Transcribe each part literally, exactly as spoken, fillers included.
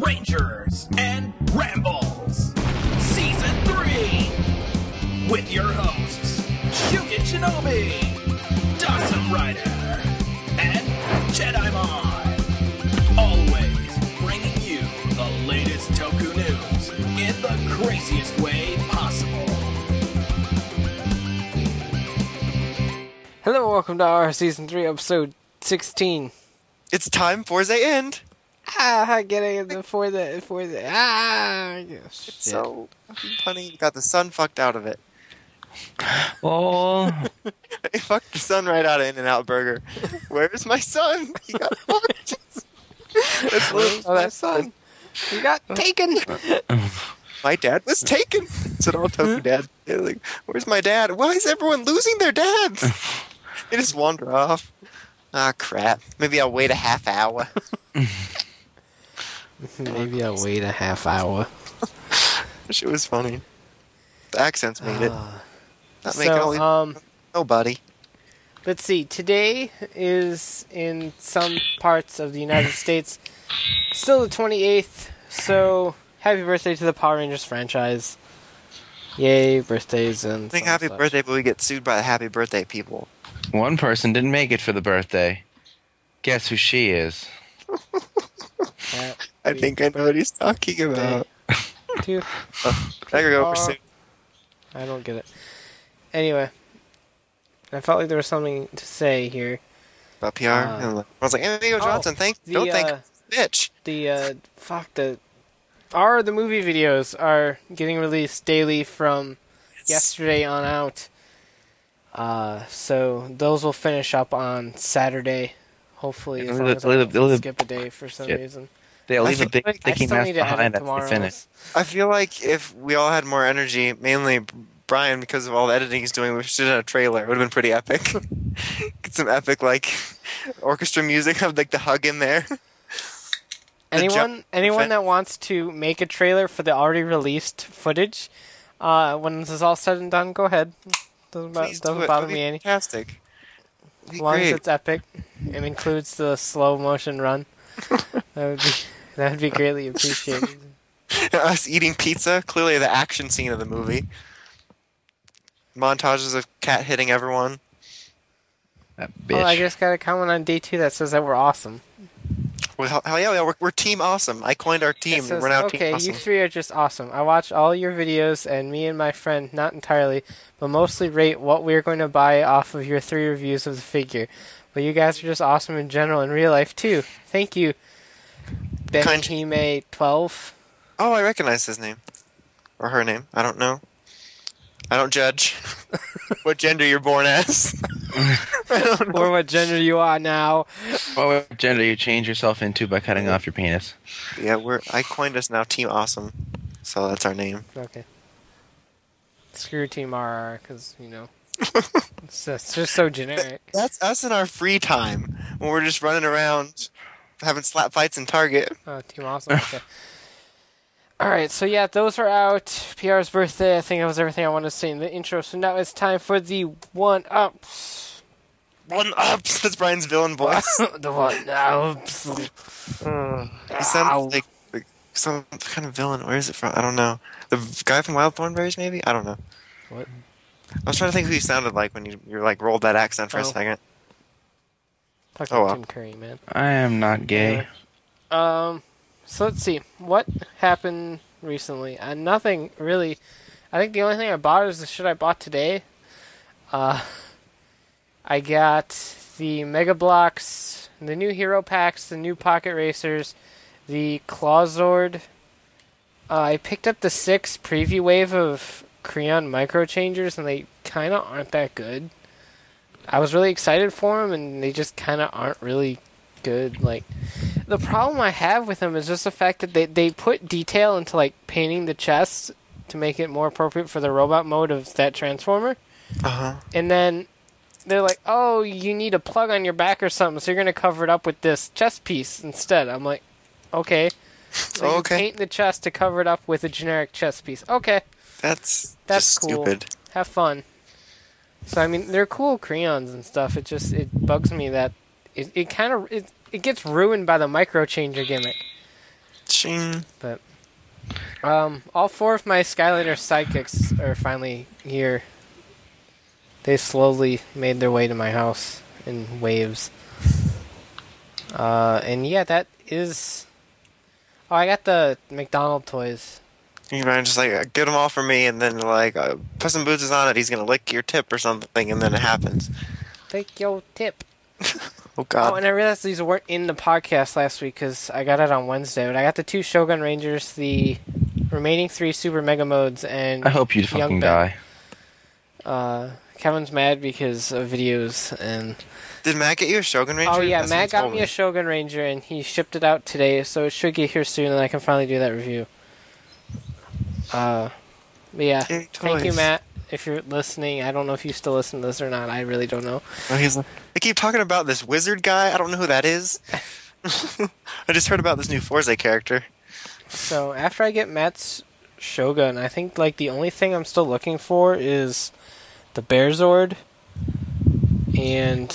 Rangers, and Rambles. Season three. With your hosts, Shugen Shinobi, Dawson Rider, and Jedimon. Always bringing you the latest Toku news in the craziest way possible. Hello, welcome to our Season three, Episode sixteen. It's time for the end. Ah, getting it for the, for the, ah, It's so funny. You got the sun fucked out of it. Oh. They fucked the sun right out of In-N-Out Burger. Where's my son? He got fucked. That's Where's oh, my that's son? He got taken. My dad was taken. That's what all Toku dads say. Like, where's my dad? Why is everyone losing their dads? They just wander off. Ah, crap. Maybe I'll wait a half hour. Maybe I'll wait a half hour. Shit was funny. The accents made it. Uh, Not making all so, these... um, Nobody. let's see. Today is, in some parts of the United States, still the twenty-eighth, so happy birthday to the Power Rangers franchise. Yay, birthdays and Sing some happy such. birthday, but we get sued by the happy birthday people. One person didn't make it for the birthday. Guess who she is? Happy I think I know what he's talking about. to- There you go. Uh, We're sued. I don't get it. Anyway, I felt like there was something to say here. About P R. uh, and I was like, Emilio oh, Johnson, thank the, don't thank uh, bitch. The, uh, fuck, the... Our, the movie videos are getting released daily from yesterday on out. Uh, so those will finish up on Saturday, hopefully, Yeah, as they'll long leave- as they'll I leave- they'll don't leave- skip a day for some Shit. reason. They'll I leave a feel big like I sticky still mess need to edit behind after tomorrow. they finish. I feel like if we all had more energy, mainly Brian, because of all the editing he's doing, we should have done a trailer. It would have been pretty epic. Get some epic, like, orchestra music, have, like, the hug in there. The Anyone, jump- anyone that wants to make a trailer for the already released footage, uh, when this is all said and done, go ahead. Doesn't, bo- Please do doesn't it. bother That'd me be any. fantastic. It'd be As long as great. it's epic and includes the slow motion run, that would be that would be greatly appreciated. Us eating pizza, clearly the action scene of the movie. Montages of Cat hitting everyone. That bitch. Oh, I just got a comment on day two that says that we're awesome. Well, hell, hell yeah, yeah, we're, we're Team Awesome. I coined our It team. says, We're now okay, Team Awesome. you three are just awesome. I watch all your videos, and me and my friend, not entirely, but mostly rate what we're going to buy off of your three reviews of the figure. But you guys are just awesome in general in real life too. Thank you, Kind- Benihime twelve. Oh, I recognize his name. Or her name. I don't know. I don't judge what gender you're born as. I don't know. Or what gender you are now. What gender you change yourself into by cutting off your penis? Yeah, we're. I coined us now Team Awesome. So that's our name. Okay. Screw Team R R, because, you know, it's just, it's just so generic. That's us in our free time when we're just running around having slap fights in Target. Oh, Team Awesome. Okay. Alright, so yeah, those are out. P R's birthday, I think that was everything I wanted to say in the intro. So now it's time for the one-ups. One ups. That's Brian's villain voice. the one-ups. He sounds like, like some kind of villain. Where is it from? I don't know. The v- guy from Wild Thornberries, maybe? I don't know. What? I was trying to think who he sounded like when you you like rolled that accent for Oh. a second. Fucking Oh, well. Tim Curry, man. I am not gay. Um, so let's see. What happened recently? Uh, nothing really. I think the only thing I bought is the shit I bought today. Uh, I got the Mega Blocks, the new Hero Packs, the new Pocket Racers, the Clawzord. Uh, I picked up the six preview wave of Creon Micro Changers, and they kind of aren't that good. I was really excited for them, and they just kind of aren't really good. Like, the problem I have with them is just the fact that they, they put detail into, like, painting the chest to make it more appropriate for the robot mode of that Transformer. Uh huh. And then they're like, oh, you need a plug on your back or something, so you're going to cover it up with this chest piece instead. I'm like, okay. So you Okay. paint the chest to cover it up with a generic chest piece. Okay, That's That's just cool. stupid. have fun. So, I mean, they're cool crayons and stuff. It just, it bugs me that it, it kind of, it, it gets ruined by the micro changer gimmick. Ching. But um, all four of my Skylander sidekicks are finally here. They slowly made their way to my house in waves. Uh, and yeah, that is. Oh, I got the McDonald toys. You might just like get them all for me, and then like uh, Puss in Boots is on it. He's gonna lick your tip or something, and then it happens. Take your tip. Oh God! Oh, and I realized these weren't in the podcast last week because I got it on Wednesday. But I got the two Shogun Rangers, the remaining three Super Mega Modes, and I hope you Young fucking Ben. die. Uh, Kevin's mad because of videos and. Did Matt get you a Shogun Ranger? Oh yeah, That's what Matt he got told me a Shogun Ranger and he shipped it out today, so it should get here soon, and I can finally do that review. Uh, but yeah, Yay, thank you, toys. Matt. If you're listening, I don't know if you still listen to this or not. I really don't know. Oh, he's like, they keep talking about this wizard guy. I don't know who that is. I just heard about this new Forza character. So after I get Matt's Shogun, I think like the only thing I'm still looking for is the Bear Zord and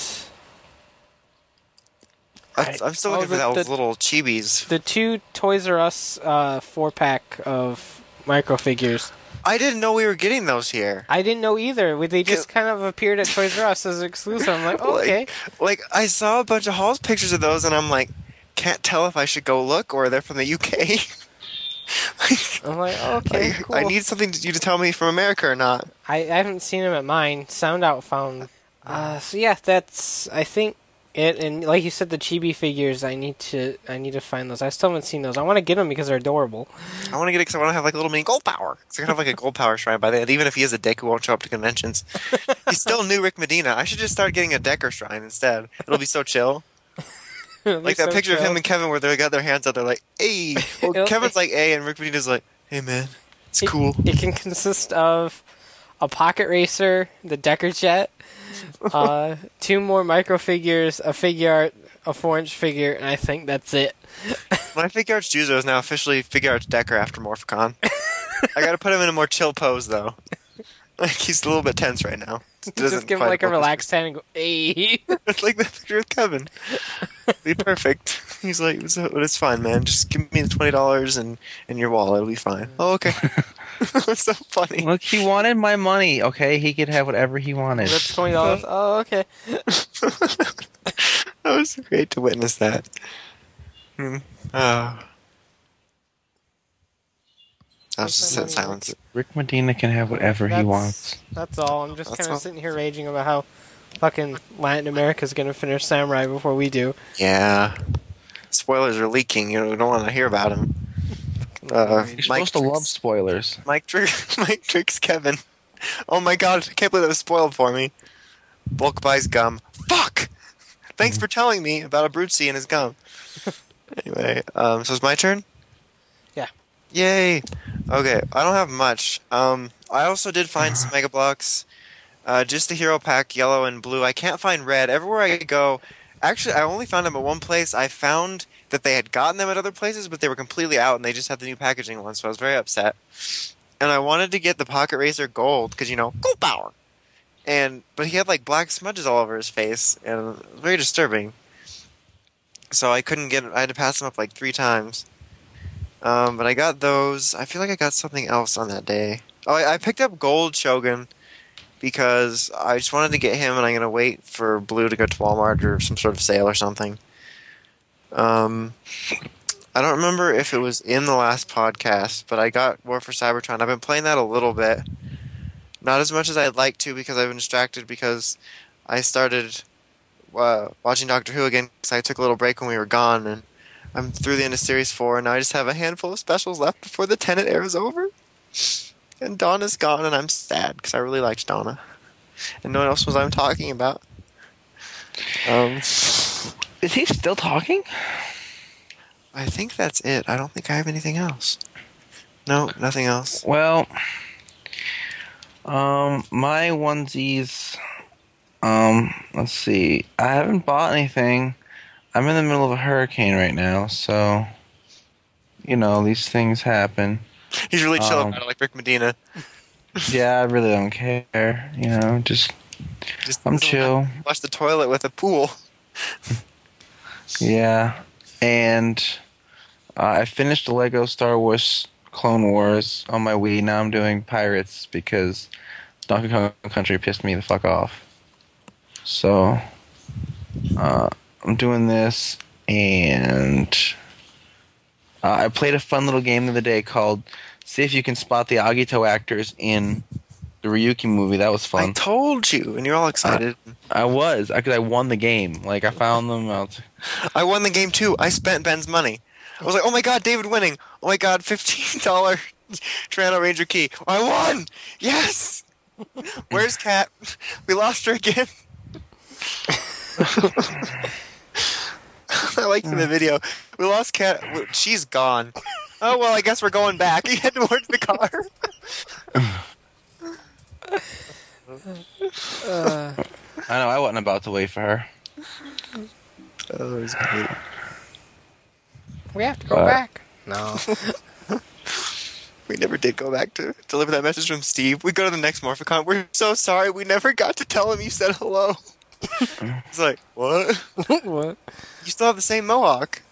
I, I'm still Oh, looking the- for those the- little chibis. the two Toys R Us uh, four pack of micro figures. I didn't know we were getting those here. I didn't know either. They just kind of appeared at Toys R Us as exclusive. I'm like, oh, Like- okay. Like I saw a bunch of Halls pictures of those, and I'm like, can't tell if I should go look or they're from the U K. I'm like, oh, okay, Like, cool. I need something to, you to tell me from America or not. I, I haven't seen them at mine. Sound Out found. Uh, so yeah, that's I think it. And like you said, the chibi figures. I need to I need to find those. I still haven't seen those. I want to get them because they're adorable. I want to get it because I want to have like a little mini gold power. Because I can have like a gold power shrine by the end, even if he is a dick who won't show up to conventions. He's still new Rick Medina. I should just start getting a Decker shrine instead. It'll be so chill. Like that picture of him and Kevin where they got their hands out. They're like, "Hey." Well, It'll- Kevin's like, "A," and Rick Medina's like, "Hey, man, it's It- cool." It can consist of a pocket racer, the Decker jet, uh, two more micro figures, a figure art, a four inch figure, and I think that's it. My Figure Arts Juzo is now officially Figure Arts Decker after Morphicon. I got to put him in a more chill pose though. Like he's a little bit tense right now. Just give him like a relaxed hand and go, hey. It's like the picture with Kevin. Be perfect. He's like, it's, it's fine, man. Just give me the twenty dollars and and your wallet. It'll be fine. Oh, okay. It's so funny. Look, he wanted my money. Okay, he could have whatever he wanted. That's twenty dollars. Oh, okay. That was great to witness that. Hmm. Oh. I was just in silence. Rick Medina can have whatever he That's- wants. That's all. I'm just That's kind all. of sitting here raging about how fucking Latin America's gonna finish Samurai before we do. Yeah. Spoilers are leaking. You know, we don't want to hear about them. Uh, You're Mike supposed to love tricks- spoilers. Mike, trick, Mike tricks Kevin. Oh my god, I can't believe that was spoiled for me. Bulk buys gum. Fuck! Thanks for telling me about a Brucey and his gum. Anyway, um, so it's my turn? Yeah. Yay! Okay, I don't have much. Um, I also did find some Mega Blocks. Uh, just the Hero Pack, yellow and blue. I can't find red. Everywhere I go... Actually, I only found them at one place. I found that they had gotten them at other places, but they were completely out, and they just had the new packaging one, so I was very upset. And I wanted to get the Pocket Racer Gold, because, you know, gold power! And But he had, like, black smudges all over his face, and it was very disturbing. So I couldn't get... I had to pass them up, like, three times. Um, but I got those. I feel like I got something else on that day. Oh, I, I picked up Gold Shogun, because I just wanted to get him, and I'm going to wait for Blue to go to Walmart or some sort of sale or something. Um, I don't remember if it was in the last podcast, but I got War for Cybertron. I've been playing that a little bit. Not as much as I'd like to because I've been distracted because I started uh, watching Doctor Who again because I took a little break when we were gone, and I'm through the end of Series four, and now I just have a handful of specials left before the Tenet era is over. And Donna's gone, and I'm sad because I really liked Donna, and no one else was I'm talking about. Um, Is he still talking? I think that's it. I don't think I have anything else. No, nothing else. Well, um, my onesies. Um, let's see. I haven't bought anything. I'm in the middle of a hurricane right now, so you know these things happen. He's really chill Um, about it, like Rick Medina. Yeah, I really don't care. You know, just Just I'm doesn't chill. Flush the toilet with a pool. Yeah, and Uh, I finished the Lego Star Wars Clone Wars on my Wii. Now I'm doing Pirates because Donkey Kong Country pissed me the fuck off. So, uh, I'm doing this, and uh, I played a fun little game the other day called See If You Can Spot the Agito Actors in the Ryuki movie. That was fun. I told you, and you're all excited. I was, because I won the game. Like, I found them. I, was, I won the game too. I spent Ben's money. I was like, oh my god, David winning. Oh my god, fifteen dollars Toronto Ranger key. I won! Yes! Where's Kat? We lost her again. I liked in the video. We lost Kat. She's gone. Oh, well, I guess we're going back. You head towards the car. Uh, I know, I wasn't about to wait for her. Oh, that was great. we have to go Uh, back. No. We never did go back to deliver that message from Steve. We go to the next Morphicon. We're so sorry. We never got to tell him you said hello. It's like, what? What? You still have the same mohawk.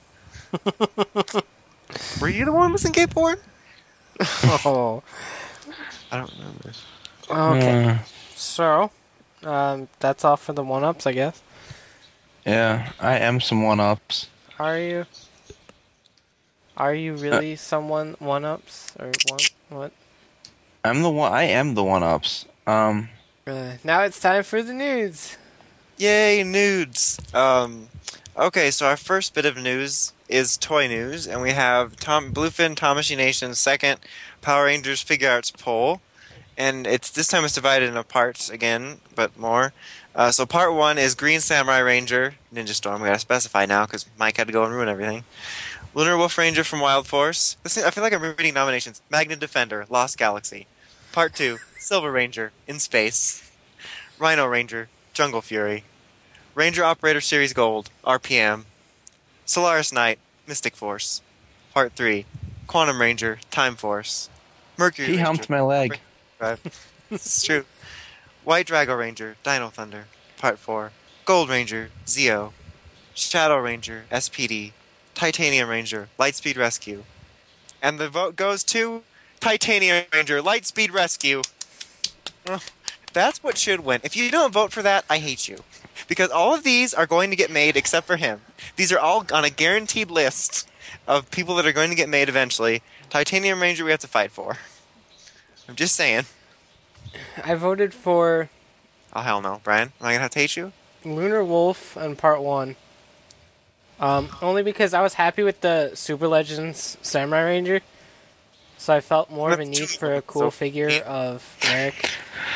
Were you the one missing Cape Horn? Oh. I don't remember. Okay. Uh, So, um, that's all for the one-ups, I guess. yeah, I am some one-ups. Are you? Are you really someone one-ups? Or one? What? I'm the one. I am the one-ups. Um, Uh, now it's time for the news. Yay, nudes. Um, okay, so our first bit of news is toy news, and we have Tom Bluefin Tamashii Nation's second Power Rangers figure arts poll, and it's this time it's divided into parts again, but more. Uh, so part one is Green Samurai Ranger Ninja Storm. We gotta specify now because Mike had to go and ruin everything. Lunar Wolf Ranger from Wild Force. This, I feel like I'm reading nominations. Magna Defender, Lost Galaxy. Part two, Silver Ranger, In Space. Rhino Ranger, Jungle Fury. Ranger Operator Series Gold, R P M. Solaris Knight, Mystic Force. Part three, Quantum Ranger, Time Force. Mercury he Ranger. humped my leg. Right. It's true. White Drago Ranger, Dino Thunder. Part four, Gold Ranger, Zeo. Shadow Ranger, S P D. Titanium Ranger, Lightspeed Rescue. And the vote goes to Titanium Ranger, Lightspeed Rescue. Well, that's what should win. If you don't vote for that, I hate you. Because all of these are going to get made except for him. These are all on a guaranteed list of people that are going to get made eventually. Titanium Ranger we have to fight for. I'm just saying. I voted for Oh, hell no. Brian, am I going to have to hate you? Lunar Wolf on part one. Um, only because I was happy with the Super Legends Samurai Ranger. So I felt more of a need for a cool So- figure of Merrick.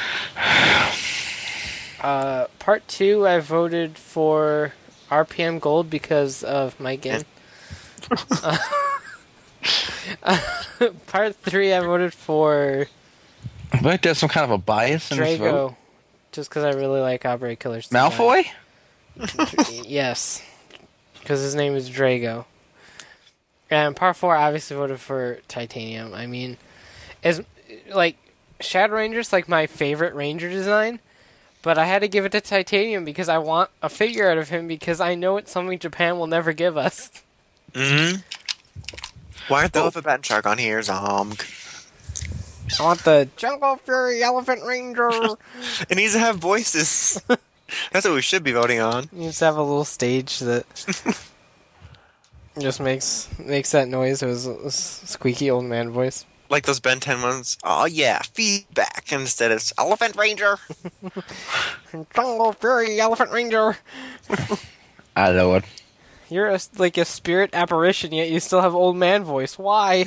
Uh, part two, I voted for R P M Gold because of Mike Ginn. Uh, part three, I voted for I feel like there's some kind of a bias in this vote. Drago, just because I really like Outbreak Killer's design. Malfoy? Yes, because his name is Drago. And part four, I obviously voted for Titanium. I mean, as like Shadow Ranger's like my favorite Ranger design, but I had to give it to Titanium because I want a figure out of him because I know it's something Japan will never give us. Mm-hmm. Why aren't the Elephant Bat Shark on here? Zomg. I want the Jungle Fury Elephant Ranger. It needs to have voices. That's what we should be voting on. You just have a little stage that just makes makes that noise. It was a squeaky old man voice. Like those Ben ten ones. Oh yeah, feedback. Instead it's Elephant Ranger. Jungle Fury Elephant Ranger. I know it. You're a, like a spirit apparition, yet you still have old man voice. Why?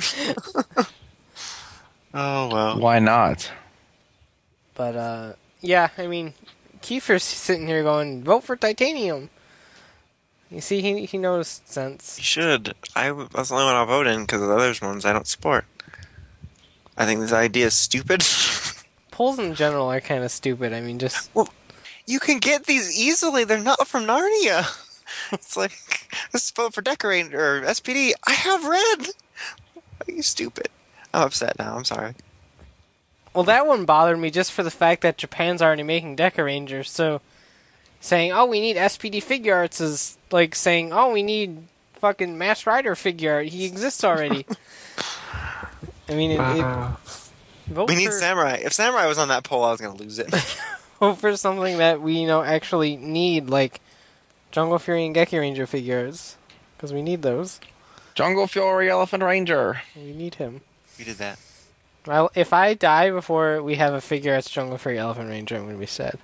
Oh well. Why not? But uh, yeah, I mean, Kiefer's sitting here going, "Vote for Titanium." You see, he he knows sense. You should. I w- that's the only one I'll vote in because the other ones I don't support. I think this idea is stupid. Polls in general are kind of stupid. I mean, just You can get these easily. They're not from Narnia. It's like, let's vote for Decorator or S P D. I have red. Are you stupid? I'm upset now. I'm sorry. well, that one bothered me just for the fact that Japan's already making Deca Rangers. So saying, "Oh, we need S P D figure arts" is like saying, "Oh, we need fucking Masked Rider figure art. He exists already. I mean, it, it, vote We need for, Samurai. If Samurai was on that poll, I was gonna lose it. vote for something that we, you know, actually need, like Jungle Fury and Geki Ranger figures. Because we need those. Jungle Fury Elephant Ranger. We need him. We did that. Well, if I die before we have a figure as Jungle Fury Elephant Ranger, I'm going to be sad.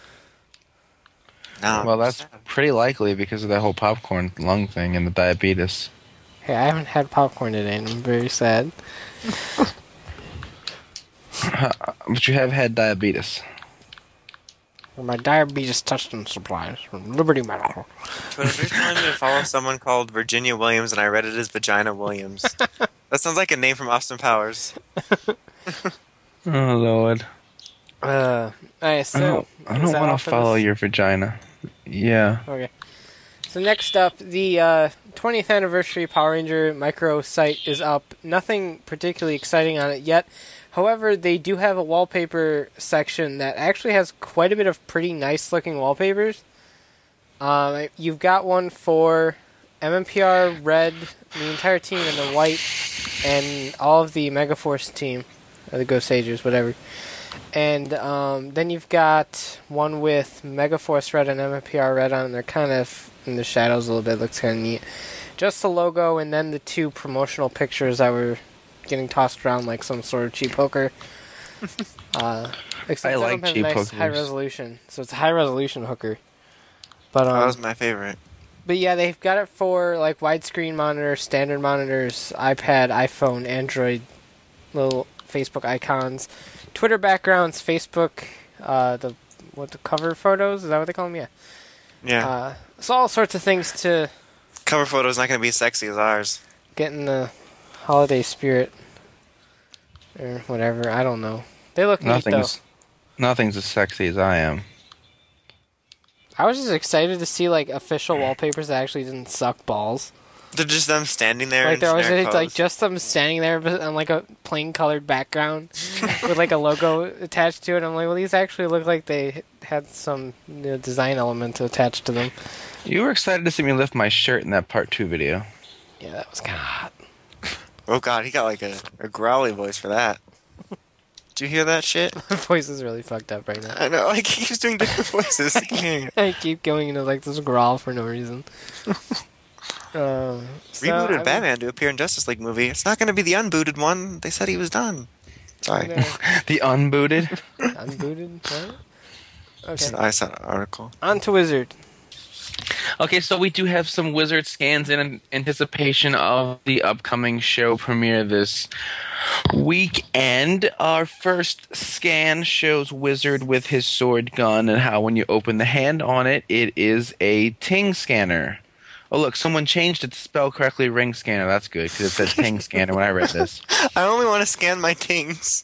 No. Well, that's pretty likely because of that whole popcorn lung thing and the diabetes. Hey, I haven't had popcorn today, and I'm very sad. But you have had diabetes. My diabetes testing supplies from Liberty Medical. But if you're telling me to follow someone called Virginia Williams and I read it as Vagina Williams, that sounds like a name from Austin Powers. Oh, Lord. Uh, alright, so... I don't, I is don't that want all to for follow this? your vagina. Yeah. Okay. So next up, the uh, twentieth anniversary Power Ranger Micro site is up. Nothing particularly exciting on it yet. However, they do have a wallpaper section that actually has quite a bit of pretty nice looking wallpapers. Um, you've got one for M M P R, Red, the entire team, and the White, and all of the Megaforce team, or the Ghost Agers, whatever. And um, then you've got one with Megaforce Red and M M P R Red on. They're kind of in the shadows a little bit. Looks kind of neat. Just the logo, and then the two promotional pictures that were getting tossed around like some sort of cheap hooker. Uh, except I none like of them have cheap nice hookers. high resolution, so it's a high resolution hooker. But um, That was my favorite. but yeah, they've got it for like widescreen monitors, standard monitors, iPad, iPhone, Android, little Facebook icons, Twitter backgrounds, Facebook, uh, the what the cover photos, is that what they call them? Yeah. Yeah. Uh, so all sorts of things to Cover photo's not going to be as sexy as ours. get in the holiday spirit or whatever. I don't know. They look neat though. Nothing's, nothing's as sexy as I am. I was just excited to see like official wallpapers that actually didn't suck balls. They're just them standing there Like in there was generic it's, like pose. just them standing there but on like a plain colored background with like a logo attached to it. I'm like, well, these actually look like they had some you know, design element attached to them. You were excited to see me lift my shirt in that part two video. Yeah, that was kind of hot. Oh god, he got like a, a growly voice for that. Did you hear that shit? My voice is really fucked up right now. I know, like he keeps doing different voices. I can hear it. I keep going into like this growl for no reason. Uh, so, I Rebooted mean, Batman to appear in Justice League movie. It's not going to be the unbooted one. They said he was done. Sorry. no, The unbooted. unbooted. What? Okay. I saw an article. On to Wizard. Okay, so we do have some Wizard scans in anticipation of the upcoming show premiere this weekend. Our first scan shows Wizard with his sword gun and how when you open the hand on it, it is a Ting scanner. Oh, look, someone changed it to spell correctly ring scanner. That's good, because it said Ting scanner when I read this. I only want to scan my tings.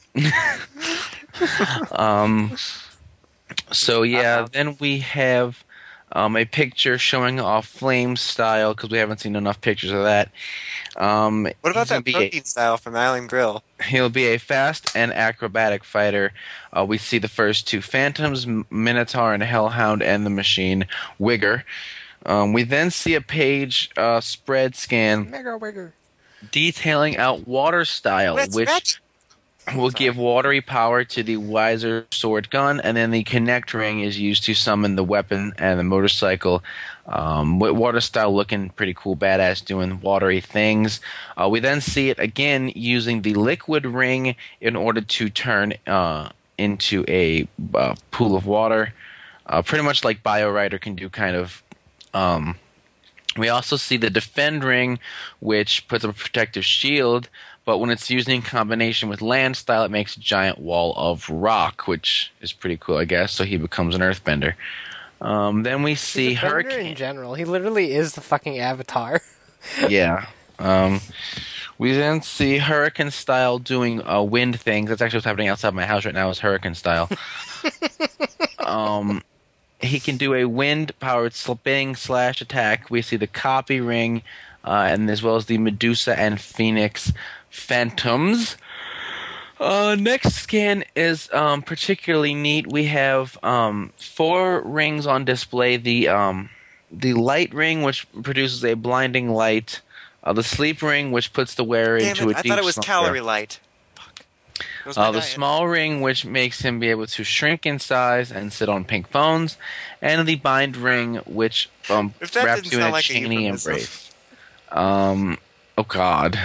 Um, so, yeah, Uh-huh. then we have um, a picture showing off Flame style, because we haven't seen enough pictures of that. Um, What about he's gonna that be a- protein style from Island Grill? He'll be a fast and acrobatic fighter. Uh, we see the first two Phantoms, M- Minotaur and Hellhound, and the machine Wigger. Um, we then see a page uh, spread scan Mega Wigger. detailing out Water style, Let's which match- will give watery power to the Wiser sword gun, and then the Connect ring is used to summon the weapon and the motorcycle. Um, with Water style looking pretty cool, badass, doing watery things. Uh, we then see it again using the Liquid ring in order to turn uh, into a uh, pool of water. Uh, pretty much like BioRider can do, kind of. Um, we also see the Defend ring, which puts up a protective shield, but when it's used in combination with Land style, it makes a giant wall of rock, which is pretty cool, I guess, so he becomes an earthbender. Um, then we see He's a bender in Hurricane. general. He literally is the fucking Avatar. Yeah. Um, we then see Hurricane style doing uh, wind things. That's actually what's happening outside my house right now is Hurricane style. um, he can do a wind-powered spinning slash attack. We see the Copy ring, uh, and as well as the Medusa and Phoenix Phantoms. Uh, next scan is um, particularly neat. We have um, four rings on display. The um, the light ring, which produces a blinding light. Uh, the sleep ring, which puts the wearer Damn into it, a I deep thought it was slumber. calorie light. Fuck. It was my Uh, the diet. small ring, which makes him be able to shrink in size and sit on pink phones, and the bind ring, which um, If that wraps didn't you in sound a like a chainy euphemism. embrace. Um, oh God.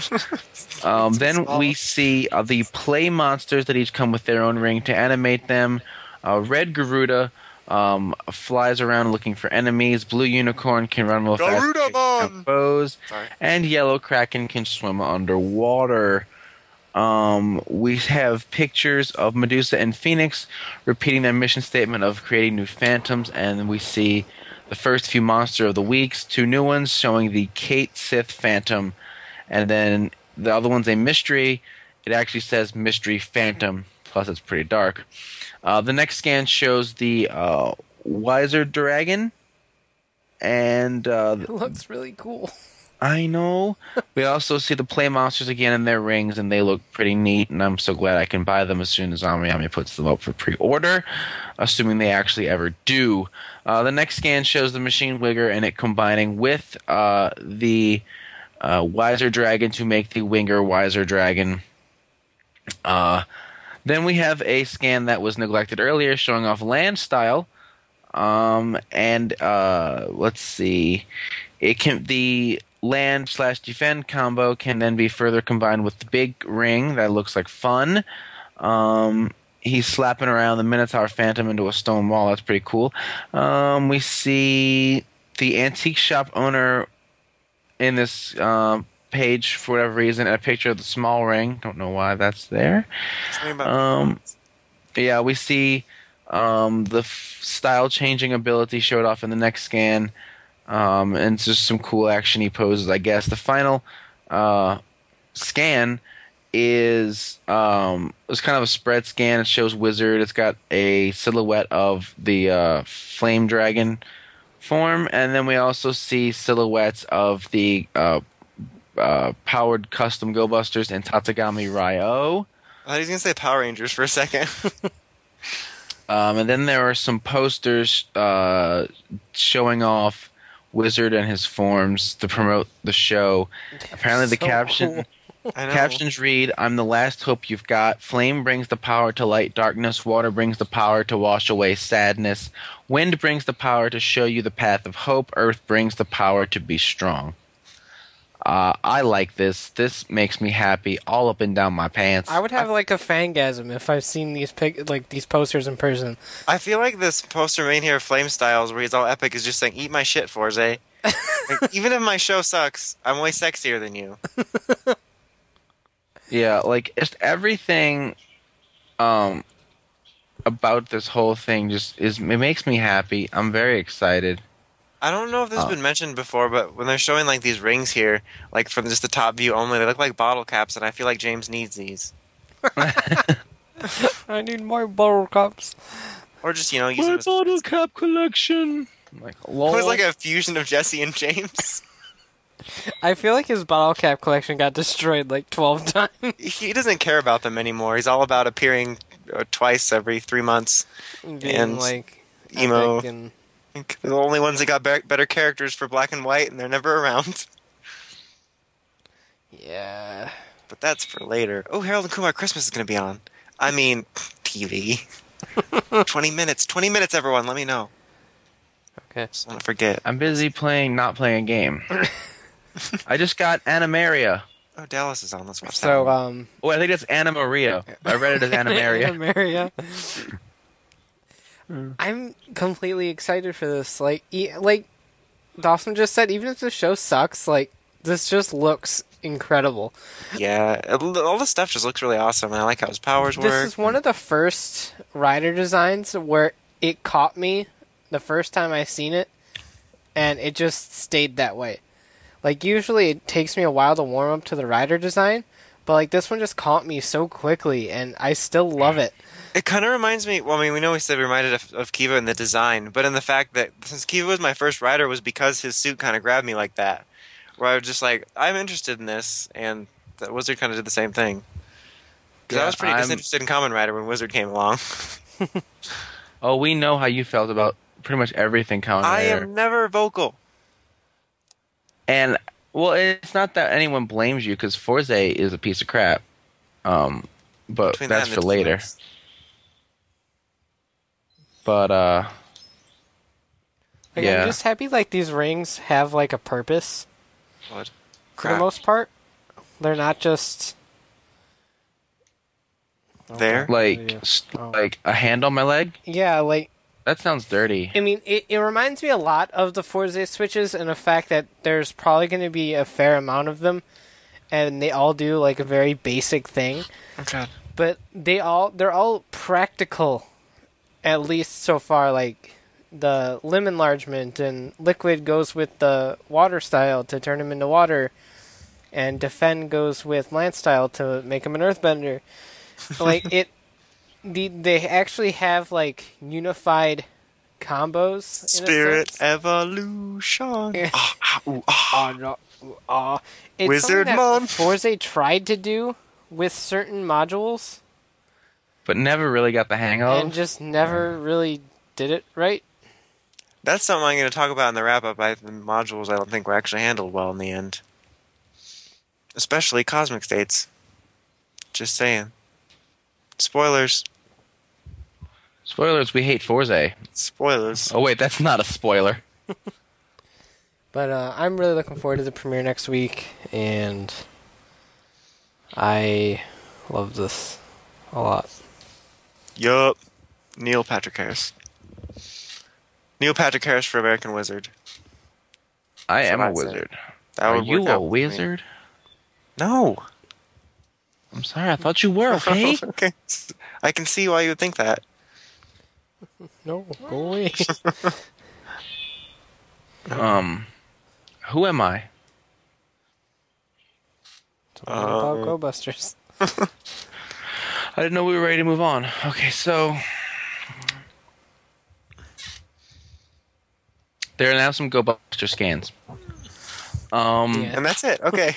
um, Too then small. we see uh, the play monsters that each come with their own ring to animate them. Uh, Red Garuda um, flies around looking for enemies. Blue Unicorn can run real fast to take down Garudamon! foes. Sorry. And Yellow Kraken can swim underwater. Um, we have pictures of Medusa and Phoenix repeating their mission statement of creating new phantoms, and we see the first few monster of the weeks, two new ones showing the Kate Sith Phantom, and then the other one's a mystery. It actually says Mystery Phantom, plus it's pretty dark. Uh, the next scan shows the uh, Wiser Dragon, and uh, It looks really cool. I know. We also see the play monsters again in their rings, and they look pretty neat, and I'm so glad I can buy them as soon as Amiyami puts them up for pre-order, assuming they actually ever do. Uh, the next scan shows the Machine Wigger and it combining with uh, the uh, Wiser Dragon to make the Winger Wiser Dragon. Uh, then we have a scan that was neglected earlier showing off Land Style. Um, and uh, let's see. It can the land slash defend combo can then be further combined with the big ring that looks like fun. Um, he's slapping around the Minotaur Phantom into a stone wall. That's pretty cool. Um, we see the antique shop owner in this um, page for whatever reason, a picture of the small ring. Don't know why that's there. Something about Um, yeah, we see um, the f- style changing ability showed off in the next scan. Um, and it's just some cool actiony poses, I guess. The final uh, scan is um, it's kind of a spread scan. It shows Wizard. It's got a silhouette of the uh, Flame Dragon form, and then we also see silhouettes of the uh, uh, powered custom Go Busters and Tatsugami Ryo. I thought he was going to say Power Rangers for a second. Um, and then there are some posters uh, showing off Wizard and his forms to promote the show. Apparently, the So caption cool. I know. captions read, "I'm the last hope you've got. Flame brings the power to light darkness. Water brings the power to wash away sadness. Wind brings the power to show you the path of hope. Earth brings the power to be strong." Uh, I like this. This makes me happy all up and down my pants. I would have like a fangasm if I've seen these pic- like these posters in person. I feel like this poster main here, Flame Styles, where he's all epic, is just saying, eat my shit, Forze. Like, even if my show sucks, I'm way sexier than you. Yeah, like just everything um about this whole thing just is it makes me happy. I'm very excited. I don't know if this has Oh. been mentioned before, but when they're showing like these rings here, like from just the top view only, they look like bottle caps, and I feel like James needs these. I need more bottle cups. Or just, you know, use My them as... bottle cap collection. I'm like, lol. It was like a fusion of Jesse and James. I feel like his bottle cap collection got destroyed like twelve times. He doesn't care about them anymore. He's all about appearing uh, twice every three months. Being And like emo. epic and They're the only ones that got be- better characters for black and white, and they're never around. yeah. But that's for later. Oh, Harold and Kumar Christmas is going to be on. I mean, T V. twenty minutes. twenty minutes, everyone. Let me know. Okay. Just want to forget. I'm busy playing, not playing a game. I just got Animaria. Oh, Dallas is on. Let's watch that So one. um Oh, I think it's Anna Maria. I read it as Animaria. Maria. I'm completely excited for this. Like, e- like Dawson just said, even if the show sucks, like this just looks incredible. Yeah, all the stuff just looks really awesome, and I like how his powers work. This is one of the first rider designs where it caught me the first time I seen it, and it just stayed that way. Like usually, it takes me a while to warm up to the rider design, but like this one just caught me so quickly, and I still love it. It kind of reminds me. Well, I mean, we know we said we reminded of, of Kiva in the design, but in the fact that since Kiva was my first rider, was because his suit kind of grabbed me like that, where I was just like, I'm interested in this, and the Wizard kind of did the same thing. Because Yeah, I was pretty I'm- disinterested in Kamen Rider when Wizard came along. Oh, we know how you felt about pretty much everything counter. I am never vocal. And well, it's not that anyone blames you because Forza is a piece of crap. Um, but Between that's that for and the later. teams. But uh, Like, yeah. I'm just happy like these rings have like a purpose What? for the Crap. most part. They're not just There? like Yeah. st- Oh. like a hand on my leg. Yeah, like That sounds dirty. I mean, it, it reminds me a lot of the Forza switches and the fact that there's probably going to be a fair amount of them, and they all do like a very basic thing. Okay. But they all they're all practical, at least so far. Like the limb enlargement and liquid goes with the water style to turn him into water, and defend goes with land style to make him an earthbender. Like it, the they actually have like unified combos. in a Spirit sense. evolution. Yeah. Ah, ah, ooh, ah. Oh, no. Uh, it's Wizard something that Mon. Forza tried to do with certain modules But never really got the hang of. and just never really did it right. That's something I'm going to talk about in the wrap up. I the modules I don't think were actually handled well in the end. Especially cosmic states. Just saying. Spoilers. Spoilers: we hate Forza. Spoilers. Oh wait, that's not a spoiler. But uh, I'm really looking forward to the premiere next week, and I love this a lot. Yup. Neil Patrick Harris. Neil Patrick Harris for American Wizard. I That's am what a I said. wizard. That Are would you work a out with me. wizard? No. I'm sorry, I thought you were. Okay. Okay. I can see why you would think that. No, go away. um, who am I? about Uh, Go Busters. I didn't know we were ready to move on. Okay, so there are now some Go Buster scans. Um, Yeah. And that's it. Okay.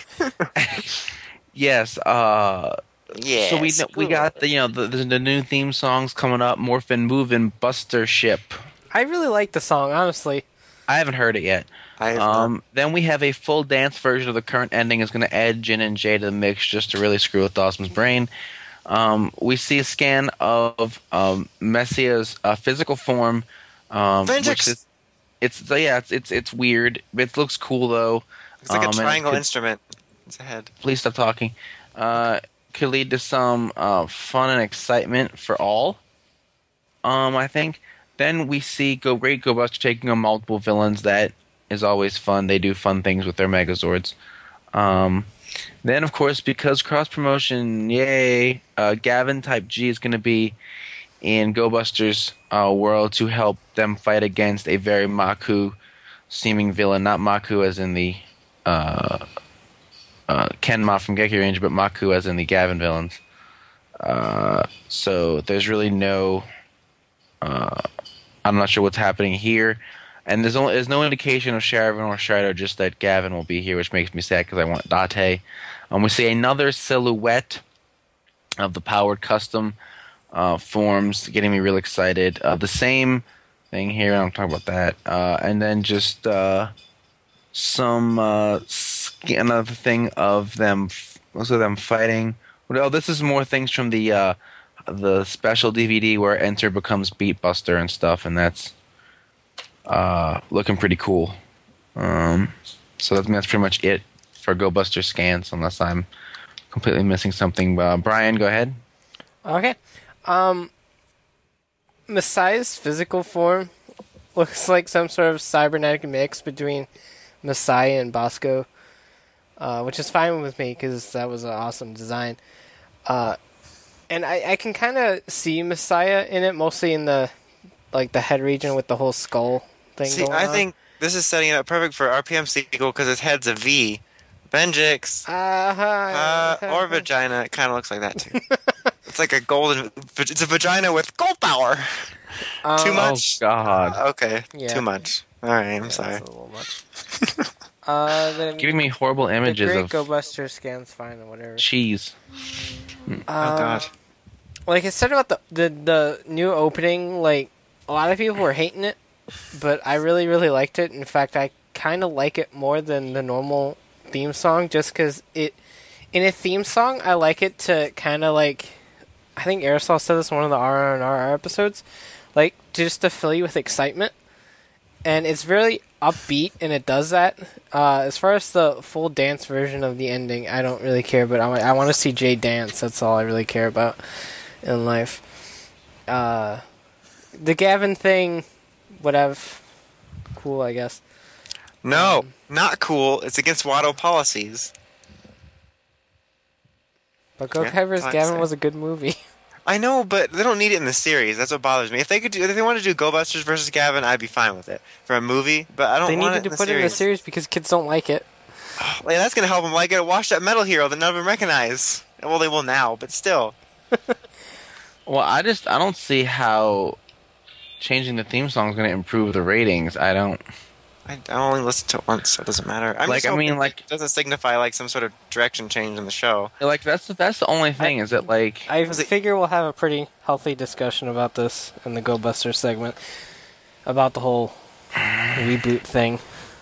yes. Uh, Yeah. so we we got the you know the, the the new theme songs coming up. Morphin' Movin' Buster Ship. I really like the song, honestly. I haven't heard it yet. I have Um, then we have a full dance version of the current ending. Is going to add Jin and Jay to the mix just to really screw with Dawson's brain. Um, we see a scan of um, Messiah's uh, physical form, um, Vengeance! which is it's yeah it's it's it's weird. It looks cool though. It's like Um, a and it triangle could- instrument. It's a head. Please stop talking. Uh, could lead to some uh, fun and excitement for all. Um, I think. Then we see Go Great Go Buster taking on multiple villains. That is always fun. They do fun things with their Megazords. Um, then, of course, because cross promotion, yay! Uh, Gavin Type G is going to be in Go Buster's uh, world to help them fight against a very Maku seeming villain. Not Maku as in the uh, uh, Kenma from Geki Range, but Maku as in the Gavin villains. Uh, so there's really no. Uh, I'm not sure what's happening here, and there's, only, there's no indication of Sharavan or Shido, just that Gavin will be here, which makes me sad because I want Date. Um, we see another silhouette of the powered custom uh, forms, getting me real excited. Uh, the same thing here, I don't talk about that, uh, and then just uh, some uh, sk- another thing of them, most of them fighting. Oh, this is more things from the. Uh, the special D V D where Enter becomes Beatbuster and stuff, and that's uh, looking pretty cool. Um, so that's, that's pretty much it for Go Buster scans, unless I'm completely missing something. Uh, Brian, go ahead. Okay. Um, Messiah's physical form looks like some sort of cybernetic mix between Messiah and Bosco, uh, which is fine with me because that was an awesome design. Uh, and I, I can kind of see Messiah in it, mostly in the like the head region with the whole skull thing See, going I on. think this is setting it up perfect for R P M sequel because its head's a V. Benjix. Uh, Uh-huh. or vagina. It kind of looks like that too. It's like a golden. It's a vagina with gold power. Um, Too much? Oh God! Okay, Yeah. too much. All right, I'm yeah, sorry. that's a little much. uh, then Giving me horrible the images Great of Go Buster scan's fine or whatever. cheese. Oh Um, God. Like I said about the, the the new opening, like a lot of people were hating it but I really, really liked it. In fact, I kind of like it more than the normal theme song, just because it, in a theme song, I like it to kind of like, I think Aerosol said this in one of the R and R episodes, like, just to fill you with excitement. And it's really upbeat, and it does that. Uh, as far as the full dance version of the ending, I don't really care, but I, I want to see Jay dance. That's all I really care about in life. Uh, the Gavin thing, whatever. Cool, I guess. No, Um, not cool. It's against Watto policies. But Go Yeah, Kivers, that's all I Gavin say. was a good movie. I know, but they don't need it in the series. That's what bothers me. If they could do, if they want to do Go Busters versus Gavin, I'd be fine with it for a movie. But I don't They want needed it to in put the it in the series. series because kids don't like it. Like, that's gonna help them. Like, get watch that Metal Hero that none of them recognize. Well, they will now, but still. Well, I just I don't see how changing the theme song is going to improve the ratings. I don't. I, I only listened to it once, so it doesn't matter. I'm Like, just I mean, hoping like- it doesn't signify like some sort of direction change in the show. Like that's that's the only thing is that like I Was it- figure we'll have a pretty healthy discussion about this in the Go Busters segment. About the whole reboot thing.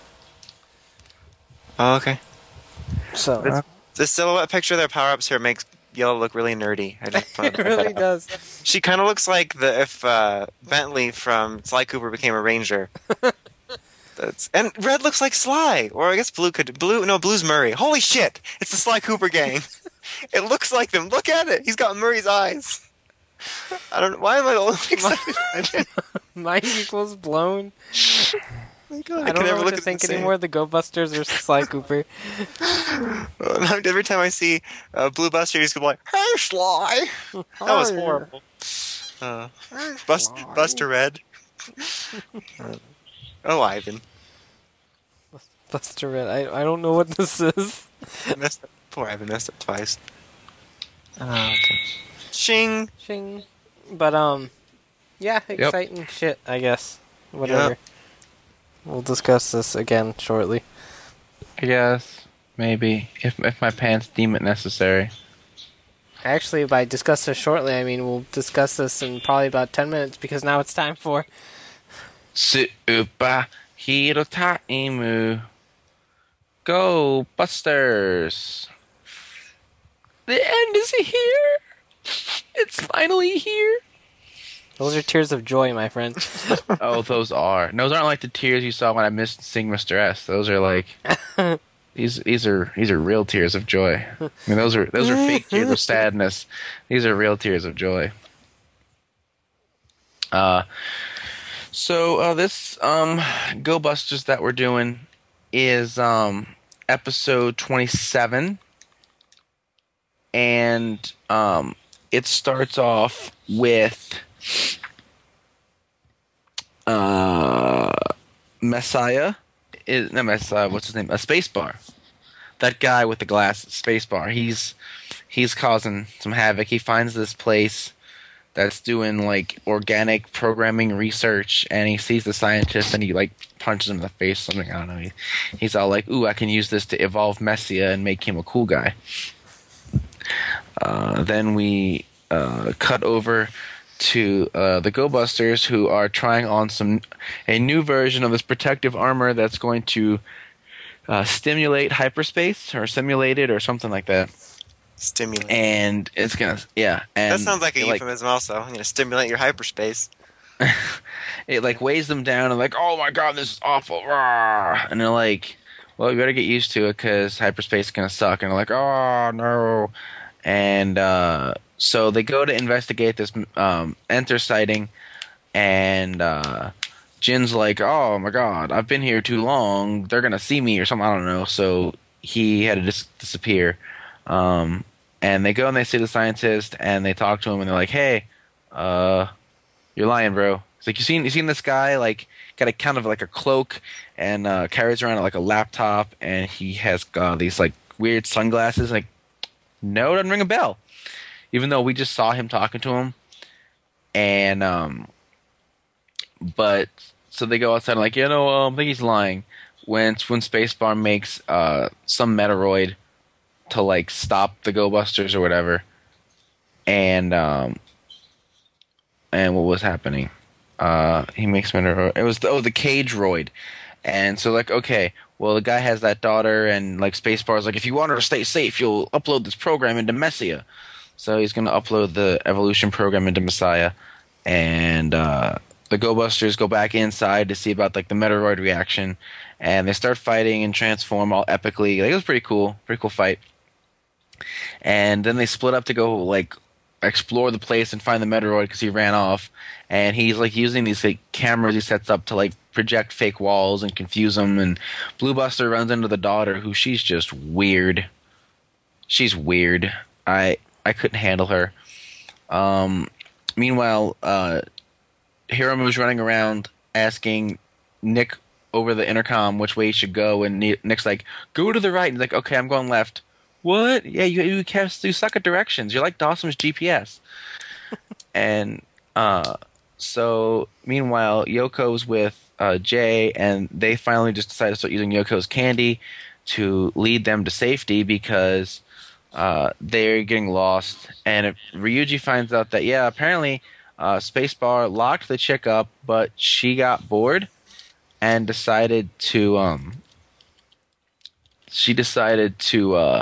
Oh, okay. So, This- The silhouette picture of their power ups here makes Yellow look really nerdy. I just wanted it to point that really out. does. She kind of looks like the if uh, Bentley from Sly Cooper became a ranger. That's and red looks like Sly, or I guess blue could blue. No, blue's Murray. Holy shit! It's the Sly Cooper gang. It looks like them. Look at it. He's got Murray's eyes. I don't. Why am I the only one excited? Mind equals blown. Oh my God, I can don't know never what look to at them think the same. anymore. The Go Busters or Sly Cooper. Uh, Every time I see uh, Blue Buster, he's gonna be like, "Hey, Sly." That was horrible. Uh, Bust, Buster Red. Uh, oh, Ivan. Buster Red. I I don't know what this is. I messed up. Poor Ivan messed up twice. Uh, okay. Shing. Shing. But um, yeah, exciting shit. I guess. Whatever. Yep. We'll discuss this again shortly. I guess maybe if if my pants deem it necessary. Actually, by discuss this shortly, I mean we'll discuss this in probably about ten minutes because now it's time for. Super Hero Time. Go Busters. The end is here. It's finally here. Those are tears of joy, my friend. Oh, those are. Those aren't like the tears you saw when I missed Sing Mister S. Those are like these these are these are real tears of joy. I mean those are those are fake tears of sadness. These are real tears of joy. Uh so uh this um Go Busters that we're doing is um episode twenty-seven, and um it starts off with uh Messiah is not Messiah, what's his name? A spacebar. That guy with the glass spacebar. He's he's causing some havoc. He finds this place that's doing like organic programming research, and he sees the scientist and he like punches him in the face or something. I don't know. He, he's all like, "Ooh, I can use this to evolve Messiah and make him a cool guy." Uh, then we uh, cut over to uh, the Go Busters, who are trying on some a new version of this protective armor that's going to uh, stimulate hyperspace or simulate it or something like that. Stimulate. And it's gonna, yeah. And that sounds like a it, euphemism. Also, I'm gonna stimulate your hyperspace. it like weighs them down and like, oh my god, this is awful. Rah! And they're like, well, you better get used to it because hyperspace is gonna suck. And they're like, oh no. And uh, so they go to investigate this um, enter sighting, and uh, Jin's like, oh my god, I've been here too long. They're gonna see me or something. I don't know. So he had to dis- disappear. Um, and they go and they see the scientist, and they talk to him, and they're like, hey, uh, you're lying, bro. It's like, you seen you seen this guy, like, got a kind of like a cloak and uh, carries around like a laptop, and he has uh, these like weird sunglasses. Like, no, it doesn't ring a bell. Even though we just saw him talking to him, and um, but so they go outside and like, you know, um, I think he's lying. When when Spacebar makes uh some Metaloid to like stop the Go Busters or whatever, and um, and what was happening? Uh, he makes Metal. It was the, oh the Cage Roid, and so like okay, well the guy has that daughter, and like Spacebar's like if you want her to stay safe, you'll upload this program into Messiah. So he's gonna upload the evolution program into Messiah, and uh, the Go Busters go back inside to see about like the Metaloid reaction, and they start fighting and transform all epically. Like, it was pretty cool, pretty cool fight. And then they split up to go like explore the place and find the Metaloid because he ran off. And he's like using these like cameras he sets up to like project fake walls and confuse them. And Blue Buster runs into the daughter, who she's just weird. She's weird. I I couldn't handle her. Um, meanwhile, uh, Hiromu's running around asking Nick over the intercom which way he should go, and Nick's like, "Go to the right." And he's like, "Okay, I'm going left." What? Yeah, you you, can't, you suck at directions. You're like Dawson's G P S. And uh, so, meanwhile, Yoko's with uh, Jay, and they finally just decided to start using Yoko's candy to lead them to safety because uh, they're getting lost. And if Ryuji finds out that, yeah, apparently uh, Spacebar locked the chick up, but she got bored and decided to, um, she decided to, uh,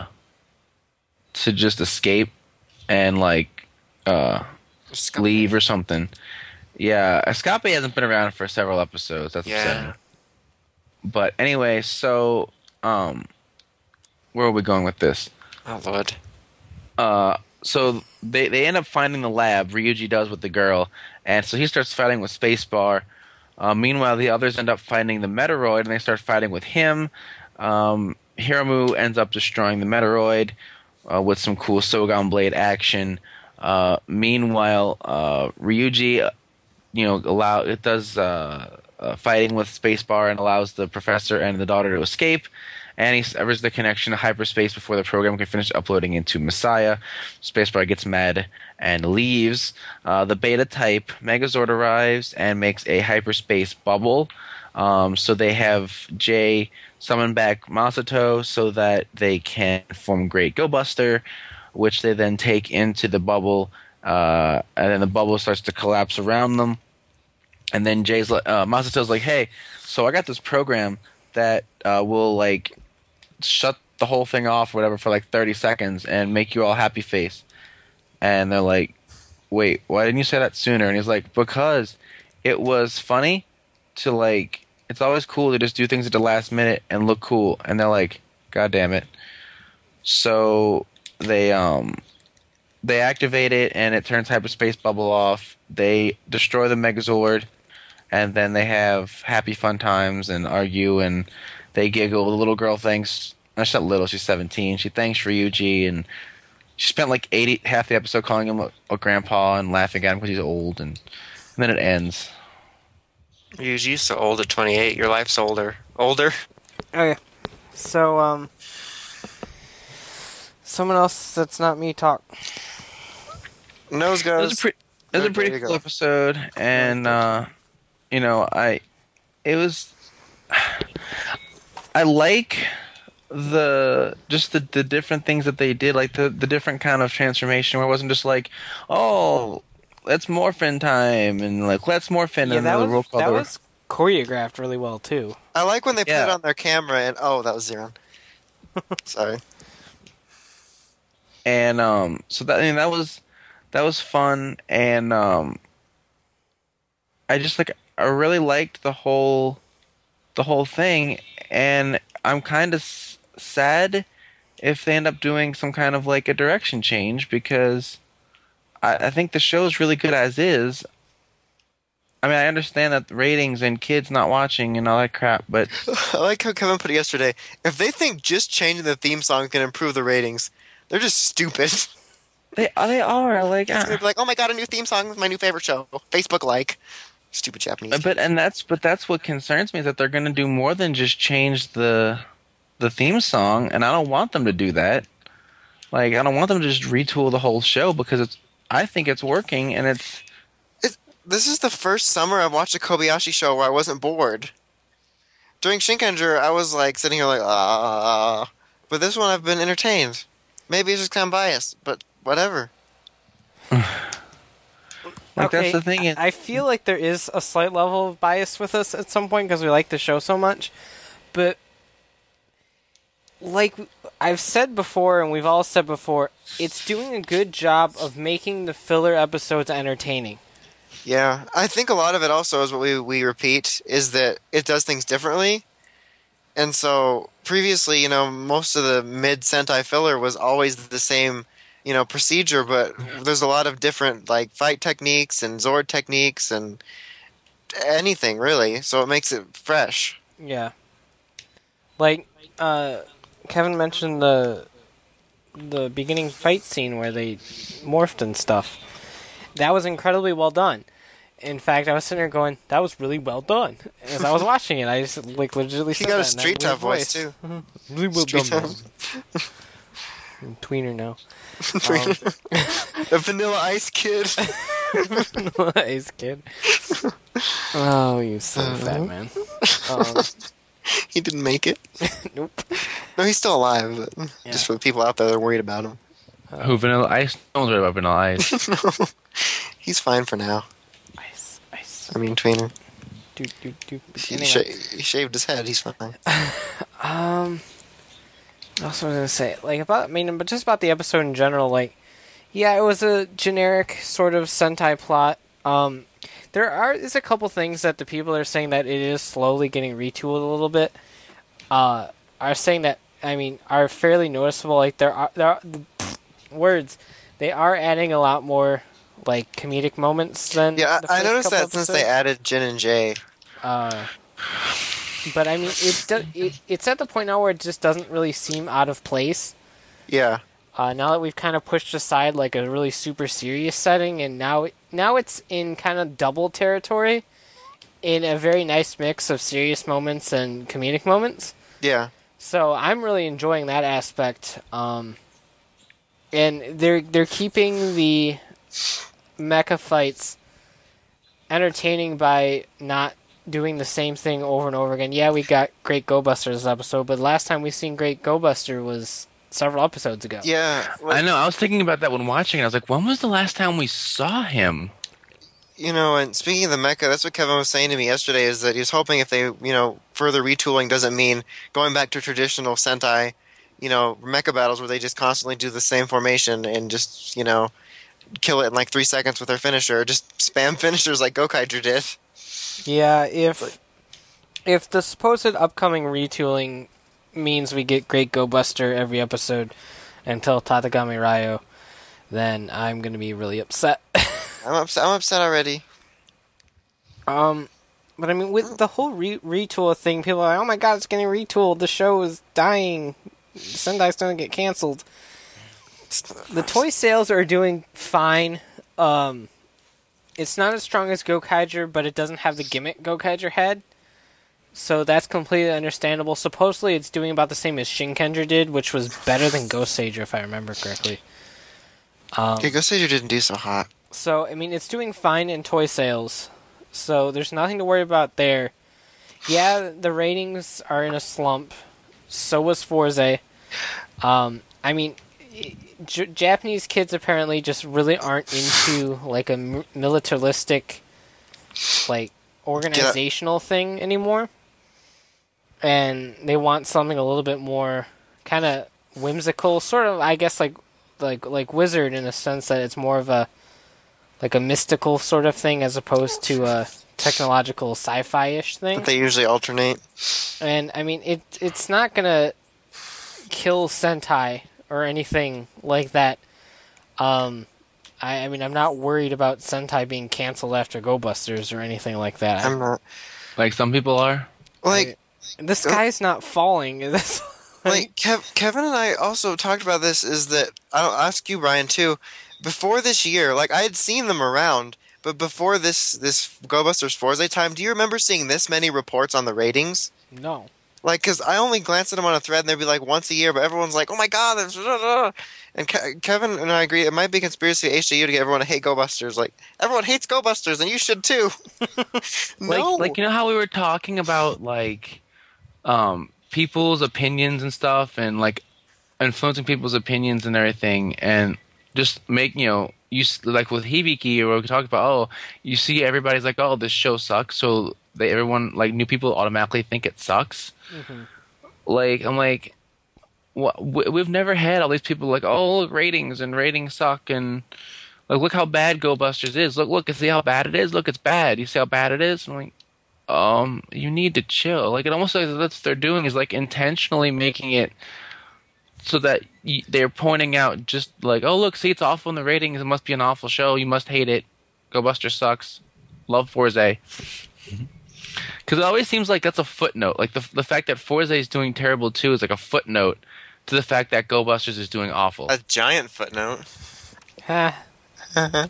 to just escape and like uh Escape. leave or something. Yeah, Escape hasn't been around for several episodes. That's Yeah. upsetting. But anyway, so um, where are we going with this? Oh Lord. Uh, so they they end up finding the lab. Ryuji does with the girl, and so he starts fighting with Spacebar. Uh, meanwhile, the others end up finding the Metaloid, and they start fighting with him. Um, Hiromu ends up destroying the Metaloid Uh, with some cool Sogon Blade action. Uh, meanwhile, uh, Ryuji, uh, you know, allow it does uh, uh, fighting with Spacebar and allows the professor and the daughter to escape. And he severs the connection to hyperspace before the program can finish uploading into Messiah. Spacebar gets mad and leaves. Uh, the Beta type Megazord arrives and makes a hyperspace bubble. Um, so they have Jay summon back Masato so that they can form Great Go Buster, which they then take into the bubble, uh, and then the bubble starts to collapse around them. And then Jay's like, uh, Masato's like, "Hey, so I got this program that uh, will like shut the whole thing off, or whatever, for like thirty seconds and make you all happy face." And they're like, "Wait, why didn't you say that sooner?" And he's like, "Because it was funny to like." It's always cool to just do things at the last minute and look cool. And they're like, "God damn it." So they um they activate it and it turns hyperspace bubble off. They destroy the Megazord, and then they have happy fun times and argue and they giggle. The little girl thanks no, she's not little, she's seventeen. She thanks Ryuji, and she spent like eighty half the episode calling him a, a grandpa and laughing at him because he's old, and, and then it ends. Ryuji's so old at twenty-eight. Your life's older. Older? Okay, so um, someone else that's not me talk. Nose It goes. was a, pre- it was a Okay, pretty there you cool go. episode, and uh, you know, I it was I like the just the, the different things that they did, like the, the different kind of transformation where it wasn't just like, oh, let's morphin time and like let's morphin Yeah, and that the was roll call that the- was choreographed really well too. I like when they put Yeah. it on their camera and oh, that was Zeron. Sorry. and um so that I mean that was that was fun, and um I just like I really liked the whole the whole thing, and I'm kind of s- sad if they end up doing some kind of like a direction change, because I, I think the show is really good as is. I mean, I understand that the ratings and kids not watching and all that crap, but I like how Kevin put it yesterday. If they think just changing the theme song can improve the ratings, they're just stupid. they they are like. It's uh, gonna be like, oh my god, a new theme song is my new favorite show. Facebook like. Stupid Japanese. But and that's but that's what concerns me, is that they're going to do more than just change the the theme song, and I don't want them to do that. Like, I don't want them to just retool the whole show, because it's I think it's working, and it's It's, this is the first summer I've watched a Kobayashi show where I wasn't bored. During Shinkenger, I was like sitting here like, ah. But this one I've been entertained. Maybe it's just kind of biased, but whatever. Like okay, that's the thing. Is, I I feel like there is a slight level of bias with us at some point because we like the show so much, but like I've said before, and we've all said before, it's doing a good job of making the filler episodes entertaining. Yeah, I think a lot of it also is what we we repeat is that it does things differently, and so previously, you know, most of the mid Sentai filler was always the same, you know, procedure, but there's a lot of different like fight techniques and Zord techniques and anything really, so it makes it fresh. Yeah, like uh, Kevin mentioned the the beginning fight scene where they morphed and stuff. That was incredibly well done. In fact, I was sitting there going, "That was really well done." As I was watching it, I just like legitimately. He said got a that in that street weird tough voice too. Really well Street done. tough. man. Tweener now. The Vanilla Ice Kid. Ace kid. Oh, you silly fat man. Um, He didn't make it. nope. No, he's still alive, but Yeah. just for the people out there that are worried about him. who Vanilla Ice? No one's worried about Vanilla Ice. No, he's fine for now. Ice, ice. I mean, Tweener. Do, do, do. He, Anyway. sh- he shaved his head. He's fine. Um, what else was I gonna say? Like about, I mean, but just about the episode in general. Like, yeah, it was a generic sort of Sentai plot. Um, there are is a couple things that the people are saying that it is slowly getting retooled a little bit. Uh, are saying that I mean are fairly noticeable. Like there are there are words. They are adding a lot more like comedic moments than Yeah, the I, I first noticed couple that since they episodes. added Jin and Jay. Uh, but I mean, it, do, it it's at the point now where it just doesn't really seem out of place. Yeah. Uh, now that we've kind of pushed aside like a really super serious setting, and now it, now it's in kind of double territory, in a very nice mix of serious moments and comedic moments. Yeah. So I'm really enjoying that aspect. Um, and they're they're keeping the mecha fights entertaining by not doing the same thing over and over again. Yeah, we got Great Go Buster this episode, but last time we seen Great Go Buster was several episodes ago. Yeah. I know. I was thinking about that when watching it. I was like, when was the last time we saw him? You know, and speaking of the mecha, that's what Kevin was saying to me yesterday, is that he was hoping if they, you know, further retooling doesn't mean going back to traditional Sentai, you know, mecha battles where they just constantly do the same formation and just, you know, kill it in like three seconds with their finisher. Just spam finishers like Gokaiger did. Yeah, if if the supposed upcoming retooling means we get Great Go Buster every episode until Tatagami Ryo, then I'm gonna be really upset. I'm upset. I'm upset already. um, but I mean, with the whole re- retool thing, people are like, "Oh my god, it's getting retooled. The show is dying. Sendai's gonna get canceled." The toy sales are doing fine. Um, it's not as strong as Gokaiger, but it doesn't have the gimmick Gokaiger had. So that's completely understandable. Supposedly it's doing about the same as Shinkenger did, which was better than Ghost Sager, if I remember correctly. Um, Yeah, Gokaiger didn't do so hot. so, I mean, it's doing fine in toy sales. So there's nothing to worry about there. Yeah, the ratings are in a slump. So was Forze. Um, I mean, J- Japanese kids apparently just really aren't into like a m- militaristic, like organizational thing anymore, and they want something a little bit more kind of whimsical, sort of. I guess like like like Wizard in a sense that it's more of a like a mystical sort of thing as opposed to a technological sci-fi-ish thing. But they usually alternate. And I mean, it it's not gonna kill Sentai or anything like that. Um, I, I mean, I'm not worried about Sentai being canceled after Go Busters or anything like that. I'm not. Like some people are. Like, The sky's not falling. That's like Kev- Kevin and I also talked about this. Is that I'll ask you, Brian, too. Before this year, like I had seen them around, but before this this Go Busters Forza time, do you remember seeing this many reports on the ratings? no. Like, because I only glanced at them on a thread, and they'd be like once a year, but everyone's like, "Oh my god!" There's blah, blah." And Ke- Kevin and I agree, it might be conspiracy H J U to get everyone to hate Go Busters. Like, everyone hates Go Busters, and you should too. Like, no, like you know how we were talking about like um, people's opinions and stuff, and like influencing people's opinions and everything, and just make you know you s- like with Hibiki, or we talk about, oh, you see everybody's like, oh, this show sucks, so they everyone like new people automatically think it sucks. Mm-hmm. Like I'm like, what? We've never had all these people like, oh, look, ratings and ratings suck, and like look how bad Go Busters is. Look, look, see how bad it is. Look, it's bad. You see how bad it is. I'm like, um, you need to chill. Like it almost like that's what they're doing is like intentionally making it so that y- they're pointing out just like, oh look, see it's awful in the ratings. It must be an awful show. You must hate it. Go Buster sucks. Love Forza. Because it always seems like that's a footnote. Like the the fact that Forza is doing terrible too is like a footnote to the fact that Go Busters is doing awful. A giant footnote. Ha. Uh,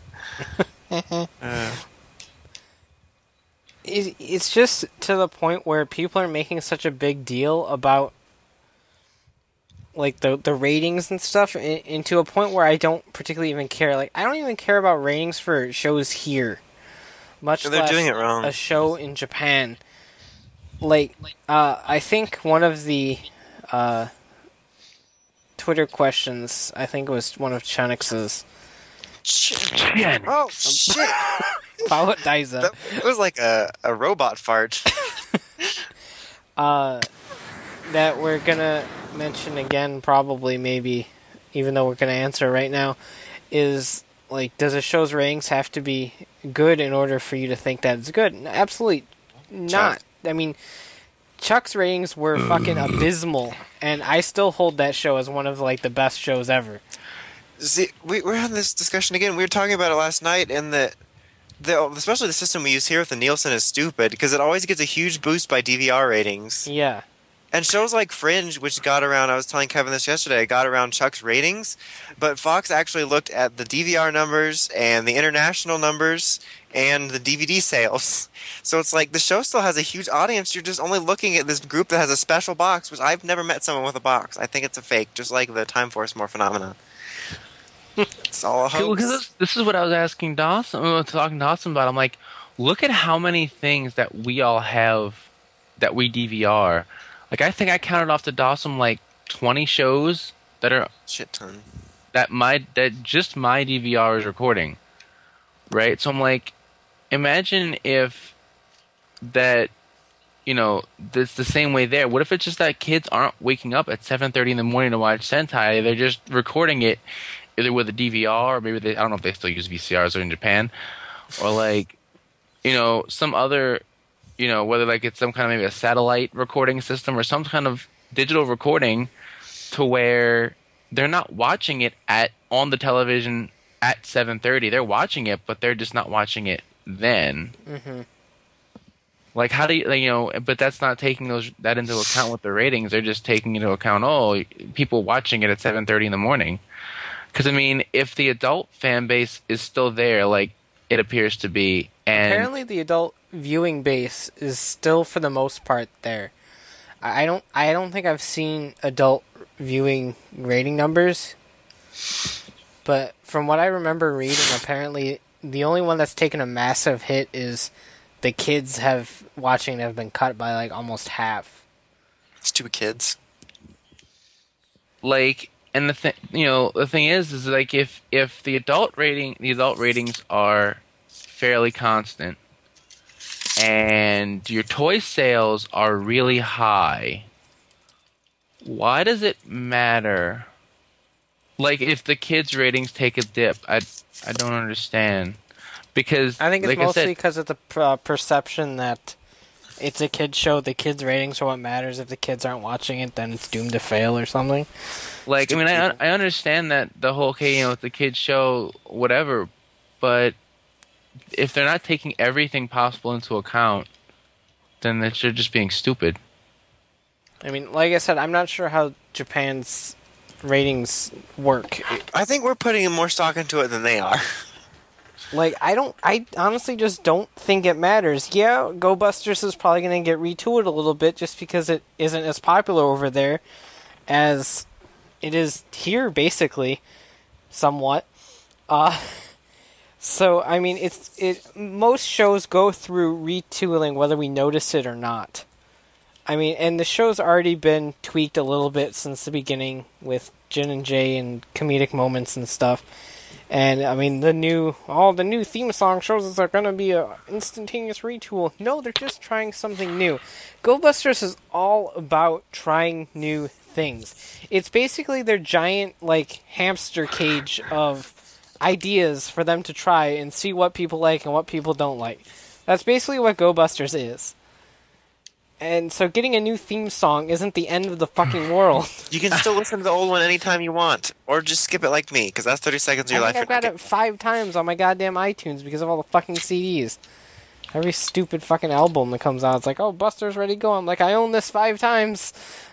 It, it's just to the point where people are making such a big deal about like the the ratings and stuff, and, and to a point where I don't particularly even care. Like I don't even care about ratings for shows here, much they're less doing it wrong. a show in Japan. Like uh, I think one of the uh, Twitter questions, I think it was one of Chunix's. Oh shit! Follow it, Daiza. That, it was like a, a robot fart. uh, that we're gonna mention again, probably, maybe, even though we're gonna answer right now, is like, does a show's ratings have to be good in order for you to think that it's good? Absolutely not. I mean, Chuck's ratings were fucking abysmal, and I still hold that show as one of like the best shows ever. See, we, we're having this discussion again. We were talking about it last night, and that the especially the system we use here with the Nielsen is stupid because it always gets a huge boost by D V R ratings. Yeah. And shows like Fringe, which got around, I was telling Kevin this yesterday, got around Chuck's ratings, but Fox actually looked at the D V R numbers and the international numbers and the D V D sales. So it's like the show still has a huge audience. You're just only looking at this group that has a special box, which I've never met someone with a box. I think it's a fake, just like the Time Force more phenomenon. It's all a hoax. Because this, this is what I was asking Dawson, I was talking to Dawson about. I'm like, look at how many things that we all have that we D V R. Like, I think I counted off to Dawson like twenty shows that are Shit ton. that my that just my D V R is recording, right? So I'm like, imagine if that, you know, it's the same way there. What if it's just that kids aren't waking up at seven thirty in the morning to watch Sentai? They're just recording it either with a D V R or maybe they, I don't know if they still use V C Rs or in Japan, or like, you know, some other, you know, whether like it's some kind of maybe a satellite recording system or some kind of digital recording to where they're not watching it at on the television at seven thirty. They're watching it, but they're just not watching it then. Mm-hmm. Like, how do you, like, you know, but that's not taking those that into account with the ratings. They're just taking into account, oh, people watching it at seven thirty in the morning. Because, I mean, if the adult fan base is still there, like it appears to be, and apparently the adult viewing base is still for the most part there. I don't I don't think I've seen adult viewing rating numbers, but from what I remember reading, apparently the only one that's taken a massive hit is the kids have watching have been cut by like almost half. Stupid kids. like, and the thing, you know, the thing is, is like if if the adult rating, the adult ratings are fairly constant, and your toy sales are really high, why does it matter? Like, if the kids' ratings take a dip, I, I don't understand. Because I think it's like mostly I said, because of the uh, perception that it's a kid's show. The kids' ratings are what matters. If the kids aren't watching it, then it's doomed to fail or something. like, I mean, I, I understand that the whole, okay, you know, it's a kid's show, whatever, but if they're not taking everything possible into account, then they're just being stupid. I mean, like I said, I'm not sure how Japan's ratings work. I think we're putting more stock into it than they are. Like, I don't, I honestly just don't think it matters. Yeah, Go Busters is probably going to get retooled a little bit just because it isn't as popular over there as it is here, basically, somewhat. Uh, so, I mean, it's, it, most shows go through retooling whether we notice it or not. I mean, and the show's already been tweaked a little bit since the beginning with Jin and Jay and comedic moments and stuff. And I mean, the new all the new theme song shows us they're gonna be a instantaneous retool. No, they're just trying something new. GoBusters is all about trying new things. It's basically their giant like hamster cage of ideas for them to try and see what people like and what people don't like. That's basically what GoBusters is. And so getting a new theme song isn't the end of the fucking world. You can still listen to the old one anytime you want, or just skip it like me, because that's thirty seconds of your I life. think I've got it five times on my goddamn iTunes because of all the fucking C Ds. Every stupid fucking album that comes out, it's like, oh, Buster's ready to go. I'm like, I own this five times.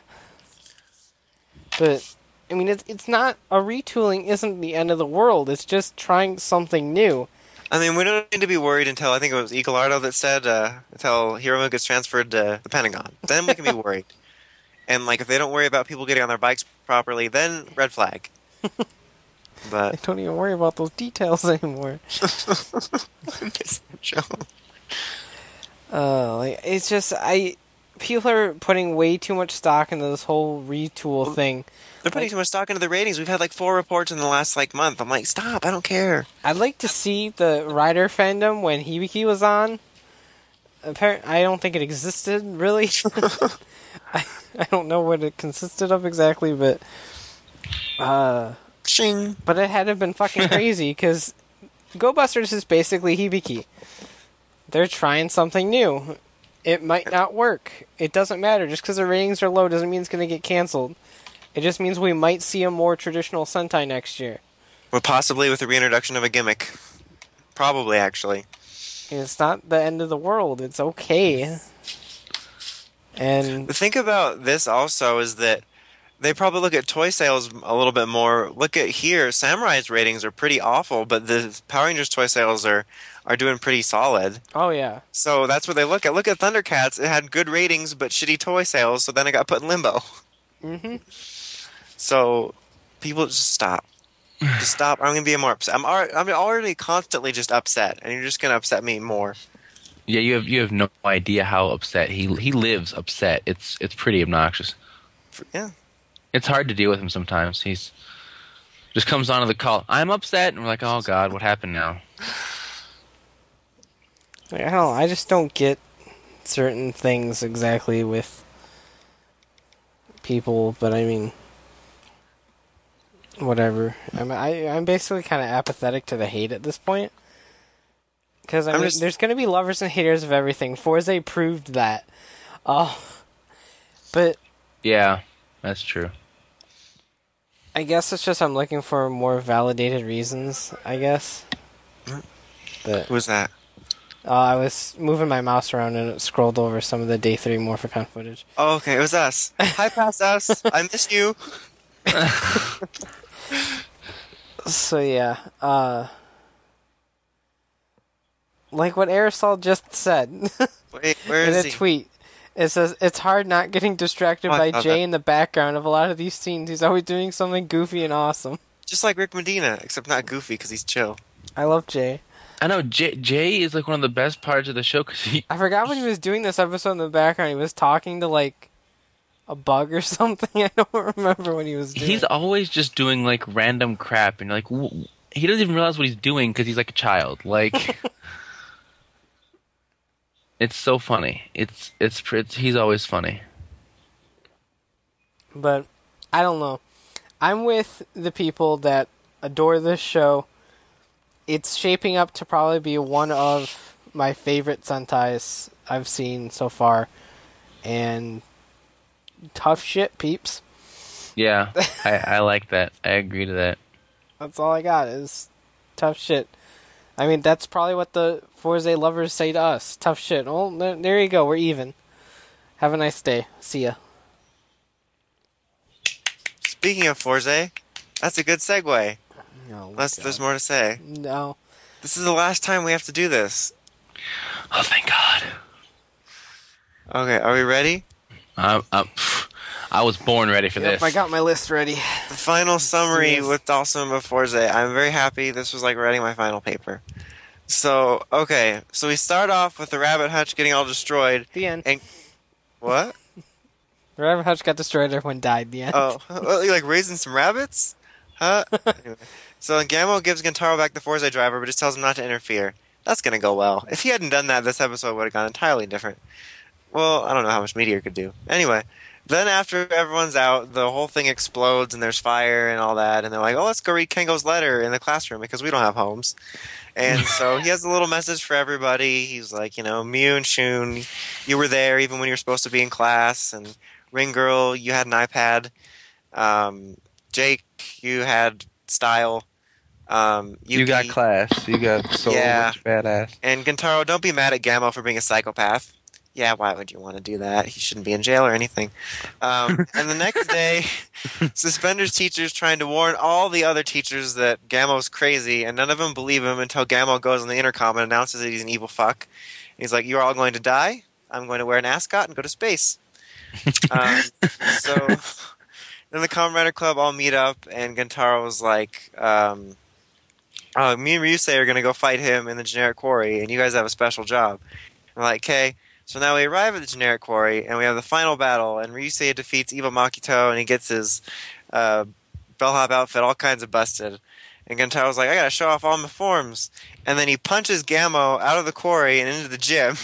But, I mean, it's it's not, a retooling isn't the end of the world. It's just trying something new. I mean, we don't need to be worried until, I think it was Ecolardo that said, uh, until Hiromu gets transferred to the Pentagon. Then we can be worried. And, like, if they don't worry about people getting on their bikes properly, then red flag. But I don't even worry about those details anymore. Miss that show. Uh, like, it's just, I... People are putting way too much stock into this whole retool thing. They're putting Like, too much stock into the ratings. We've had, like, four reports in the last, like, month. I'm like, stop, I don't care. I'd like to see the Rider fandom when Hibiki was on. Appar- I don't think it existed, really. I, I don't know what it consisted of exactly, but... Uh... Shing. But it had to have been fucking crazy, because GoBusters is basically Hibiki. They're trying something new. It might not work. It doesn't matter. Just because the ratings are low doesn't mean it's going to get canceled. It just means we might see a more traditional Sentai next year. Well, possibly with the reintroduction of a gimmick. Probably, actually. And it's not the end of the world. It's okay. And The thing about this also is that they probably look at toy sales a little bit more. Look at here, Samurai's ratings are pretty awful, but the Power Rangers toy sales are, are doing pretty solid. oh yeah, So that's what they look at. Look at Thundercats. It had good ratings, but shitty toy sales, so then it got put in limbo. mm-hmm. So people just stop. Just stop. I'm going to be more upset. I'm already, I'm already constantly just upset, and you're just going to upset me more. Yeah, you have you have no idea how upset he he lives. Upset. It's it's pretty obnoxious. Yeah. It's hard to deal with him sometimes. He's just comes onto the call. I'm upset, and we're like, oh god, what happened now? Like, I don't know, I just don't get certain things exactly with people, but I mean, whatever. I'm I, I'm basically kind of apathetic to the hate at this point. Because I I'm mean, just- there's going to be lovers and haters of everything. Forza proved that. Oh, but Yeah, that's true. I guess it's just I'm looking for more validated reasons. I guess. But Who was that? uh, I was moving my mouse around and it scrolled over some of the day three Morphicon footage. Oh, okay. It was us. Hi, past us. I miss you. So yeah, uh, like what Aerosol just said Wait, where in is a he? tweet. It says, it's hard not getting distracted Oh, I by saw Jay that. in the background of a lot of these scenes. He's always doing something goofy and awesome. Just like Rick Medina, except not goofy because he's chill. I love Jay. I know Jay, Jay is like one of the best parts of the show because he I forgot what he was doing this episode in the background. He was talking to, like, a bug or something. I don't remember what he was doing. he's always just doing like random crap, and you're like, w- he doesn't even realize what he's doing because he's like a child. Like, it's so funny. It's, it's it's he's always funny. But, I don't know. I'm with the people that adore this show. It's shaping up to probably be one of my favorite Sentais I've seen so far. And tough shit, peeps. Yeah, I, I like that. I agree to that. That's all I got is tough shit. I mean, that's probably what the Forza lovers say to us. Tough shit. Well, there, there you go. We're even. Have a nice day. See ya. Speaking of Forza, that's a good segue. No, Unless God. there's more to say. No. This is the last time we have to do this. Oh, thank God. Okay, are we ready? I, I, I was born ready for Yep, this. I got my list ready. The final summary Yes. with Dawson of Forza. I'm very happy. This was like writing my final paper. So, okay. So we start off with the rabbit hutch getting all destroyed. The end. And what? Rabbit Hutch got destroyed. Everyone died. The end. Oh, well, you like raising some rabbits? Huh? Anyway. So Gamma gives Gentaro back the Forza driver, but just tells him not to interfere. That's gonna go well. If he hadn't done that, this episode would have gone entirely different. Well, I don't know how much Meteor could do. Anyway, then after everyone's out, the whole thing explodes and there's fire and all that, and they're like, oh, let's go read Kengo's letter in the classroom because we don't have homes. And so he has a little message for everybody. He's like, you know, Mew and Shun, you were there even when you were supposed to be in class, and Ring Girl, you had an iPad. Um, Jake, you had style. Um, You Yuki, got class. You got so Yeah. much badass. and Gentaro, don't be mad at Gamma for being a psychopath. Yeah, why would you want to do that? He shouldn't be in jail or anything. Um, and the next day, Suspender's teacher's trying to warn all the other teachers that Gammo's crazy, and none of them believe him until Gammo goes on the intercom and announces that he's an evil fuck. He's like, you're all going to die. I'm going to wear an ascot and go to space. um, so then the Kamen Rider Club all meet up, and Gentaro's like, um, oh, me and Ryusei are going to go fight him in the generic quarry, and you guys have a special job. I'm like, okay. So now we arrive at the generic quarry, and we have the final battle, and Ryusei defeats Evil Makito, and he gets his uh, bellhop outfit all kinds of busted. And Gentaro's like, I gotta show off all my forms. And then he punches Gammo out of the quarry and into the gym.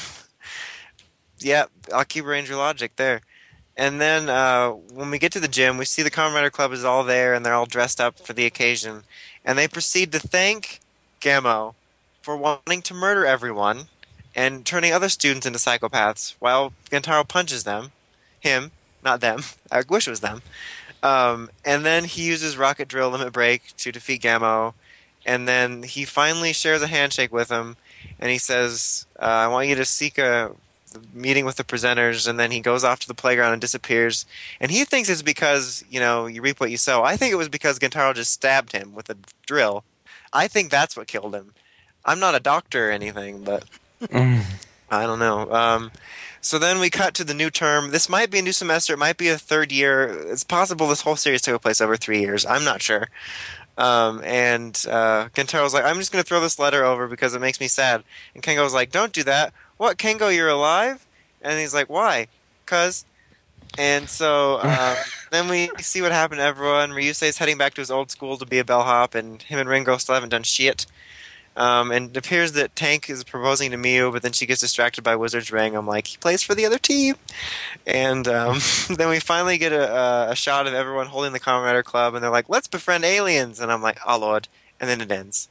Yep, Akiba Ranger logic there. And then uh, when we get to the gym, we see the Kamen Rider Club is all there, and they're all dressed up for the occasion. And they proceed to thank Gammo for wanting to murder everyone and turning other students into psychopaths while Gentaro punches them. Him, not them. I wish it was them. Um, and then he uses Rocket Drill Limit Break to defeat Gammo. And then he finally shares a handshake with him. And he says, uh, I want you to seek a meeting with the presenters. And then he goes off to the playground and disappears. And he thinks it's because, you know, you reap what you sow. I think it was because Gentaro just stabbed him with a drill. I think that's what killed him. I'm not a doctor or anything, but I don't know. Um, so then we cut to the new term. This might be a new semester. It might be a third year. It's possible this whole series took place over three years. I'm not sure. Um, and uh, Gentaro's like, I'm just going to throw this letter over because it makes me sad. And Kengo's like, don't do that. What, Kengo, you're alive? And he's like, why? Cuz. And so um, then we see what happened to everyone. Ryusei's heading back to his old school to be a bellhop, and him and Ringo still haven't done shit. Um, and it appears that Tank is proposing to Miu, but then she gets distracted by Wizard's Ring. I'm like, he plays for the other team. And um, then we finally get a, a, a shot of everyone holding the Kamen Rider Club, and they're like, let's befriend aliens. And I'm like, oh, Lord. And then it ends.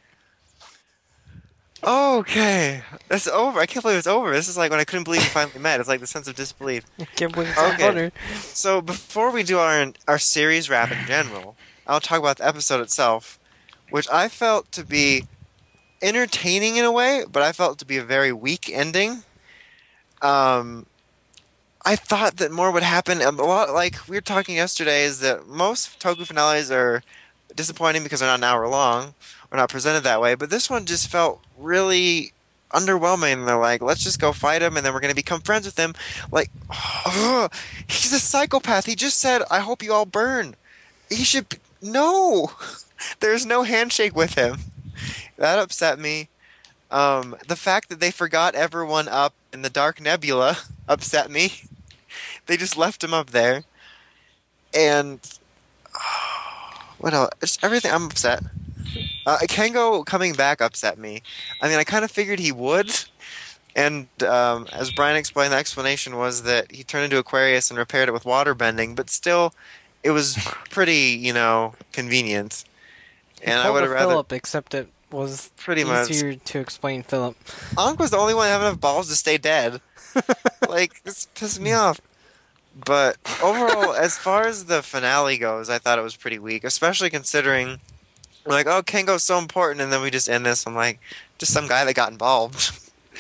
Okay. That's over. I can't believe it's over. This is like when I couldn't believe we finally met. It's like the sense of disbelief. Can't believe it's Okay. okay. So before we do our our series wrap in general, I'll talk about the episode itself, which I felt to be entertaining in a way, but I felt to be a very weak ending. Um, I thought that more would happen. A lot, like we were talking yesterday, is that most Toku finales are disappointing because they're not an hour long or not presented that way. But this one just felt really underwhelming. They're like, let's just go fight him, and then we're going to become friends with him. Like, ugh, he's a psychopath. He just said, "I hope you all burn." He should be- no. There's no handshake with him. That upset me. Um, the fact that they forgot everyone up in the Dark Nebula upset me. They just left him up there. And oh, what else? Just everything. I'm upset. Uh, Kengo coming back upset me. I mean, I kind of figured he would. And um, as Brian explained, the explanation was that he turned into Aquarius and repaired it with water bending. But still, it was pretty, you know, convenient. And I would have rather... Philip, except it was Pretty much. easier to explain Philip. Ankh was the only one having enough balls to stay dead. Like, this pissed me off. But overall, as far as the finale goes, I thought it was pretty weak, especially considering, like, oh, Kengo's so important, and then we just end this. I'm like, just some guy that got involved.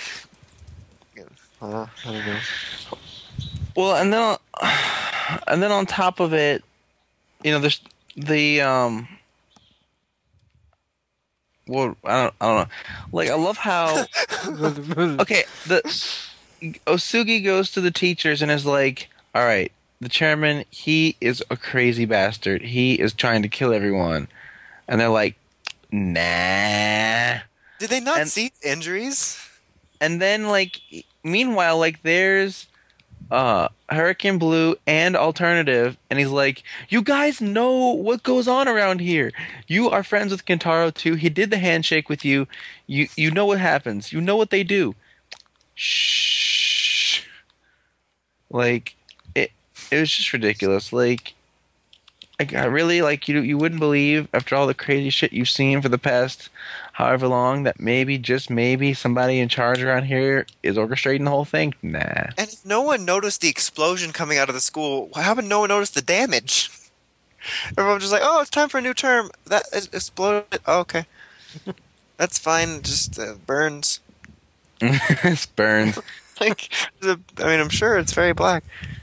uh, I don't know. Well, and then on- and then on top of it, you know, there's the um. Well, I don't, I don't know. Like, I love how. Okay, the Osugi goes to the teachers and is like, "All right, the chairman, he is a crazy bastard. He is trying to kill everyone," and they're like, "Nah." Did they not And- see injuries? And then, like, meanwhile, like, there's uh, Hurricane Blue and Alternative, and he's like, "You guys know what goes on around here. You are friends with Kentaro too. He did the handshake with you. You you know what happens. You know what they do. Shh." Like it it was just ridiculous. Like I, I really like you you wouldn't believe after all the crazy shit you've seen for the past however long that maybe just maybe somebody in charge around here is orchestrating the whole thing. Nah. And if no one noticed the explosion coming out of the school, how would no one notice the damage? Everyone's just like, "Oh, it's time for a new term." That is exploded. Oh, okay, that's fine. Just uh, burns. It's burned. Like, the, I mean, I'm sure it's very black.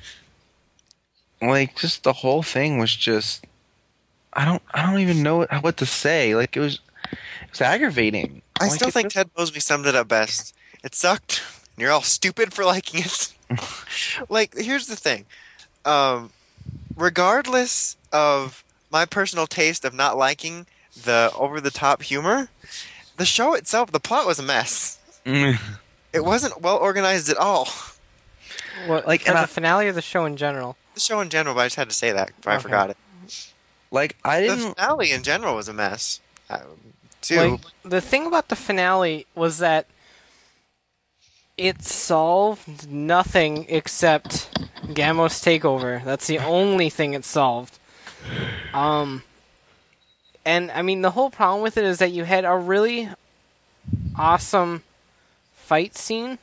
Like just the whole thing was just I don't I don't even know what, what to say. Like it was it was aggravating. I Like, still it think just- Ted Mosby summed it up best. It sucked. And you're all stupid for liking it. Like, here's the thing. Um, regardless of my personal taste of not liking the over-the-top humor, the show itself, the plot was a mess. Mm. It wasn't well organized at all. What, Like, for and the I- finale of the show in general? The show in general, but I just had to say that before I Okay. forgot it. like I The didn't finale in general was a mess. Uh, too. Like, the thing about the finale was that it solved nothing except Gamo's takeover. That's the only thing it solved. Um, and I mean, the whole problem with it is that you had a really awesome fight scene,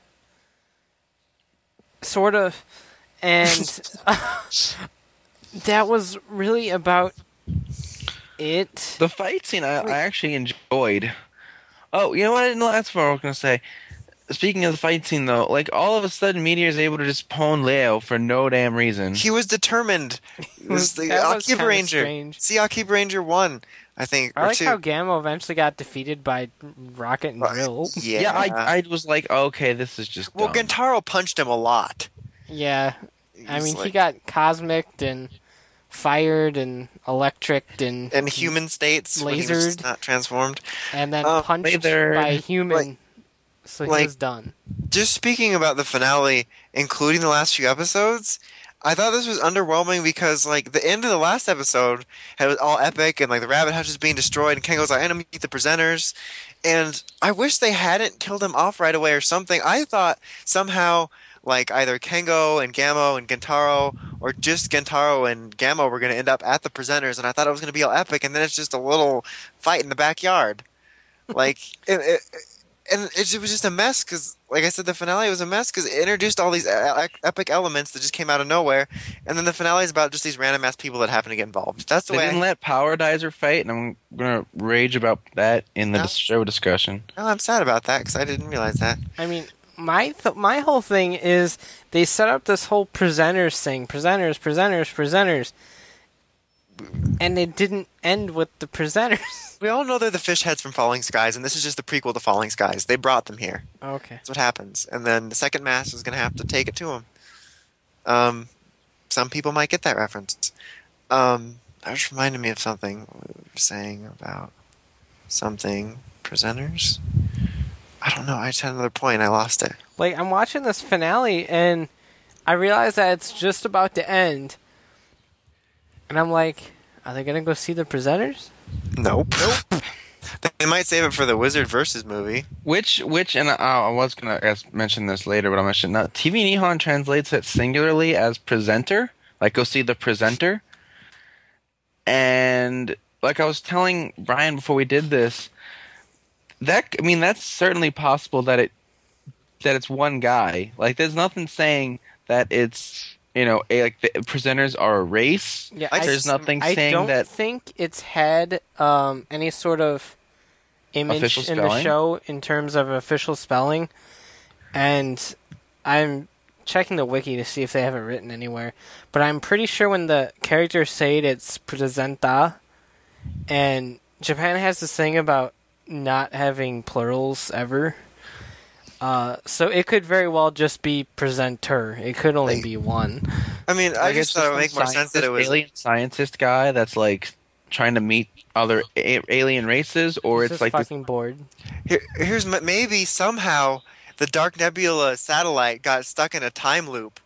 sort of, and that was really about it. the fight scene I, I actually enjoyed. Oh, you know what? I didn't know that's what I was gonna say. Speaking of the fight scene though, like all of a sudden Meteor is able to just pwn Leo for no damn reason. He was determined. It was the That was Akiba kinda Ranger. strange. See, Akiba Ranger won, I think. I or like two. how Gamma eventually got defeated by Rocket and Right. Drill. Yeah, Yeah, I I was like, okay, this is just Well, dumb. Gentaro punched him a lot. Yeah, I He's mean, he like- got cosmicked and fired and electricked and in human states when he was just Lasered. not transformed. and then uh, punched lasered. by a human. Like- so he like- was done. Just speaking about the finale, including the last few episodes, I thought this was underwhelming because, like, the end of the last episode had was all epic and like the rabbit hutch is being destroyed and Kengo's like, "I'm gonna meet the presenters," and I wish they hadn't killed him off right away or something. I thought somehow, like, either Kengo and Gamo and Gentaro, or just Gentaro and Gamo were gonna end up at the presenters, and I thought it was gonna be all epic, and then it's just a little fight in the backyard, like it. it And it was just a mess because, like I said, the finale was a mess because it introduced all these e- epic elements that just came out of nowhere, and then the finale is about just these random ass people that happen to get involved. That's the They way. didn't I, let Power Dizer fight, and I'm gonna rage about that in the No. dis- show discussion. no, I'm sad about that because I didn't realize that. I mean, my th- my whole thing is they set up this whole presenters thing, presenters, presenters, presenters, and it didn't end with the presenters. We all know they're the fish heads from Falling Skies, and this is just the prequel to Falling Skies. They brought them here. Okay. That's what happens, and then the second master is going to have to take it to them. Um, some people might get that reference. Um, that just reminded me of something we were saying about something presenters. I don't know. I just had another point. I lost it. Like, I'm watching this finale, and I realize that it's just about to end. And I'm like, are they going to go see the presenters? Nope. Nope. They might save it for the Wizard versus movie. Which, which, and I, I was gonna ask, mention this later, but I'll mention now. T V Nihon translates it singularly as presenter, like go see the presenter. And like I was telling Brian before we did this, that I mean that's certainly possible that it that it's one guy. Like there's nothing saying that it's you know a, like the presenters are a race. Yeah, I- There's nothing I saying don't that. think it's had um, any sort of image Official in the spelling? show in terms of official spelling. And I'm checking the wiki to see if they have it written anywhere. But I'm pretty sure when the characters say it, it's presenta. And Japan has this thing about not having plurals ever. Uh, so it could very well just be presenter. It could only Like- be one. I mean, I Like, just it's thought it would make some more sense that it was. alien scientist guy that's like trying to meet other a- alien races, or It's it's just like this fucking bored. Here, here's m- maybe somehow the Dark Nebula satellite got stuck in a time loop,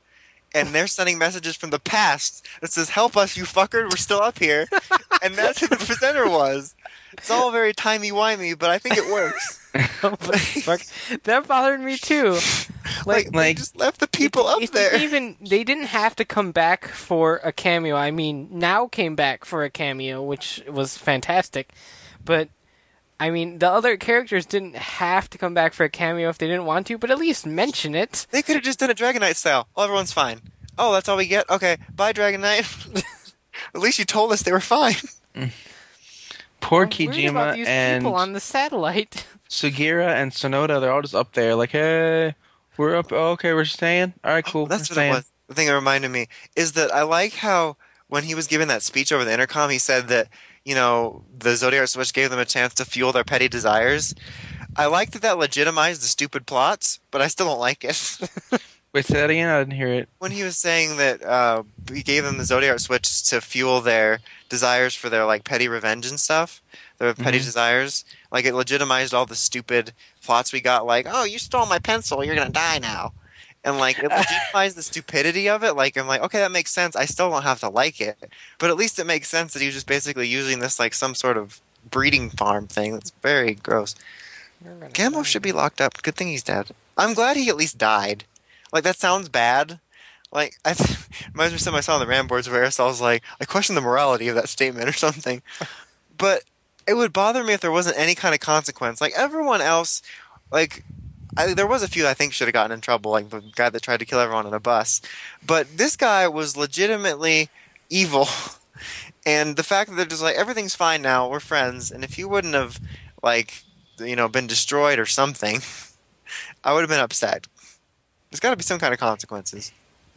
and they're sending messages from the past that says, "Help us, you fucker! We're still up here," and that's who the presenter was. It's all very timey-wimey, but I think it works. Oh, but fuck, that bothered me too. Like, Like, they like- just left the people it, up it there. didn't even they didn't have to come back for a cameo. I mean, Now came back for a cameo, which was fantastic. But I mean, the other characters didn't have to come back for a cameo if they didn't want to, but at least mention it. They could have just done it Dragon Knight style. Oh, everyone's fine. Oh, that's all we get? Okay, bye, Dragon Knight. At least you told us they were fine. Poor I'm worried about Kijima these and people on the satellite. Sugira and Sonoda, they're all just up there like, hey, we're up. Oh, okay, we're staying. All right, cool. That's we're what it staying. was. The thing that reminded me is that I like how when he was giving that speech over the intercom, he said that, you know, the Zodiac Switch gave them a chance to fuel their petty desires. I like that that legitimized the stupid plots, but I still don't like it. Wait, say that again? I didn't hear it. When he was saying that uh, he gave them the Zodiac Switch to fuel their desires for their like petty revenge and stuff, their petty Mhm. desires, like it legitimized all the stupid plots we got. Like, oh, you stole my pencil, you're gonna die now, and like it legitimized the stupidity of it. Like I'm like, okay, that makes sense. I still don't have to like it, but at least it makes sense that he was just basically using this like some sort of breeding farm thing. That's very gross. Gambo should be locked up. Good thing he's dead. I'm glad he at least died. Like, that sounds bad. Like, I th- reminds me of something I saw on the RAM boards where I was like, I question the morality of that statement or something. But it would bother me if there wasn't any kind of consequence. Like, everyone else, like, I, there was a few I think should have gotten in trouble, like the guy that tried to kill everyone on a bus. But this guy was legitimately evil. And the fact that they're just like, everything's fine now, we're friends, and if you wouldn't have, like, you know, been destroyed or something, I would have been upset. There's got to be some kind of consequences.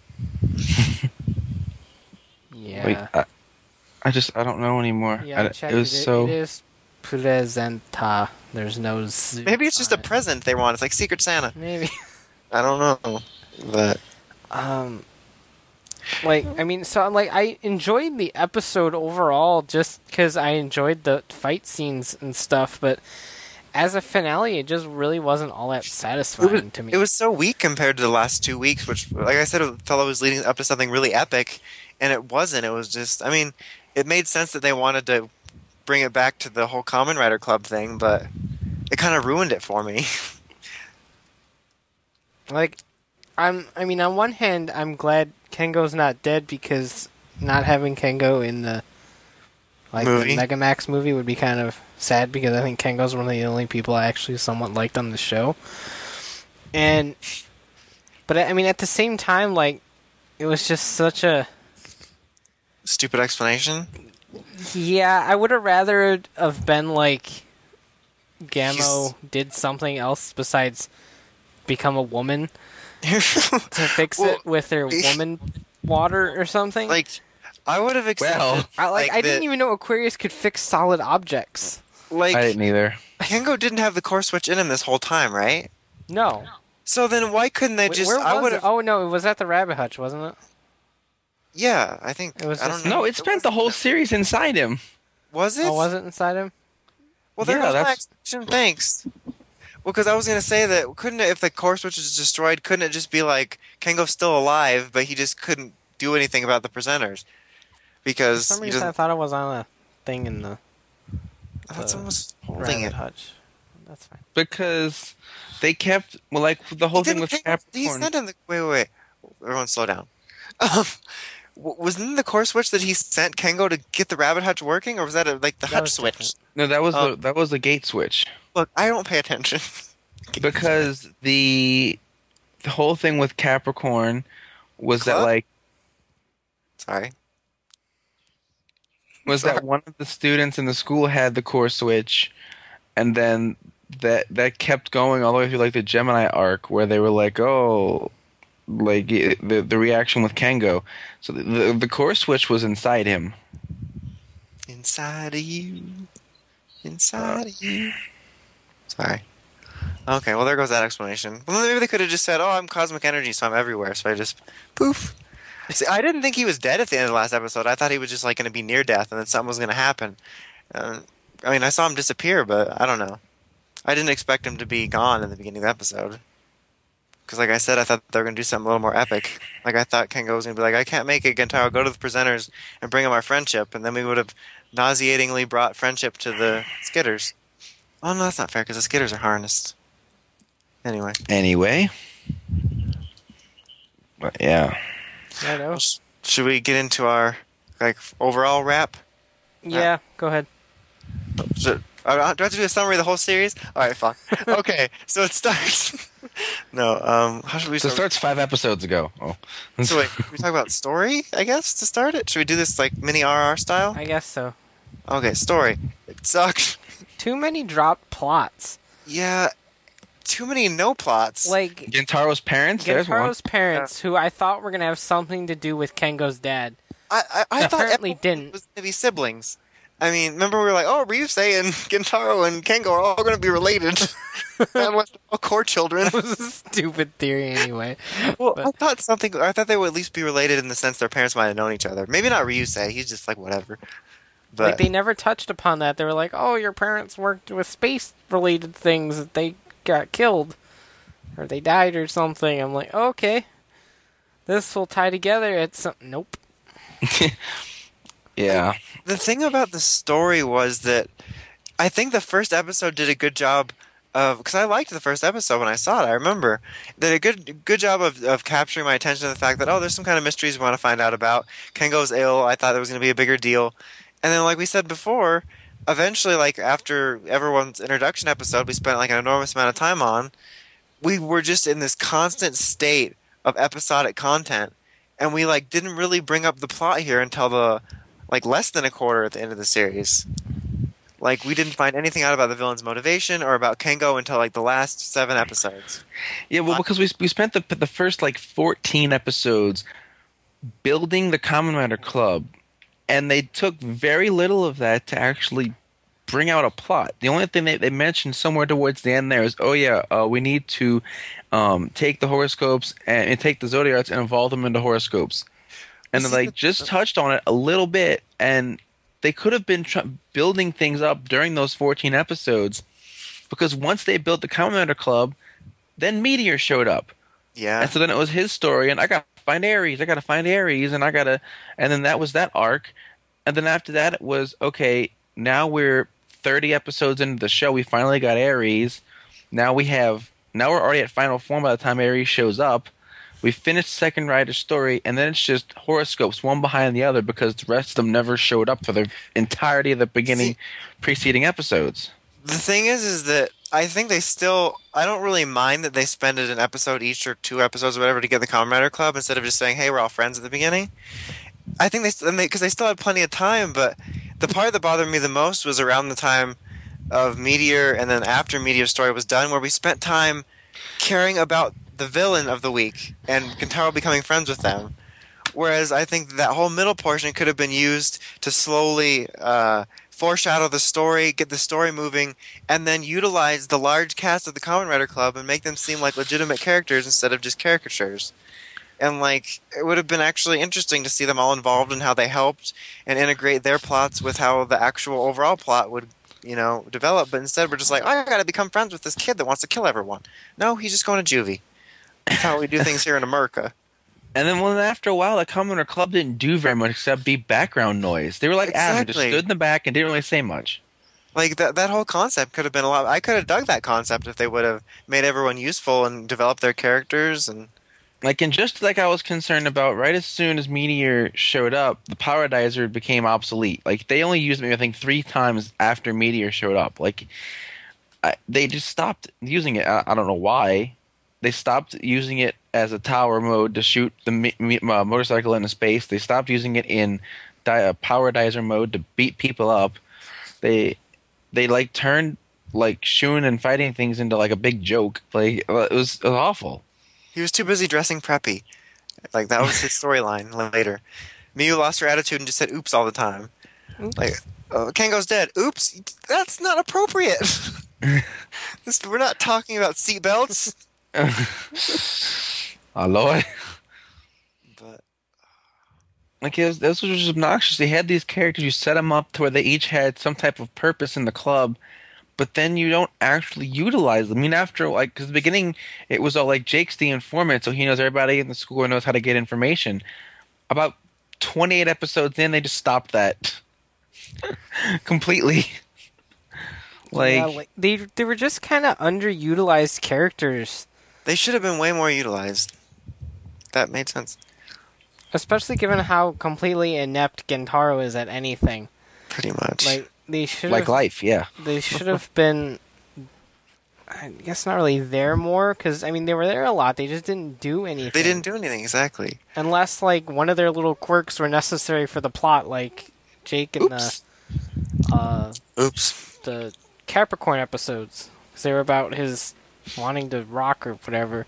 Yeah. Wait, I, I just, I don't know anymore. yeah, I, I it checked was it. so. It is presenta. There's no Z. Maybe it's just a on it. present they want. It's like Secret Santa. Maybe. I don't know. But Um, like I mean, so like I enjoyed the episode overall just because I enjoyed the fight scenes and stuff, but as a finale, it just really wasn't all that it satisfying was, to me. it was so weak compared to the last two weeks, which, like I said, a fellow was leading up to something really epic, and it wasn't. It was just, I mean, it made sense that they wanted to bring it back to the whole Kamen Rider Club thing, but it kind of ruined it for me. Like, I'm. I mean, on one hand, I'm glad Kengo's not dead because not having Kengo in the like Movie? the Megamax movie would be kind of sad because I think Kengo's one of the only people I actually somewhat liked on the show. And, but I mean, at the same time, like, it was just such a Stupid explanation. yeah. I would have rather have been like Gammo He's- did something else besides become a woman to fix Well, it with their woman water or something. like, I would have accepted. Well, I like. I didn't that- even know Aquarius could fix solid objects. Like, I didn't either. Kengo didn't have the core switch in him this whole time, right? No. So then why couldn't they Wait, just? where I was would it? have. Oh no, it was at the Rabbit Hutch, wasn't it? Yeah, I think. It was I just- don't know. No, it spent the whole series inside him. Was it? Oh, was it inside him? Well, there Yeah, goes my that's- explanation. Thanks. Well, because I was gonna say that couldn't it, if the core switch is destroyed, couldn't it just be like Kengo's still alive, but he just couldn't do anything about the presenters For because some he reason, I doesn't. thought it was on a thing in the I thought the someone was holding Rabbit it. Hutch. That's fine. Because they kept, well, like, the whole He thing didn't with take- He Capricorn. sent him the. Wait, wait, wait. Everyone, slow down. Um, w- wasn't the core switch that he sent Kengo to get the rabbit hutch working, or was that a, like the That hutch was switch? different. No, that was Oh. the that was the gate switch. Look, I don't pay attention. Because the the whole thing with Capricorn was that Club? like Sorry. was Sorry. that one of the students in the school had the core switch, and then that that kept going all the way through like the Gemini arc where they were like, oh, like the the reaction with Kengo. So the the, the core switch was inside him. Inside of you. Inside of you. Sorry. Okay, well, there goes that explanation. Well, maybe they could have just said, oh, I'm cosmic energy, so I'm everywhere. So I just, poof. See, I didn't think he was dead at the end of the last episode. I thought he was just, like, going to be near death and then something was going to happen. Uh, I mean, I saw him disappear, but I don't know. I didn't expect him to be gone in the beginning of the episode. Because, like I said, I thought they were going to do something a little more epic. Like, I thought Kengo was going to be like, I can't make it, Gentaro, go to the presenters and bring them our friendship. And then we would have nauseatingly brought friendship to the Skitters. Oh, no, that's not fair, because the Skitters are harnessed. Anyway. Anyway. But yeah. I know. Sh- Should we get into our, like, overall wrap? Yeah, go ahead. Should, uh, do I have to do a summary of the whole series? All right, fine. Okay, so it starts. no, um, how should we So it start? starts five episodes ago. Oh. So wait, should we talk about story, I guess, to start it? Should we do this like mini R R style? I guess so. Okay, story. It sucked. Too many dropped plots. Yeah, too many no plots. Like Gintaro's parents? There's one. Gentaro's parents, who I thought were gonna have something to do with Kengo's dad. I, I, I thought apparently everyone didn't. was going to be siblings. I mean, remember we were like, oh, Ryusei and Gentaro and Kengo are all going to be related. Unless they're all core children. That was a stupid theory anyway. Well, But- I thought something. I thought they would at least be related in the sense their parents might have known each other. Maybe not Ryusei. He's just like whatever. But Like, they never touched upon that. They were like, oh, your parents worked with space-related things, that they got killed. Or they died or something. I'm like, okay. This will tie together. It's... Nope. Yeah. the thing about the story was that I think the first episode did a good job of, because I liked the first episode when I saw it. I remember did a good good job of, of capturing my attention to the fact that oh, there's some kind of mysteries we want to find out about. Kengo's ill. I thought there was going to be a bigger deal, and then like we said before, eventually, like after everyone's introduction episode, we spent like an enormous amount of time on. We were just in this constant state of episodic content, and we like didn't really bring up the plot here until the like less than a quarter at the end of the series. Like we didn't find anything out about the villain's motivation or about Kengo until like the last seven episodes. Yeah, well, because we we spent the the first like fourteen episodes building the Common Matter Club, and they took very little of that to actually bring out a plot. The only thing they, they mentioned somewhere towards the end there is, oh yeah, uh, we need to um, take the horoscopes and, and take the zodiacs and involve them into horoscopes. And then, like, just touched on it a little bit, and they could have been tr- building things up during those fourteen episodes, because once they built the Common Matter Club, then Meteor showed up. Yeah. And so then it was his story, and I got to find Ares, I got to find Ares, and I got to, and then that was that arc. And then after that, it was, okay, now we're thirty episodes into the show, we finally got Ares. Now we have, now we're already at final form by the time Ares shows up. We finished second rider's story, and then it's just horoscopes, one behind the other, because the rest of them never showed up for the entirety of the beginning, See, preceding episodes. The thing is, is that I think they still. I don't really mind that they spend it an episode each or two episodes or whatever to get the Common Matter Club instead of just saying, "Hey, we're all friends" at the beginning. I think they because they, they still had plenty of time, but the part that bothered me the most was around the time of Meteor and then after Meteor's story was done, where we spent time caring about the villain of the week and Kentaro becoming friends with them. Whereas I think that whole middle portion could have been used to slowly uh, foreshadow the story, get the story moving, and then utilize the large cast of the Kamen Rider Club and make them seem like legitimate characters instead of just caricatures. And like it would have been actually interesting to see them all involved and how they helped and integrate their plots with how the actual overall plot would, you know, develop. But instead we're just like, oh, I gotta become friends with this kid that wants to kill everyone. No, he's just going to juvie. That's how we do things here in America. And then when after a while, the Common Matter Club didn't do very much except be background noise. They were like Adam, just Exactly. stood in the back and didn't really say much. Like that that whole concept could have been a lot. I could have dug that concept if they would have made everyone useful and developed their characters. And Like, and just like I was concerned about, right as soon as Meteor showed up, the Power Dizer became obsolete. Like, they only used it, I think, three times after Meteor showed up. Like, I, they just stopped using it. I, I don't know why. They stopped using it as a tower mode to shoot the me, me, uh, motorcycle into space. They stopped using it in di- uh, Power Dizer mode to beat people up. They, they like, turned, like, shooting and fighting things into, like, a big joke. Like, it was, it was awful. he was too busy dressing preppy. Like that was his storyline later. Miyu lost her attitude and just said "oops" all the time. Oops. Like, oh, Kengo's dead. Oops, that's not appropriate. this, we're not talking about seatbelts. Oh, Lord. But Like, it was, this was just obnoxious. They had these characters, you set them up to where they each had some type of purpose in the club, but then you don't actually utilize them. I mean, after, like, because the beginning, it was all like Jake's the informant, so he knows everybody in the school and knows how to get information. About twenty-eight episodes in, they just stopped that completely. Like, yeah, like they they were just kind of underutilized characters, They should have been way more utilized. That made sense. especially given how completely inept Gentaro is at anything. Pretty much. Like they should like have, life, yeah. they should have been. I guess not really there more, because I mean they were there a lot. They just didn't do anything. they didn't do anything, exactly. unless like one of their little quirks were necessary for the plot, like Jake and Oops. the uh, Oops. the Capricorn episodes, because they were about his wanting to rock or whatever.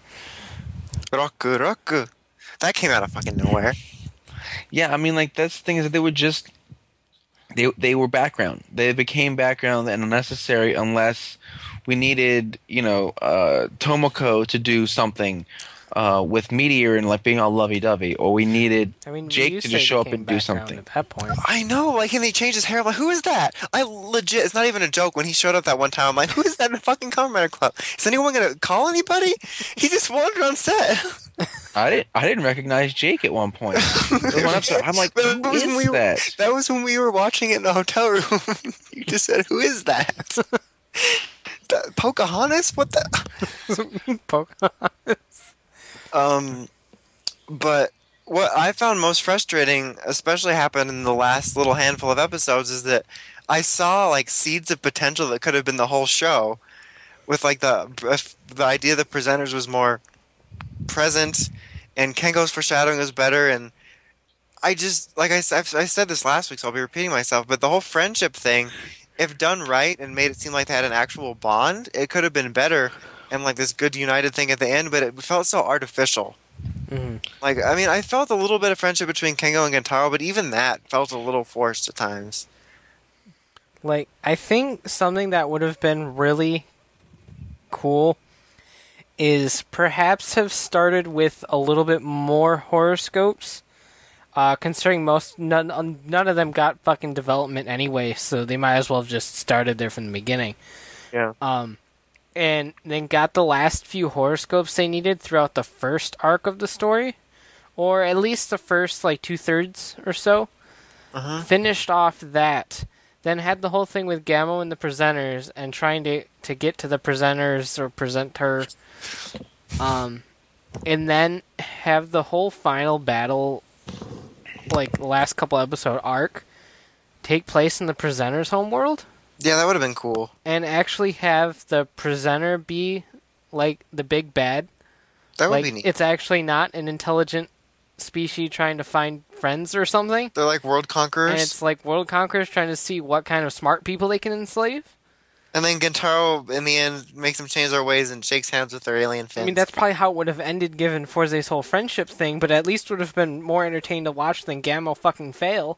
Roku, Roku. That came out of fucking nowhere. Yeah, I mean, like, that's the thing is that they would just they they were background. They became background and unnecessary unless we needed, you know, uh, Tomoko to do something uh, with Meteor and like being all lovey-dovey, or we needed I mean, Jake to Ryusei just show up became and do background something. at that point. I know, like, and he changed his hair. I'm like, who is that? I legit, it's not even a joke. When he showed up that one time, I'm like, who is that in the fucking Kamen Club? Is anyone gonna call anybody? He just wandered on set. I didn't I didn't recognize Jake at one point. There was one episode, I'm like, That who was when is we were- that? That was when we were watching it in the hotel room. You just said, who is that? That- Pocahontas? What the? Pocahontas. Um, but what I found most frustrating, especially happened in the last little handful of episodes, is that I saw like seeds of potential that could have been the whole show. With like the if the idea of the presenters was more present, and Kengo's foreshadowing was better, and I just like I, s- I've- I said this last week, so I'll be repeating myself. But the whole friendship thing, if done right and made it seem like they had an actual bond, it could have been better and like this good united thing at the end. But it felt so artificial. Mhm. Like, I mean, I felt a little bit of friendship between Kengo and Gentaro, but even that felt a little forced at times. Like, I think something that would have been really cool is perhaps have started with a little bit more horoscopes. Uh, considering most none um, none of them got fucking development anyway, so they might as well have just started there from the beginning. Yeah. Um, and then got the last few horoscopes they needed throughout the first arc of the story, or at least the first like two thirds or so. Uh-huh. Finished off that, then had the whole thing with Gamma and the presenters, and trying to to get to the presenters or presenter, um, and then have the whole final battle, like last couple episode arc, take place in the presenter's homeworld. Yeah, that would have been cool. And actually have the presenter be like the big bad. That would Like be neat. it's actually not an intelligent species trying to find friends or something. They're like world conquerors. And it's like world conquerors trying to see what kind of smart people they can enslave. And then Gentaro, in the end, makes them change their ways and shakes hands with their alien fins. I mean, that's probably how it would have ended given Forze's whole friendship thing, but at least would have been more entertaining to watch than Gamma fucking fail.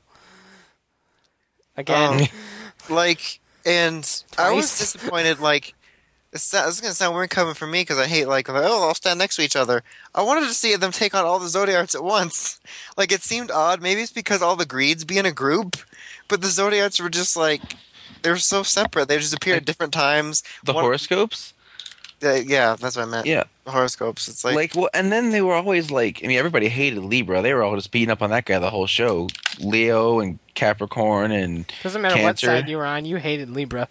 Again. Um, like, and I was Twice. disappointed. Like, it's, this is gonna sound weird coming from me because I hate like, like, oh, I'll stand next to each other. I wanted to see them take on all the Zodiarts at once. Like, it seemed odd. Maybe it's because all the Greeds be in a group, but the Zodiarts were just like, they were so separate. They just appeared at different times. The One- horoscopes? Uh, yeah, that's what I meant. Yeah. The horoscopes. It's like, Like, well, and then they were always like, I mean, everybody hated Libra. They were all just beating up on that guy the whole show. Leo and Capricorn and Doesn't matter Cancer. what side you were on, you hated Libra.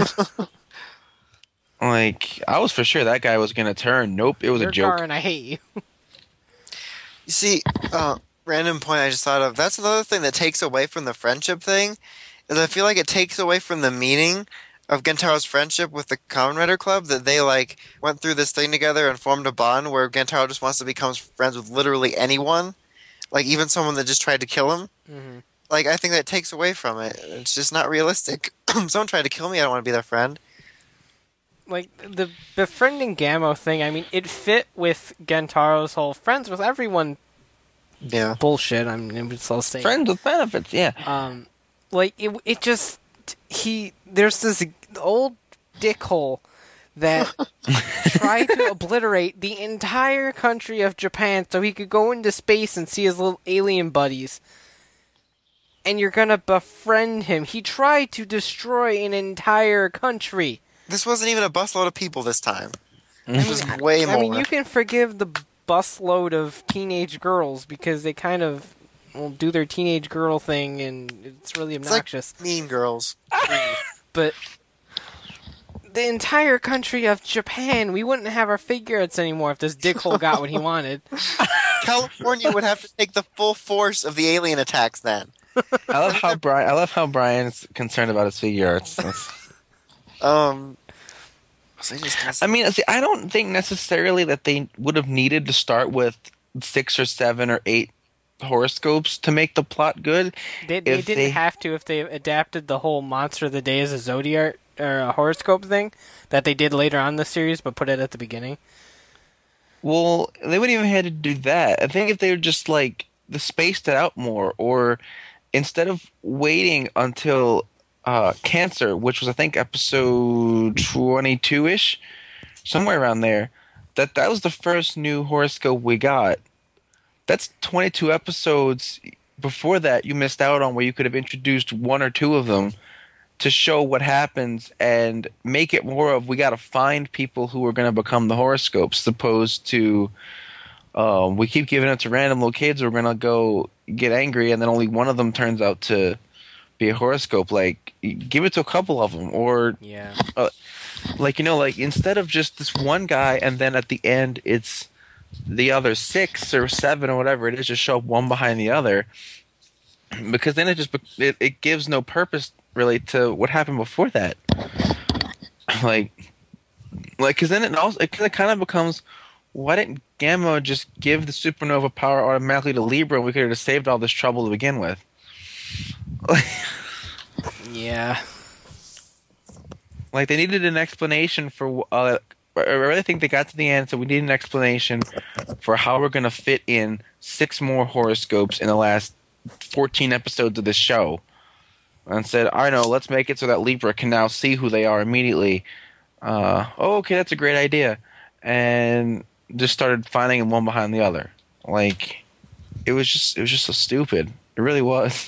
Like, I was for sure that guy was gonna turn. Nope, it was You're a joke. Gar and I hate you. you see, uh, random point I just thought of. That's another thing that takes away from the friendship thing. Is I feel like it takes away from the meaning of Gentaro's friendship with the Kamen Rider Club, that they like went through this thing together and formed a bond where Gentaro just wants to become friends with literally anyone, like even someone that just tried to kill him. Mm-hmm. Like, I think that takes away from it. It's just not realistic. Someone tried to kill me, I don't want to be their friend. Like, the befriending Gamma thing, I mean, it fit with Gentaro's whole friends with everyone Yeah. bullshit, I mean, it's all saying. Friends with benefits, yeah. Um, like, it, it just, he, there's this old dickhole that tried to obliterate the entire country of Japan so he could go into space and see his little alien buddies. And you're gonna befriend him. He tried to destroy an entire country. This wasn't even a busload of people this time. I This mean, was way I more. mean, you can forgive the busload of teenage girls because they kind of will do their teenage girl thing, and it's really It's like obnoxious. Mean Girls. But the entire country of Japan, we wouldn't have our figure-outs anymore if this dickhole got what he wanted. California would have to take the full force of the alien attacks then. I love how Brian. I love how Brian's concerned about his figure arts. That's- Um, so they just I mean, see, I don't think necessarily that they would have needed to start with six or seven or eight horoscopes to make the plot good. They, they If didn't they- have to if they adapted the whole Monster of the Day as a zodiac or a horoscope thing that they did later on in the series, but put it at the beginning. Well, they wouldn't even have to do that. I think if they were just like the spaced it out more, or instead of waiting until uh, Cancer, which was I think episode twenty-two ish, somewhere around there, that that was the first new horoscope we got. That's twenty-two episodes. Before that, you missed out on where you could have introduced one or two of them to show what happens and make it more of we got to find people who are going to become the horoscopes, opposed to um, we keep giving it to random little kids who are going to go get angry and then only one of them turns out to be a horoscope. Like, give it to a couple of them, or Yeah. like, you know, like instead of just this one guy and then at the end it's the other six or seven or whatever it is, just show up one behind the other, because then it just it, it gives no purpose really to what happened before that. like like because then it also it kind of becomes, why didn't Gamma just give the supernova power automatically to Libra and we could have just saved all this trouble to begin with? Yeah. Like, they needed an explanation for. Uh, I really think they got to the end, so we need an explanation for how we're going to fit in six more horoscopes in the last fourteen episodes of this show. And said, I know, let's make it so that Libra can now see who they are immediately. Uh, oh, okay, that's a great idea. And just started finding them one behind the other. Like, it was just, it was just so stupid. It really was.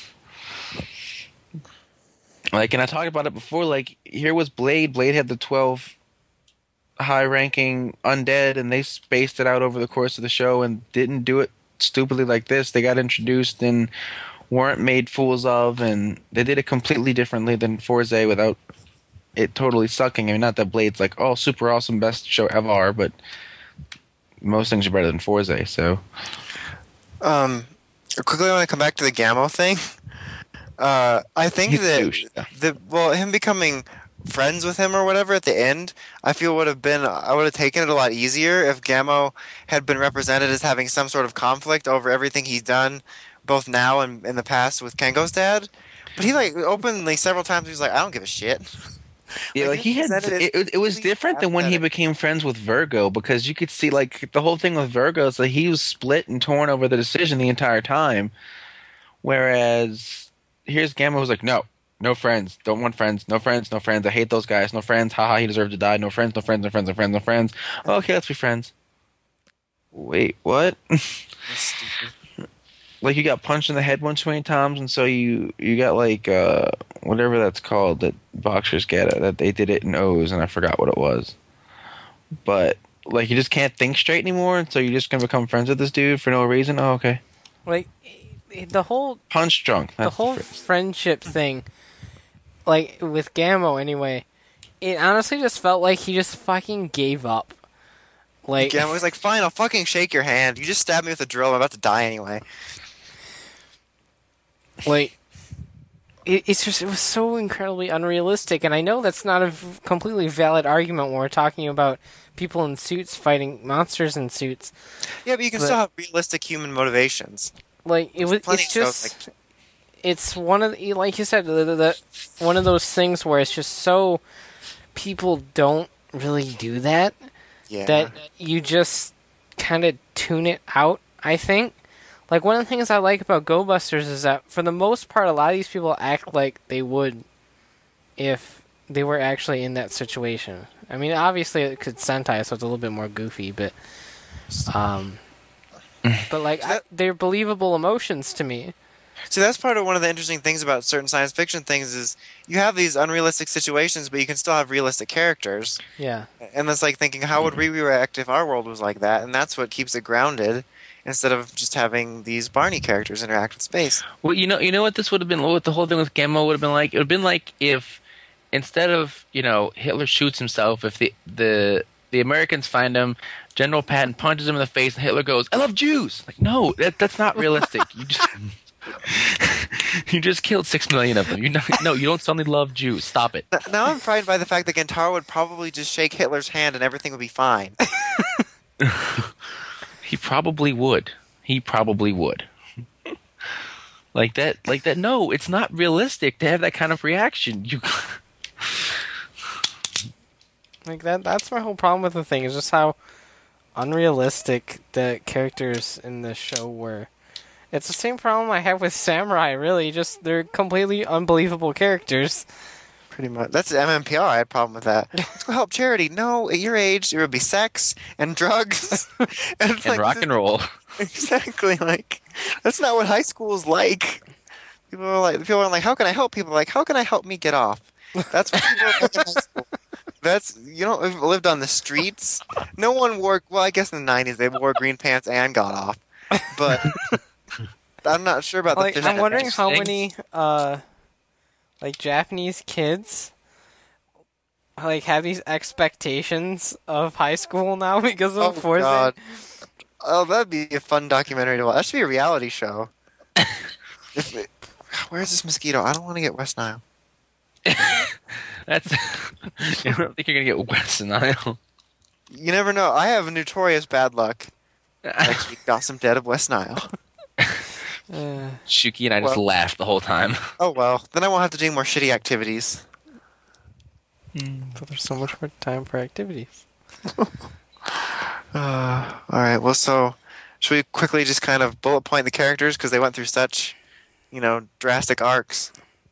Like, and I talked about it before, like, here was Blade. Blade had the twelve high-ranking undead, and they spaced it out over the course of the show and didn't do it stupidly like this. They got introduced and weren't made fools of, and they did it completely differently than Forze without it totally sucking. I mean, not that Blade's like, oh, super awesome, best show ever, but most things are better than Forze, so... Um, quickly, I want to come back to the Gamma thing. Uh, I think He's a that douche, yeah. the well, him becoming friends with him or whatever at the end, I feel would have been I would have taken it a lot easier if Gamma had been represented as having some sort of conflict over everything he's done, both now and in the past with Kengo's dad. But he like openly several times he was like, I don't give a shit. Yeah, Like, like he had. presented It, as it, it was completely different than when he apathetic. became friends with Virgo, because you could see like the whole thing with Virgo is that he was split and torn over the decision the entire time, whereas here's Gamma who's like, no, no friends, don't want friends, no friends, no friends. I hate those guys, no friends. Haha, he deserved to die. No friends, no friends, no friends, no friends, no friends. Okay, let's be friends. Wait, what? That's stupid. Like, you got punched in the head one too many times, and so you you got like uh whatever that's called that boxers get, that they did it in O's, and I forgot what it was. But like, you just can't think straight anymore, and so you're just gonna become friends with this dude for no reason. Oh, okay. Like, the whole Punch drunk. the That's whole phrase. friendship thing, like with Gammo anyway, it honestly just felt like he just fucking gave up. Like, Gamma was like, fine, I'll fucking shake your hand. You just stabbed me with a drill. I'm about to die anyway. like it, it's just it was so incredibly unrealistic, and I know that's not a v- completely valid argument when we're talking about people in suits fighting monsters in suits. Yeah, but you can But- still have realistic human motivations. Like it was, Plenty it's of just. shows like It's one of the, like you said, the, the, the one of those things where it's just so people don't really do that yeah. that you just kind of tune it out. I think, like one of the things I like about Go Busters is that for the most part, a lot of these people act like they would if they were actually in that situation. I mean, obviously it could Sentai, so it's a little bit more goofy, but um, but like I, they're believable emotions to me. See, that's part of one of the interesting things about certain science fiction things is you have these unrealistic situations, but you can still have realistic characters. Yeah. And that's like thinking, how would we react if our world was like that? And that's what keeps it grounded, instead of just having these Barney characters interact with space. Well, you know, you know what this would have been. What the whole thing with Gamma would have been like. It would have been like if instead of you know Hitler shoots himself, if the the the Americans find him, General Patton punches him in the face, and Hitler goes, "I love Jews." Like, no, that that's not realistic. You just you just killed six million of them. You know, no, you don't suddenly love Jews. Stop it. Now I'm frightened by the fact that Gentaro would probably just shake Hitler's hand and everything would be fine. He probably would. He probably would. Like that. Like that. No, it's not realistic to have that kind of reaction. You. Like that that's my whole problem with the thing, is just how unrealistic the characters in the show were. It's the same problem I have with Samurai, really, just they're completely unbelievable characters. Pretty much. That's M M P R. I had a problem with that. Let's go help charity. No, at your age, it would be sex and drugs and, it's And like, rock and roll. Exactly. Like that's not what high school is like. People are like, people are like, how can I help? People are like, how can I help me get off? That's what people are like in high school. That's you know, lived on the streets. No one wore. Well, I guess in the nineties they wore green pants and got off, but I'm not sure about Like the. I'm wondering how things. many uh like Japanese kids like have these expectations of high school now because of Oh Forza. God! Oh, that'd be a fun documentary to watch. That should be a reality show. If it, where's this mosquito? I don't want to get West Nile. That's. I don't think you're gonna get West Nile. You never know. I have notorious bad luck. Actually, got some dead of West Nile. Uh, Shuki and I just Well- laughed the whole time. Oh well, then I won't have to do more shitty activities. but there's so much more time for activities. Uh, all right. Well, so should we quickly just kind of bullet point the characters because they went through such, you know, drastic arcs?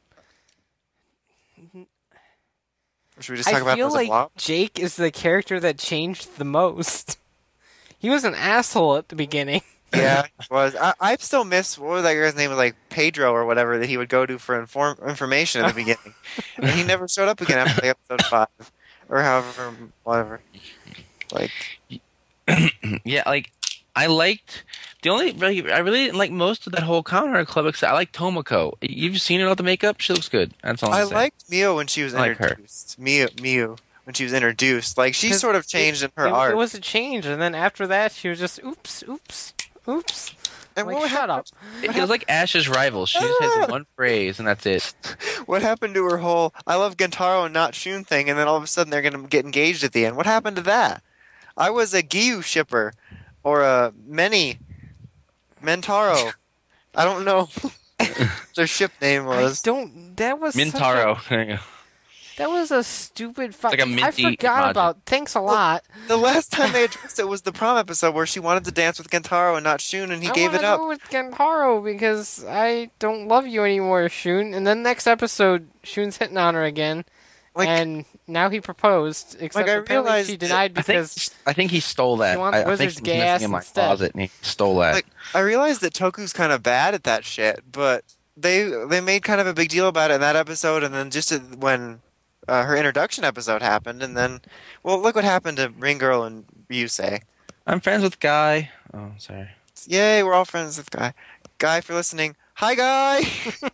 Or should we just talk I about feel them as a like blob? Jake is the character that changed the most. He was an asshole at the beginning. Yeah, it was. I, I still miss what was that guy's name? Was like Pedro or whatever that he would go to for inform information at the beginning, and he never showed up again after like episode five or however, whatever. Like, Yeah, like I liked the only really I really didn't like most of that whole Counter Club except I like Tomoko. You've seen her without the makeup; she looks good. That's all I'm I saying. liked Mio when she was I like her. introduced. Mio, Mio when she was introduced, like she 'Cause sort of changed in her it, art. it was a change, and then after that, she was just oops, oops, oops. and Like, what shut happened, up. It, it was like Ash's rival. She just has one phrase and that's it. What happened to her whole "I love Gentaro and not Shun" thing, and then all of a sudden they're gonna get engaged at the end? What happened to that? I was a Giyu shipper, or a Meni Mentaro. I don't know what their ship name I was. don't. That was such Mintaro. a- There you go. that was a stupid. Fu- like a I minty forgot emoji. about. Thanks a lot. The last time they addressed it was the prom episode where she wanted to dance with Gentaro and not Shun, and he I gave it wanna up. go with Gentaro because I don't love you anymore, Shun. And then next episode, Shun's hitting on her again, Like, and now he proposed. Except I apparently realized she that- denied I think because I think he stole that. She wants I, I think Wizard's he was gas missing in my instead. closet and he stole that. Like, I realized that Toku's kind of bad at that shit, but they they made kind of a big deal about it in that episode, and then just at- when uh, her introduction episode happened, and then, well, look what happened to Ring Girl and Ryusei. I'm friends with Guy. Oh, sorry. Yay, we're all friends with Guy. Guy, if you're listening, hi, Guy.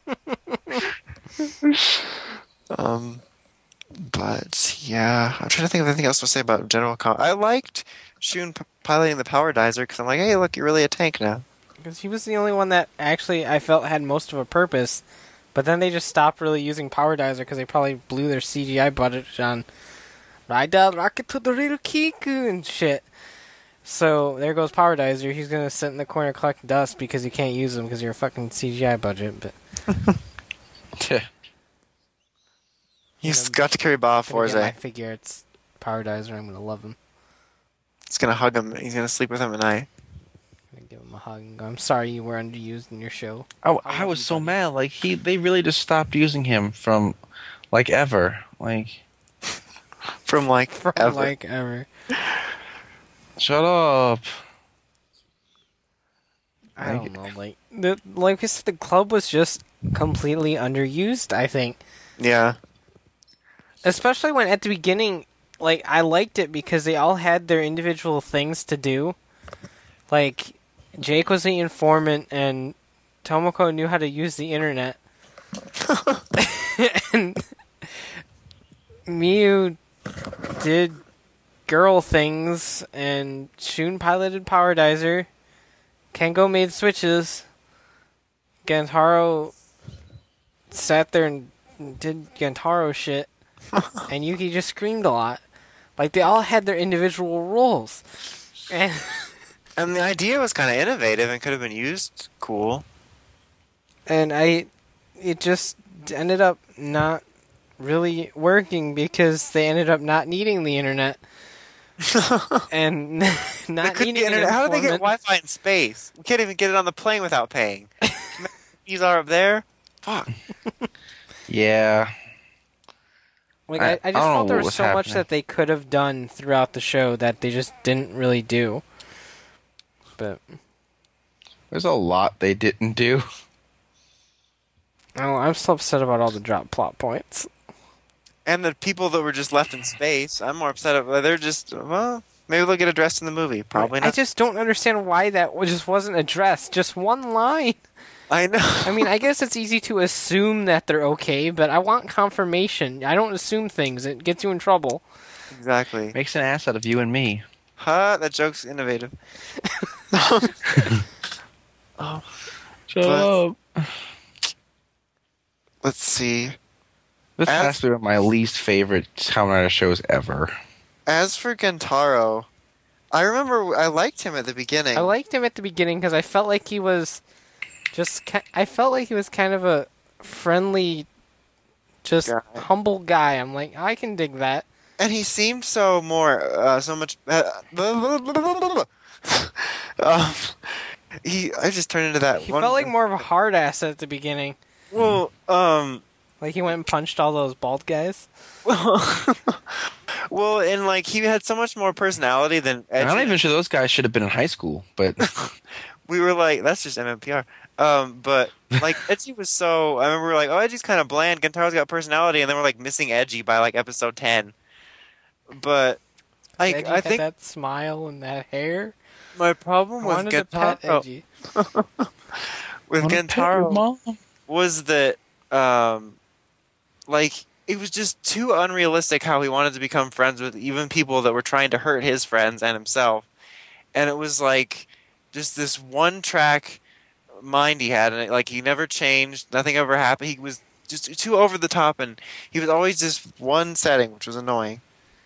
um, but yeah, I'm trying to think of anything else to say about general. Com- I liked Shun p- piloting the power dizer because I'm like, hey, look, you're really a tank now. because he was the only one that actually I felt had most of a purpose. But then they just stopped really using Power Dizer because they probably blew their C G I budget on ride that rocket to the little Kiku and shit. So there goes Power Dizer. He's gonna sit in the corner collect dust because you can't use him because you're a fucking C G I budget. But He's Yeah, got to carry Bob gonna get my Forze. figure it's Power Dizer. I'm gonna love him. He's gonna hug him. He's gonna sleep with him at night. I'm gonna give him a hug and go, I'm sorry you were underused in your show. Oh, I I love was you, so buddy. mad. Like he, they really just stopped using him from, like ever. Like, From like From ever. like ever. shut up. I don't know. Like the like we said, the club was just completely underused. I think, Yeah. especially when at the beginning, like I liked it because they all had their individual things to do. Like Jake was the informant, and Tomoko knew how to use the internet, and Miyu did girl things, and Shun piloted Powerdizer. Kengo made switches. Gantaro sat there and did Gantaro shit. And Yuki just screamed a lot. Like, they all had their individual roles. And And the idea was kind of innovative and could have been used cool. and I, it just ended up not really working because they ended up not needing the internet. and They not couldn't needing get internet. an How did they get informant. Wi-Fi in space? We can't even get it on the plane without paying. These are up there. Fuck. Yeah. Like I- I, I I just don't know felt there what was was so much happening. that they could have done throughout the show that they just didn't really do. But There's a lot they didn't do. oh, I'm still upset about all the drop plot points. And the people that were just left in space, I'm more upset about. They're just well, maybe they'll get addressed in the movie. Probably I not. just don't understand why that wa- just wasn't addressed. Just one line. I know. I mean, I guess it's easy to assume that they're okay, but I want confirmation. I don't assume things; it gets you in trouble. exactly. Makes an ass out of you and me. Huh? That joke's innovative. Shut But- up. Let's see. This As- has to be one of my least favorite Kamen Rider shows ever. As for Gentaro, I remember I liked him at the beginning. I liked him at the beginning because I felt like he was just. ki- I felt like he was kind of a friendly, just Guy. humble guy. I'm like, I can dig that. And he seemed so more, uh, so much. Uh, um, he, I just turned into that. He one, felt like more of a hard ass at the beginning. Well, um, Like he went and punched all those bald guys. well, and like he had so much more personality than Edgy. I'm not even sure those guys should have been in high school, but We were like, that's just M M P R. Um, but like Edgy was so. I remember we were like, oh, Edgy's kind of bland. Gentaro's got personality, and then we're like missing Edgy by like episode ten. But like, Edgy I had think that smile and that hair. my I problem with wanted to pet Gentaro Edgy. with Wanna pet your Gentaro mom? was that um like it was just too unrealistic how he wanted to become friends with even people that were trying to hurt his friends and himself. And it was like just this one track mind he had, and it, like he never changed, nothing ever happened. He was just too over the top, and he was always just one setting, which was annoying.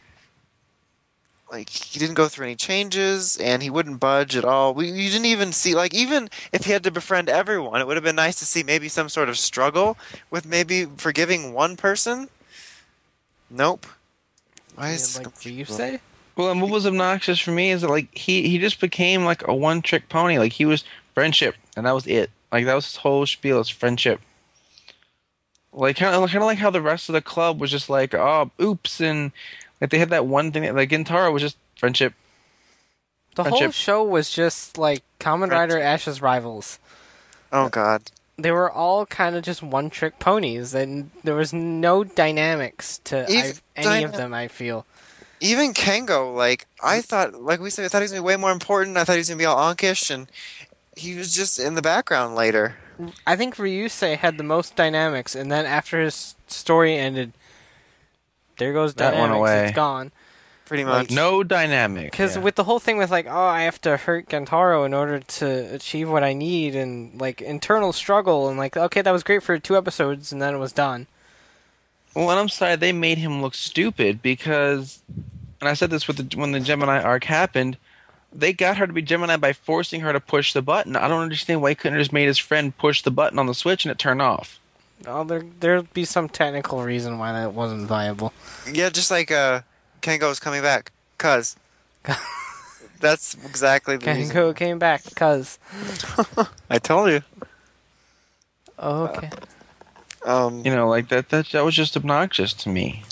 Like he didn't go through any changes, and he wouldn't budge at all. We you didn't even see like even if he had to befriend everyone, it would have been nice to see maybe some sort of struggle with maybe forgiving one person. Nope. Why is Like you say? Well, and what was obnoxious for me is that like he he just became like a one trick pony. Like he was friendship, and that was it. Like that was his whole spiel. Is friendship. Like kind of kind of like how the rest of the club was just like, oh, oops, and like they had that one thing. Like Gintaro was just friendship. The whole Friendship. show was just like Kamen Rider Ash's rivals. Oh God. They were all kind of just one-trick ponies, and there was no dynamics to Even I, any of dyna- them. I feel. Even Kengo, like I thought, like we said, I thought he was gonna be way more important. I thought he was gonna be all onkish, and he was just in the background later. I think Ryusei had the most dynamics, and then after his story ended, there goes That dynamics. went away. It's gone. Pretty Like, much. No dynamic. Because yeah. with the whole thing with like, oh, I have to hurt Gentaro in order to achieve what I need, and like internal struggle, and like, okay, that was great for two episodes, and then it was done. Well, and I'm sorry they made him look stupid because, and I said this with the, when the Gemini arc happened, they got her to be Gemini by forcing her to push the button. I don't understand why he couldn't have just made his friend push the button on the switch and it turned off. Oh, there there'd be some technical reason why that wasn't viable. Yeah, just like uh, Kengo's coming back, cause that's exactly the reason. Kengo came back, cause I told you. oh, okay. Um, You know, like that. That that was just obnoxious to me.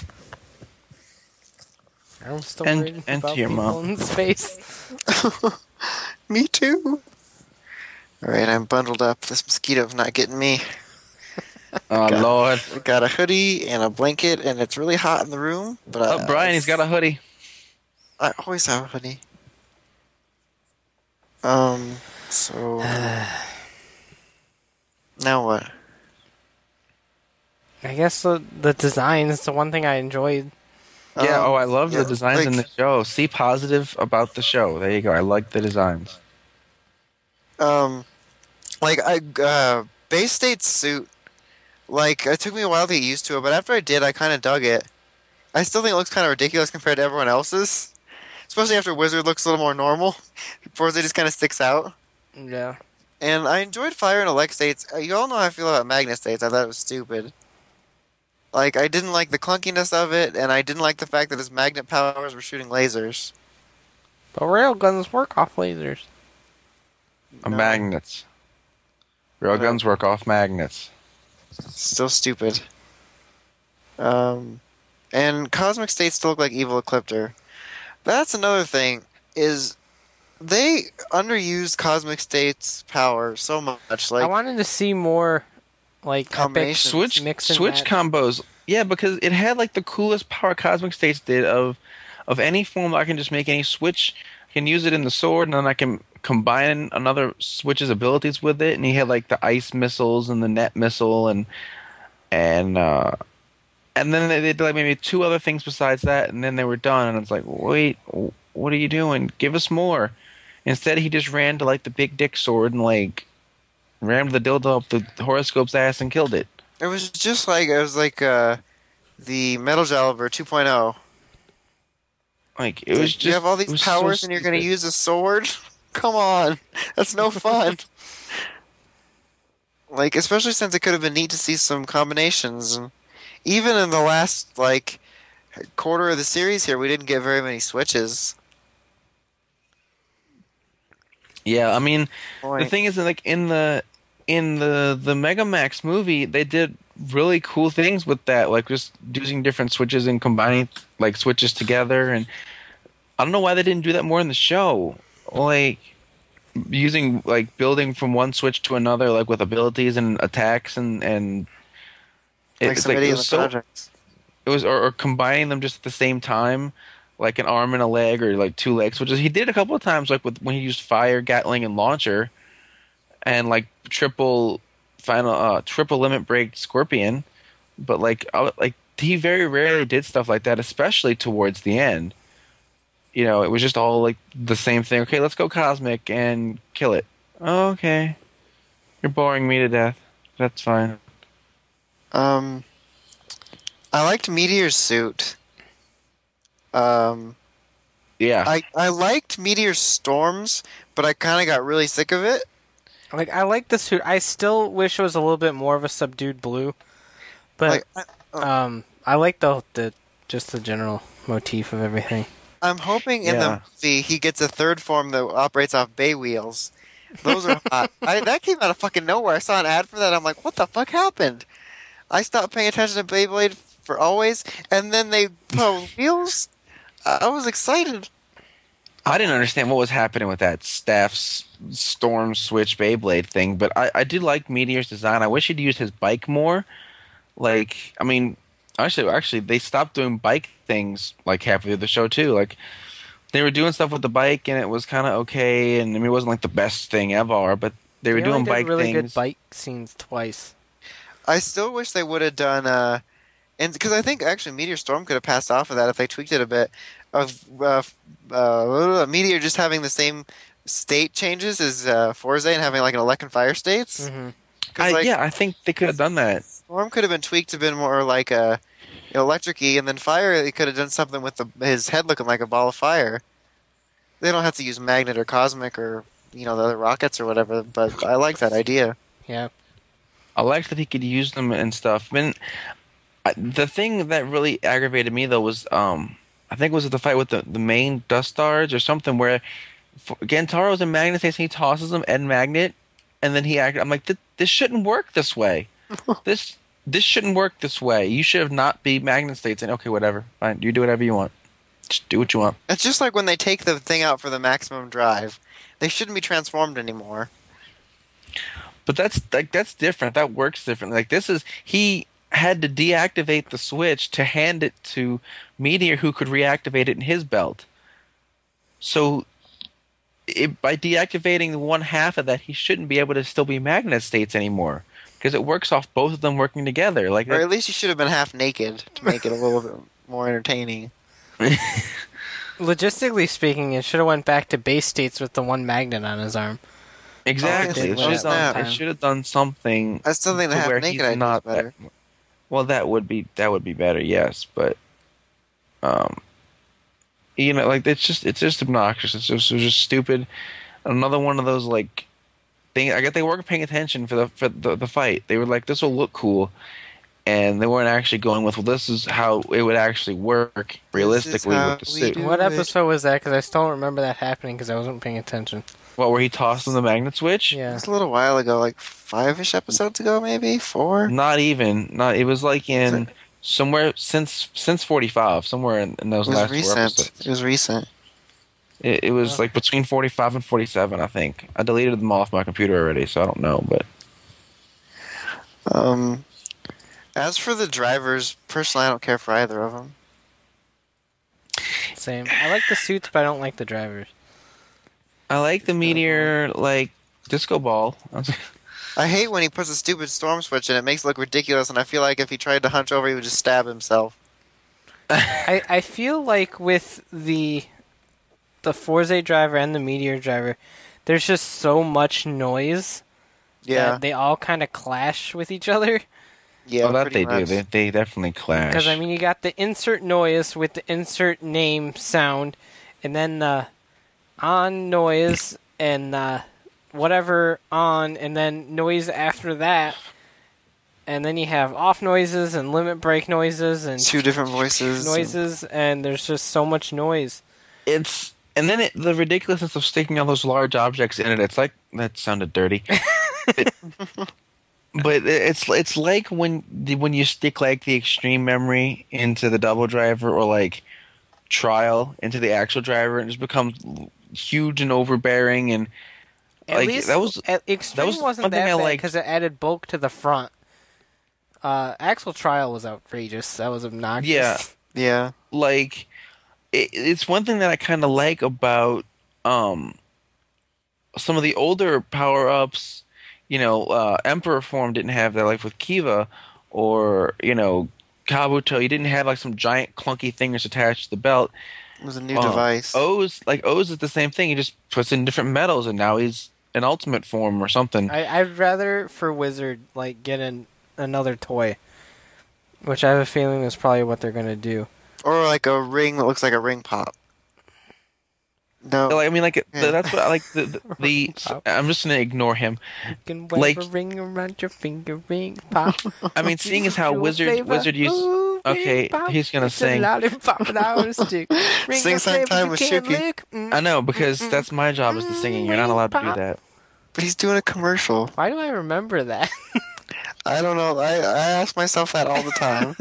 I'm still And- worried and about to your people mom. in space. me too. All right, I'm bundled up. This mosquito's not getting me. Oh, Got- Lord. I got a hoodie and a blanket, and it's really hot in the room. But Oh, I, Brian, he's got a hoodie. I always have a hoodie. Um. So now what? I guess the the design is the one thing I enjoyed. Yeah, Um, oh, I love yeah, the designs in the like, show. See positive about the show. There you go. I like the designs. Um, like I uh, Bay State's suit. Like it took me a while to get used to it, but after I did, I kind of dug it. I still think it looks kind of ridiculous compared to everyone else's, especially after Wizard looks a little more normal. Forza just kind of sticks out. Yeah. And I enjoyed Fire and Elect States. Uh, You all know how I feel about Magnet States. I thought it was stupid. Like I didn't like the clunkiness of it, and I didn't like the fact that his magnet powers were shooting lasers. But railguns work off lasers. Uh, No. Magnets. Railguns work off magnets. Still stupid. Um, and Cosmic States still look like Evil Ecliptor. That's another thing, is they underused Cosmic State's power so much. I Like, wanted to see more, like, epic Combinations. Switch mix and switch match. combos. Yeah, because it had like the coolest power Cosmic States did of of any form. I can just make any switch. I can use it in the sword, and then I can combine another switch's abilities with it. And he had like the ice missiles and the net missile, and and uh, and then they did like maybe two other things besides that, and then they were done. And it's like, wait, what are you doing? Give us more. Instead, he just ran to like the big dick sword and like rammed the dildo up the horoscope's ass and killed it. it was just like, it was like uh, the Metal Jaliber 2.0. Like it was Like, just you have all it these was so powers and you're going to stupid. use a sword? Come on. That's no fun. Like, especially since it could have been neat to see some combinations. And even in the last, like, quarter of the series here, we didn't get very many switches. Yeah, I mean, the Point. thing is that like in the in the the Mega Max movie, they did really cool things with that, like just using different switches and combining like switches together. And I don't know why they didn't do that more in the show. Like using like building from one switch to another, like with abilities and attacks and and like it's some like it idiot in was the so projects. it was or, or combining them just at the same time, like an arm and a leg or like two legs, which is he did a couple of times, like with when he used fire, gatling, and launcher, and like triple final uh triple limit break scorpion. But like I, like he very rarely did stuff like that, especially towards the end. You know, it was just all like the same thing. Okay, let's go cosmic and kill it. Oh, okay, you're boring me to death. That's fine. Um, I liked Meteor's suit. Um, Yeah, I, I liked Meteor's storms, but I kind of got really sick of it. Like, I like the suit. I still wish it was a little bit more of a subdued blue. But, Like, I, um, I like the, the just the general motif of everything. I'm hoping in Yeah. the movie he gets a third form that operates off bay wheels. Those are hot. I, that came out of fucking nowhere. I saw an ad for that. I'm like, what the fuck happened? I stopped paying attention to Beyblade for always, and then they put wheels. I I was excited. I didn't understand what was happening with that staff's storm switch Beyblade thing, but I, I did like Meteor's design. I wish he'd used his bike more. Like, I mean, actually, actually, they stopped doing bike things like halfway through the show too. Like, they were doing stuff with the bike, and it was kind of okay. And I mean, it wasn't like the best thing ever, but they were They only doing did bike really things. good bike scenes twice. I still wish they would have done, uh, and because I think actually Meteor Storm could have passed off of that if they tweaked it a bit. Of uh, uh, Meteor just having the same state changes as uh, Forza and having like an elect and fire states. hmm Because I, like yeah, I think they could have done that. Storm could have been tweaked to been more like a electric-y, and then fire he could have done something with the, his head looking like a ball of fire. They don't have to use magnet or cosmic or you know the other rockets or whatever. But I like that idea. Yeah. I liked that he could use them and stuff. I mean, I, the thing that really aggravated me though was, um, I think it was the fight with the, the main Dust Stars or something where F- Gantaro's in Magnet States and he tosses him and Magnet, and then he acted. I'm like, "Th- this shouldn't work this way. this this shouldn't work this way. You should have not be Magnet States and okay, whatever, fine, you do whatever you want. Just do what you want." It's just like when they take the thing out for the maximum drive. They shouldn't be transformed anymore. But that's like that's different. That works different. Like this is he had to deactivate the switch to hand it to Meteor, who could reactivate it in his belt. So it, by deactivating the one half of that, he shouldn't be able to still be magnet states anymore because it works off both of them working together. Like Or that, at least you should have been half naked to make it a little bit more entertaining. Logistically speaking, it should have went back to base states with the one magnet on his arm. exactly. Oh, It no should have snap. done, it should have done something. I still think the to half where naked he's idea is not better. that- well, that would be that would be better, yes, but um, you know, like it's just it's just obnoxious. It's just, it's just stupid. Another one of those like things. I guess they weren't paying attention for the for the, the fight. They were like, "This will look cool," and they weren't actually going with, "Well, this is how it would actually work realistically how with the we suit." do What it. episode was that? Because I still don't remember that happening because I wasn't paying attention. What, where he tossed him the magnet switch? Yeah. It's a little while ago, like five-ish episodes ago, maybe four. Not even. Not. It was like in Is it? somewhere since since forty-five, somewhere in, in It those was last four recent. episodes. It was recent. It, it was like between forty-five and forty-seven, I think. I deleted them off my computer already, so I don't know. But Um, as for the drivers, personally, I don't care for either of them. Same. I like the suits, but I don't like the drivers. I like the Meteor, like disco ball. I hate when he puts a stupid storm switch and it makes it look ridiculous, and I feel like if he tried to hunch over, he would just stab himself. I, I feel like with the the Forza driver and the Meteor driver, there's just so much noise Yeah, that they all kind of clash with each other. yeah. oh, that pretty they do. much. They they definitely clash. Because I mean, you got the insert noise with the insert name sound, and then the on noise and uh, whatever on, and then noise after that, and then you have off noises and limit break noises and Two different voices. noises, and there's just so much noise. it's and then it, the ridiculousness of sticking all those large objects in it. It's like that sounded dirty. It- but it's it's like when when you stick like the extreme memory into the double driver or like trial into the actual driver, and it just becomes huge and overbearing. And At like least that was at, Extreme was wasn't one thing that I bad liked. because it added bulk to the front. Uh, Axle Trial was outrageous. That was obnoxious. Yeah. Yeah. like it, it's one thing that I kind of like about um some of the older power ups. You know, uh, Emperor form didn't have that, like with Kiva, or you know, Kabuto. You didn't have like some giant clunky thing that's attached to the belt. It was a new Um, device. O's like O's is the same thing. He just puts in different metals, and now he's an ultimate form or something. I, I'd rather for Wizard like get an, another toy, which I have a feeling is probably what they're gonna do. Or like a ring that looks like a ring pop. No. Like, I mean, like Yeah. that's what I like. The, the, the so- I'm just gonna ignore him. You can wear Like- a ring around your finger, ring pop. I mean, seeing as how Your Wizard flavor, Wizard used. ooh, Okay, ring pop. he's gonna It's a sing. lollipop without a stick. Ring Sing a flavor sometime you with can't Shuki. lick. Mm. I know because that's my job is the singing. You're not allowed to do that. But he's doing a commercial. Why do I remember that? I don't know. I, I ask myself that all the time.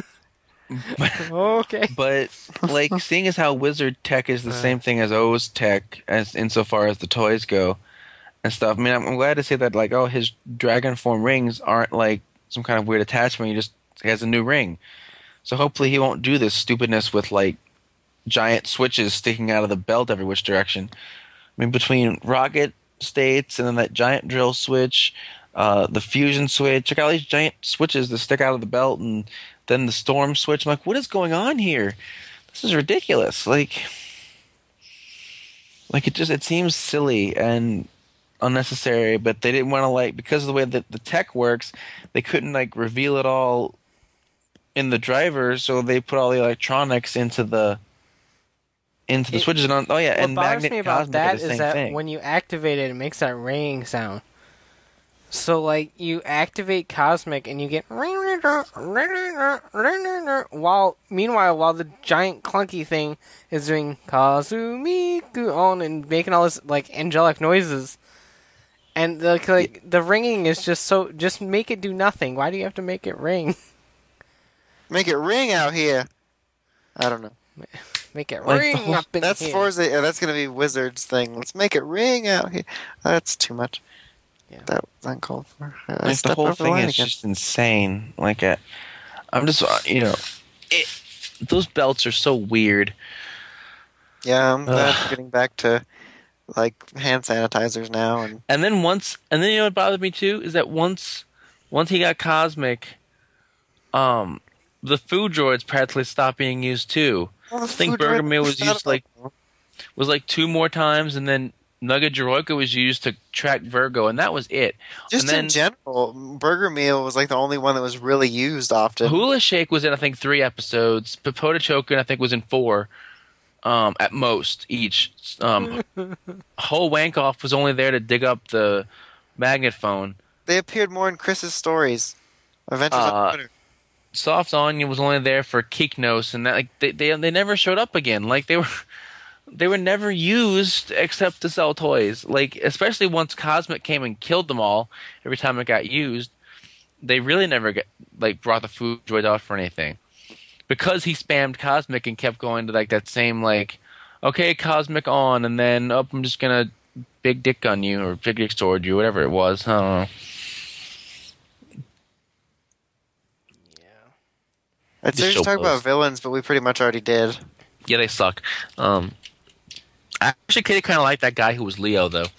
Okay. But like seeing as how Wizard Tech is the same thing as O's Tech, as insofar as the toys go and stuff. I mean, I'm, I'm glad to say that like, oh, his dragon form rings aren't like some kind of weird attachment. He just has a new ring. So hopefully he won't do this stupidness with like giant switches sticking out of the belt every which direction. I mean, between rocket states and then that giant drill switch, uh, the fusion switch, I got all these giant switches that stick out of the belt, and then the storm switch. I'm like, what is going on here? This is ridiculous. Like, like it just it seems silly and unnecessary. But they didn't want to like because of the way that the tech works, they couldn't like reveal it all in the driver, so they put all the electronics into the into the It- switches. And on, oh yeah, What and bothers Magnet me and about Cosmic are that the is same that thing. when you activate it, it makes that ringing sound. So, like, you activate Cosmic and you get while meanwhile, while the giant clunky thing is doing Kazumiku on and making all this like angelic noises, and the, like the ringing is just so just make it do nothing. Why do you have to make it ring? Make it ring out here. I don't know. Make it Like, ring the whole- up in That's here. Forza. Yeah, that's gonna be Wizard's thing. Let's make it ring out here. That's too much. Yeah. That was uncalled for. I Like the stepped whole over the thing line is again. just insane. Like, I, I'm just, uh, you know, it, those belts are so weird. Yeah, I'm glad Ugh. we're getting back to like hand sanitizers now, and And then once, and then you know what bothered me too is that once, once he got Cosmic, um, the food droids practically stopped being used too. well, the I think food Burger droid Meal was was shut used up. like was like two more times, and then Nugget Droika was used to track Virgo, and that was it. Just and then in general, Burger Meal was like the only one that was really used often. Hula Shake was in I think three episodes. Papoda Chokin I think was in four, um, at most each. Um, Ho Wankoff was only there to dig up the magnet phone. They appeared more in Chris's stories. Adventures Uh, on Twitter. Soft Anya was only there for Kiknos, and that like they, they they never showed up again. Like they were they were never used except to sell toys. Like especially once Cosmic came and killed them all. Every time it got used, they really never get like brought the food droid out for anything because he spammed Cosmic and kept going to like that same like, okay, Cosmic on, and then oh, I'm just gonna big dick gun you or big dick sword you, whatever it was. I don't know. I'd say Just we show should talk about post. villains, but we pretty much already did. Yeah, they suck. Um, I actually kind of like that guy who was Leo, though.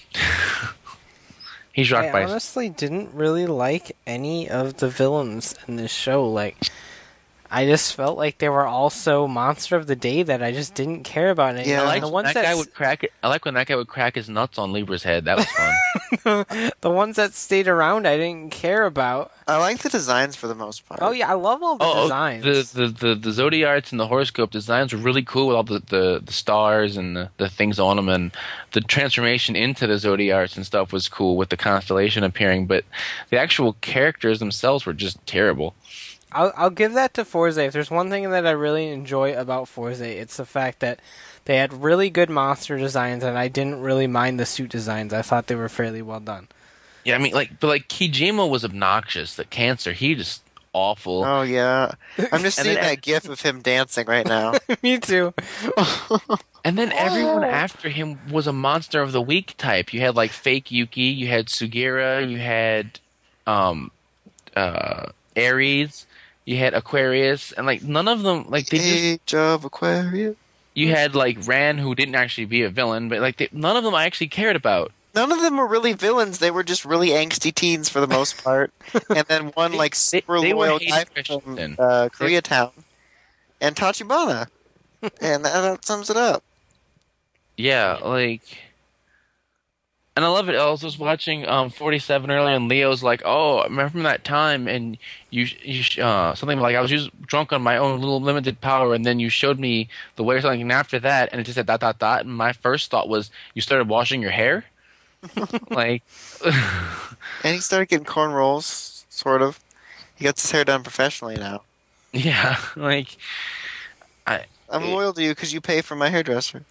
He's rocked I by. honestly didn't really like any of the villains in this show. Like, I just felt like they were all so monster of the day that I just didn't care about it. Yeah. I I like the when ones that that guy s- would crack it. I like when that guy would crack his nuts on Libra's head. That was fun. the ones that stayed around, I didn't care about. I like the designs for the most part. Oh yeah, I love all the oh, designs. oh, the the the the zodiarts and the horoscope designs were really cool with all the the, the stars and the, the things on them, and the transformation into the zodiarts and stuff was cool with the constellation appearing. But the actual characters themselves were just terrible. I'll I'll give that to Forza. If there's one thing that I really enjoy about Forza, it's the fact that they had really good monster designs, and I didn't really mind the suit designs. I thought they were fairly well done. Yeah, I mean, like, but like Kijima was obnoxious. The cancer, he just awful. Oh yeah, I'm just And seeing then- that GIF of him dancing right now. Me too. And then everyone after him was a monster of the week type. You had like fake Yuki, you had Sugira, you had um uh Ares, you had Aquarius, and like none of them like they just Age of Aquarius. you had like Ran who didn't actually be a villain, but like they, none of them I actually cared about. None of them were really villains. They were just really angsty teens for the most part. And then one like They- super they were loyal hated guy Christian. from uh, Koreatown, and Tachibana, and that, that sums it up. Yeah, like, and I love it. I was just watching um forty-seven earlier, and Leo's like, "Oh, I remember from that time, and you, you, uh, something like I was just drunk on my own little limited power, and then you showed me the way or something, and after that, and it just said dot dot dot, and my first thought was, you started washing your hair, like, And he started getting cornrows, sort of. He gets his hair done professionally now. yeah, like, I'm loyal to you because you pay for my hairdresser.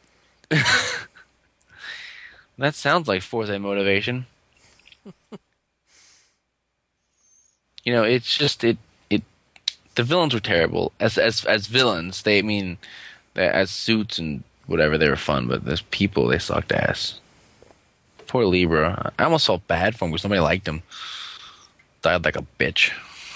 that sounds like Forza motivation. You know, it's just it it the villains were terrible as as as villains. They I mean they- as suits and whatever they were fun, but as people they sucked ass. Poor Libra. I almost felt bad for him because somebody liked him. Died like a bitch.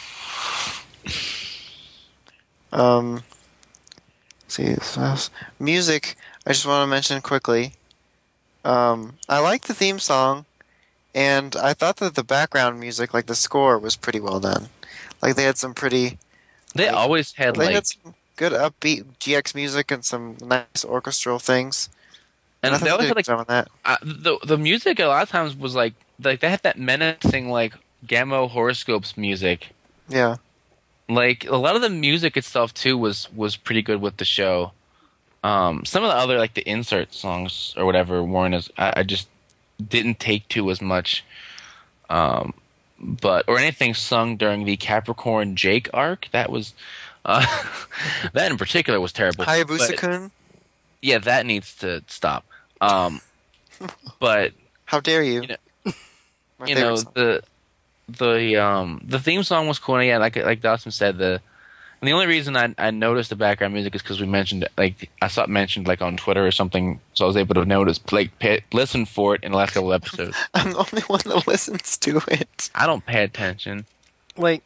Um, let's see, what else? Music. I just want to mention quickly. Um, I like the theme song, and I thought that the background music, like the score, was pretty well done. Like they had some pretty, They Like, always had they like had some good upbeat G X music and some nice orchestral things. and I thought they always did had a like good job on that. uh, the the music a lot of times was like like they had that menacing like Gamma horoscopes music. Yeah. Like a lot of the music itself too was was pretty good with the show. Um, some of the other like the insert songs or whatever weren't as I, I just didn't take to as much. Um, but or anything sung during the Capricorn Jake arc that was uh, that in particular was terrible. But- Hayabusa-kun, yeah, that needs to stop. Um, but how dare you? You know- My you favorite know song. the the um the theme song was cool. And yeah, like like Dawson said, the And the only reason I I noticed the background music is because we mentioned it, like I saw it mentioned like on Twitter or something, so I was able to notice like pay, listen for it in the last couple of episodes. I'm the only one that listens to it. I don't pay attention. Like,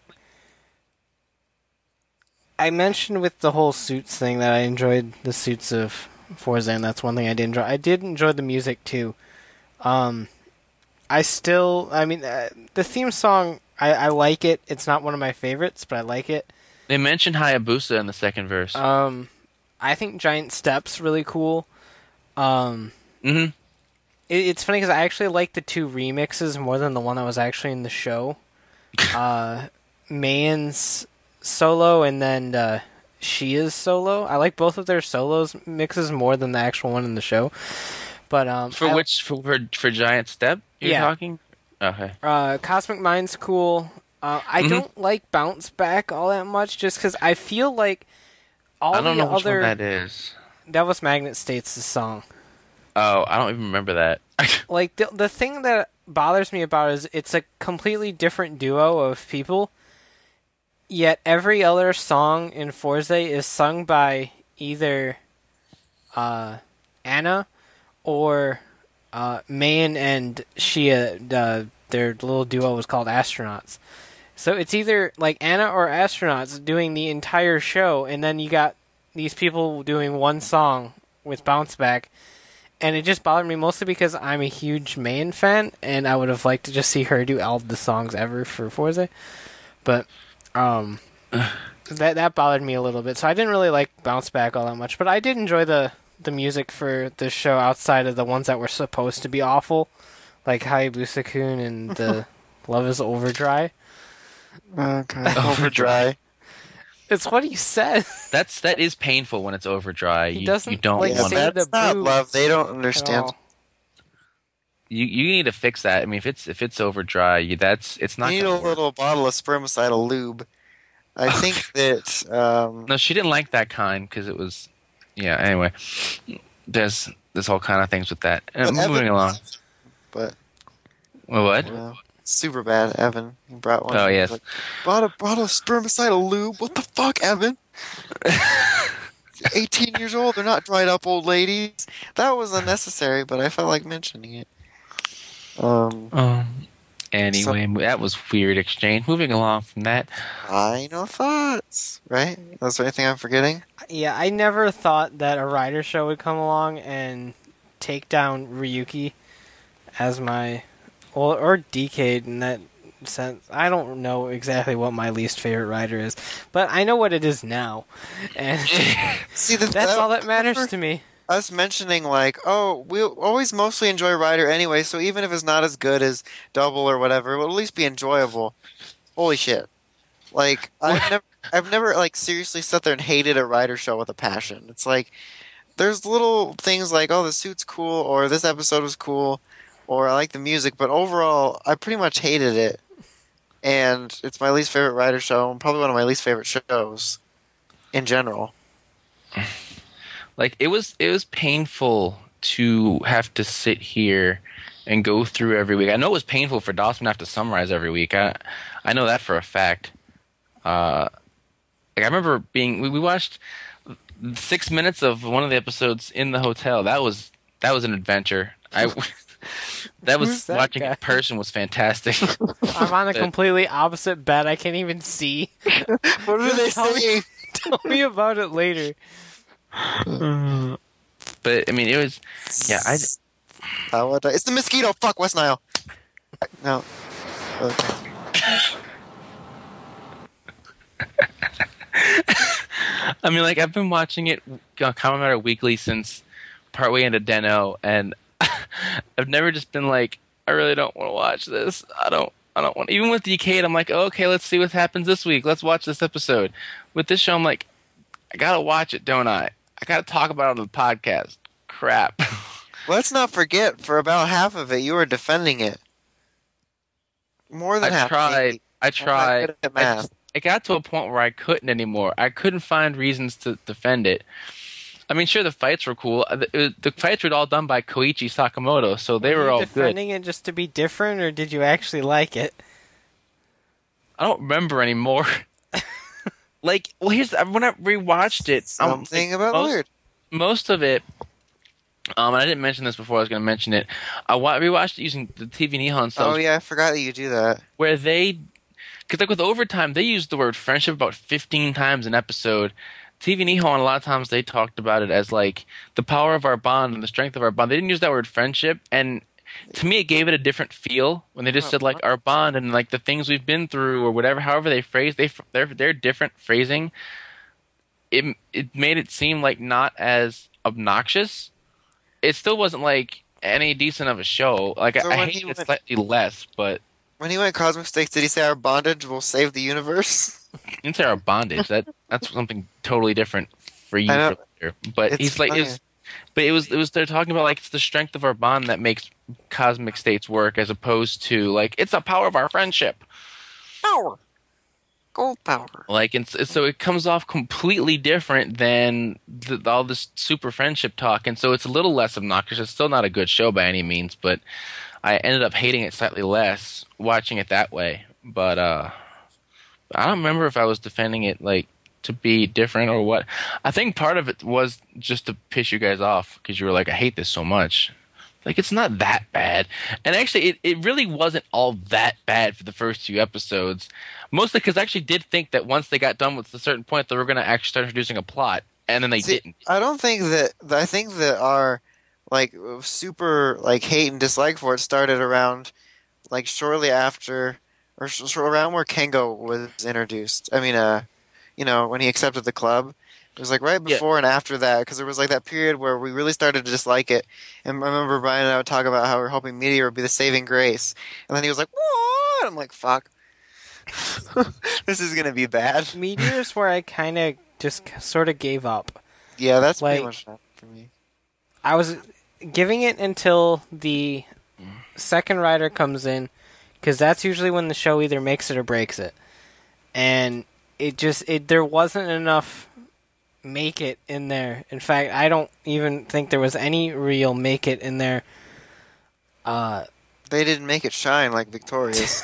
I mentioned with the whole suits thing that I enjoyed the suits of Forza, and that's one thing I did enjoy. I did enjoy the music too. Um, I still, I mean, uh, the theme song, I, I like it. It's not one of my favorites, but I like it. They mentioned Hayabusa in the second verse. Um, I think Giant Step's really cool. Um, mm-hmm. it, it's funny because I actually like the two remixes more than the one that was actually in the show. uh, Mayon's solo and then uh, Shia's solo. I like both of their solos mixes more than the actual one in the show. But um, for I, which for, for for Giant Step you're yeah. talking? Okay. Uh, Cosmic Mind's cool. Uh, I Mhm. don't like Bounce Back all that much, just because I feel like all I don't the know which other one that is. that was Magnet States' song. Oh, I don't even remember that. Like the the thing that bothers me about it is it's a completely different duo of people. Yet every other song in Forza is sung by either uh, Anna or uh, Mayan and Shia. Uh, their little duo was called Astronauts. So it's either like Anna or Astronauts doing the entire show, and then you got these people doing one song with Bounce Back. And it just bothered me mostly because I'm a huge Mayan fan, and I would have liked to just see her do all the songs ever for Forza. But um, that that bothered me a little bit. So I didn't really like Bounce Back all that much, but I did enjoy the, the music for the show outside of the ones that were supposed to be awful, like Hayabusa-kun and the Love is Overdry. Okay. Overdry. It's what he said. That's that is painful when it's over dry. He You, doesn't, you don't like, Yeah, want say to. the that's not boo love. They don't at understand. all. You you need to fix that. I mean, if it's if it's over dry, you, that's it's not. You need gonna a work. little bottle of spermicidal lube. I think that um, No, she didn't like that kind because it was. Yeah. Anyway, there's there's all kind of things with that. Uh, but moving Evan- along. But Well, what? well, super bad, Evan. He brought one. Oh, He was yes. Like, brought a bottle of spermicidal lube. What the fuck, Evan? You're eighteen years old. They're not dried up old ladies. That was unnecessary, but I felt like mentioning it. Um, Um. Anyway, that was weird exchange. Moving along from that. final thoughts. Right? Is there anything I'm forgetting? Yeah, I never thought that a rider show would come along and take down Ryuki as my, or, or Decade in that sense. I don't know exactly what my least favorite rider is, but I know what it is now, and See, the, that's all that matters to me. Us mentioning like, oh, we always mostly enjoy Rider anyway, so even if it's not as good as Double or whatever, it will at least be enjoyable. Holy shit! Like I've never, I've never like seriously sat there and hated a Rider show with a passion. It's like there's little things like, oh, the suit's cool, or this episode was cool, or I like the music, but overall, I pretty much hated it, and it's my least favorite Rider show, and probably one of my least favorite shows in general. Like it was it was painful to have to sit here and go through every week. I know it was painful for Dawson to have to summarize every week. I I know that for a fact. Uh, like I remember being we, we watched six minutes of one of the episodes in the hotel. That was that was an adventure. I that was Who's that watching guy? in person was fantastic. I'm on a But- completely opposite bed. I can't even see. What are they Tell me- saying? Tell me about it later. But I mean, it was yeah. I Uh, what the- it's the mosquito. Fuck West Nile. No. Okay. I mean, like I've been watching it uh, Kamen Rider Weekly since partway into Deno, and I've never just been like, I really don't want to watch this. I don't. I don't want. Even with Decade, I'm like, okay, let's see what happens this week. Let's watch this episode. With this show, I'm like, I gotta watch it, don't I? I gotta talk about it on the podcast. Crap. Let's not forget, for about half of it, you were defending it. More than I half. tried. maybe. I I'm not tried. good at I math. just, it got to a point where I couldn't anymore. I couldn't find reasons to defend it. I mean, sure, the fights were cool. Uh, The, the fights were all done by Koichi Sakamoto, so they were, you all good. defending it just to be different, or did you actually like it? I don't remember anymore. like, well, here's when I rewatched it. um, Something like, about most, weird. most of it. Um, and I didn't mention this before. I was going to mention it. I wa- rewatched it using the T V Nihon subs, Oh yeah, I forgot that you do that. where they, because like with Overtime, they used the word friendship about fifteen times an episode. T V Nihon, a lot of times they talked about it as like the power of our bond and the strength of our bond. They didn't use that word friendship, and to me, it gave it a different feel when they just said like our bond and like the things we've been through or whatever. However they phrase, they their their different phrasing. It it made it seem like not as obnoxious. It still wasn't like any decent of a show. Like So I, I when hate he it went- slightly less, but When he went Cosmic Stakes, did he say our bondage will save the universe? into our bondage, that that's something totally different for you. I know. For later. But It's he's like, funny. it's, but it was it was they're talking about like it's the strength of our bond that makes cosmic states work, as opposed to like it's the power of our friendship. Power. Gold power. Like, and s- so it comes off completely different than the, all this super friendship talk, and so it's a little less obnoxious. It's still not a good show by any means, but I ended up hating it slightly less watching it that way. But uh, I don't remember if I was defending it like to be different or what. I think part of it was just to piss you guys off because you were like, I hate this so much. Like, it's not that bad. And actually, it, it really wasn't all that bad for the first few episodes. Mostly because I actually did think that once they got done with a certain point, they were going to actually start introducing a plot. And then they See, didn't. I don't think that. I think that our like super like hate and dislike for it started around like shortly after or sh- sh- around where Kengo was introduced. I mean, uh, you know, when he accepted the club. It was like right Yeah. before and after that, because there was like that period where we really started to dislike it. And I remember Brian and I would talk about how we were hoping Meteor would be the saving grace. And then he was like, what? I'm like, fuck. This is going to be bad. Meteor's where I kind of just sort of gave up. Yeah, that's Like- pretty much that for me. I was giving it until the second rider comes in, because that's usually when the show either makes it or breaks it. And it just it there wasn't enough make it in there. In fact, I don't even think there was any real make it in there. Uh, They didn't make it shine like Victoria's.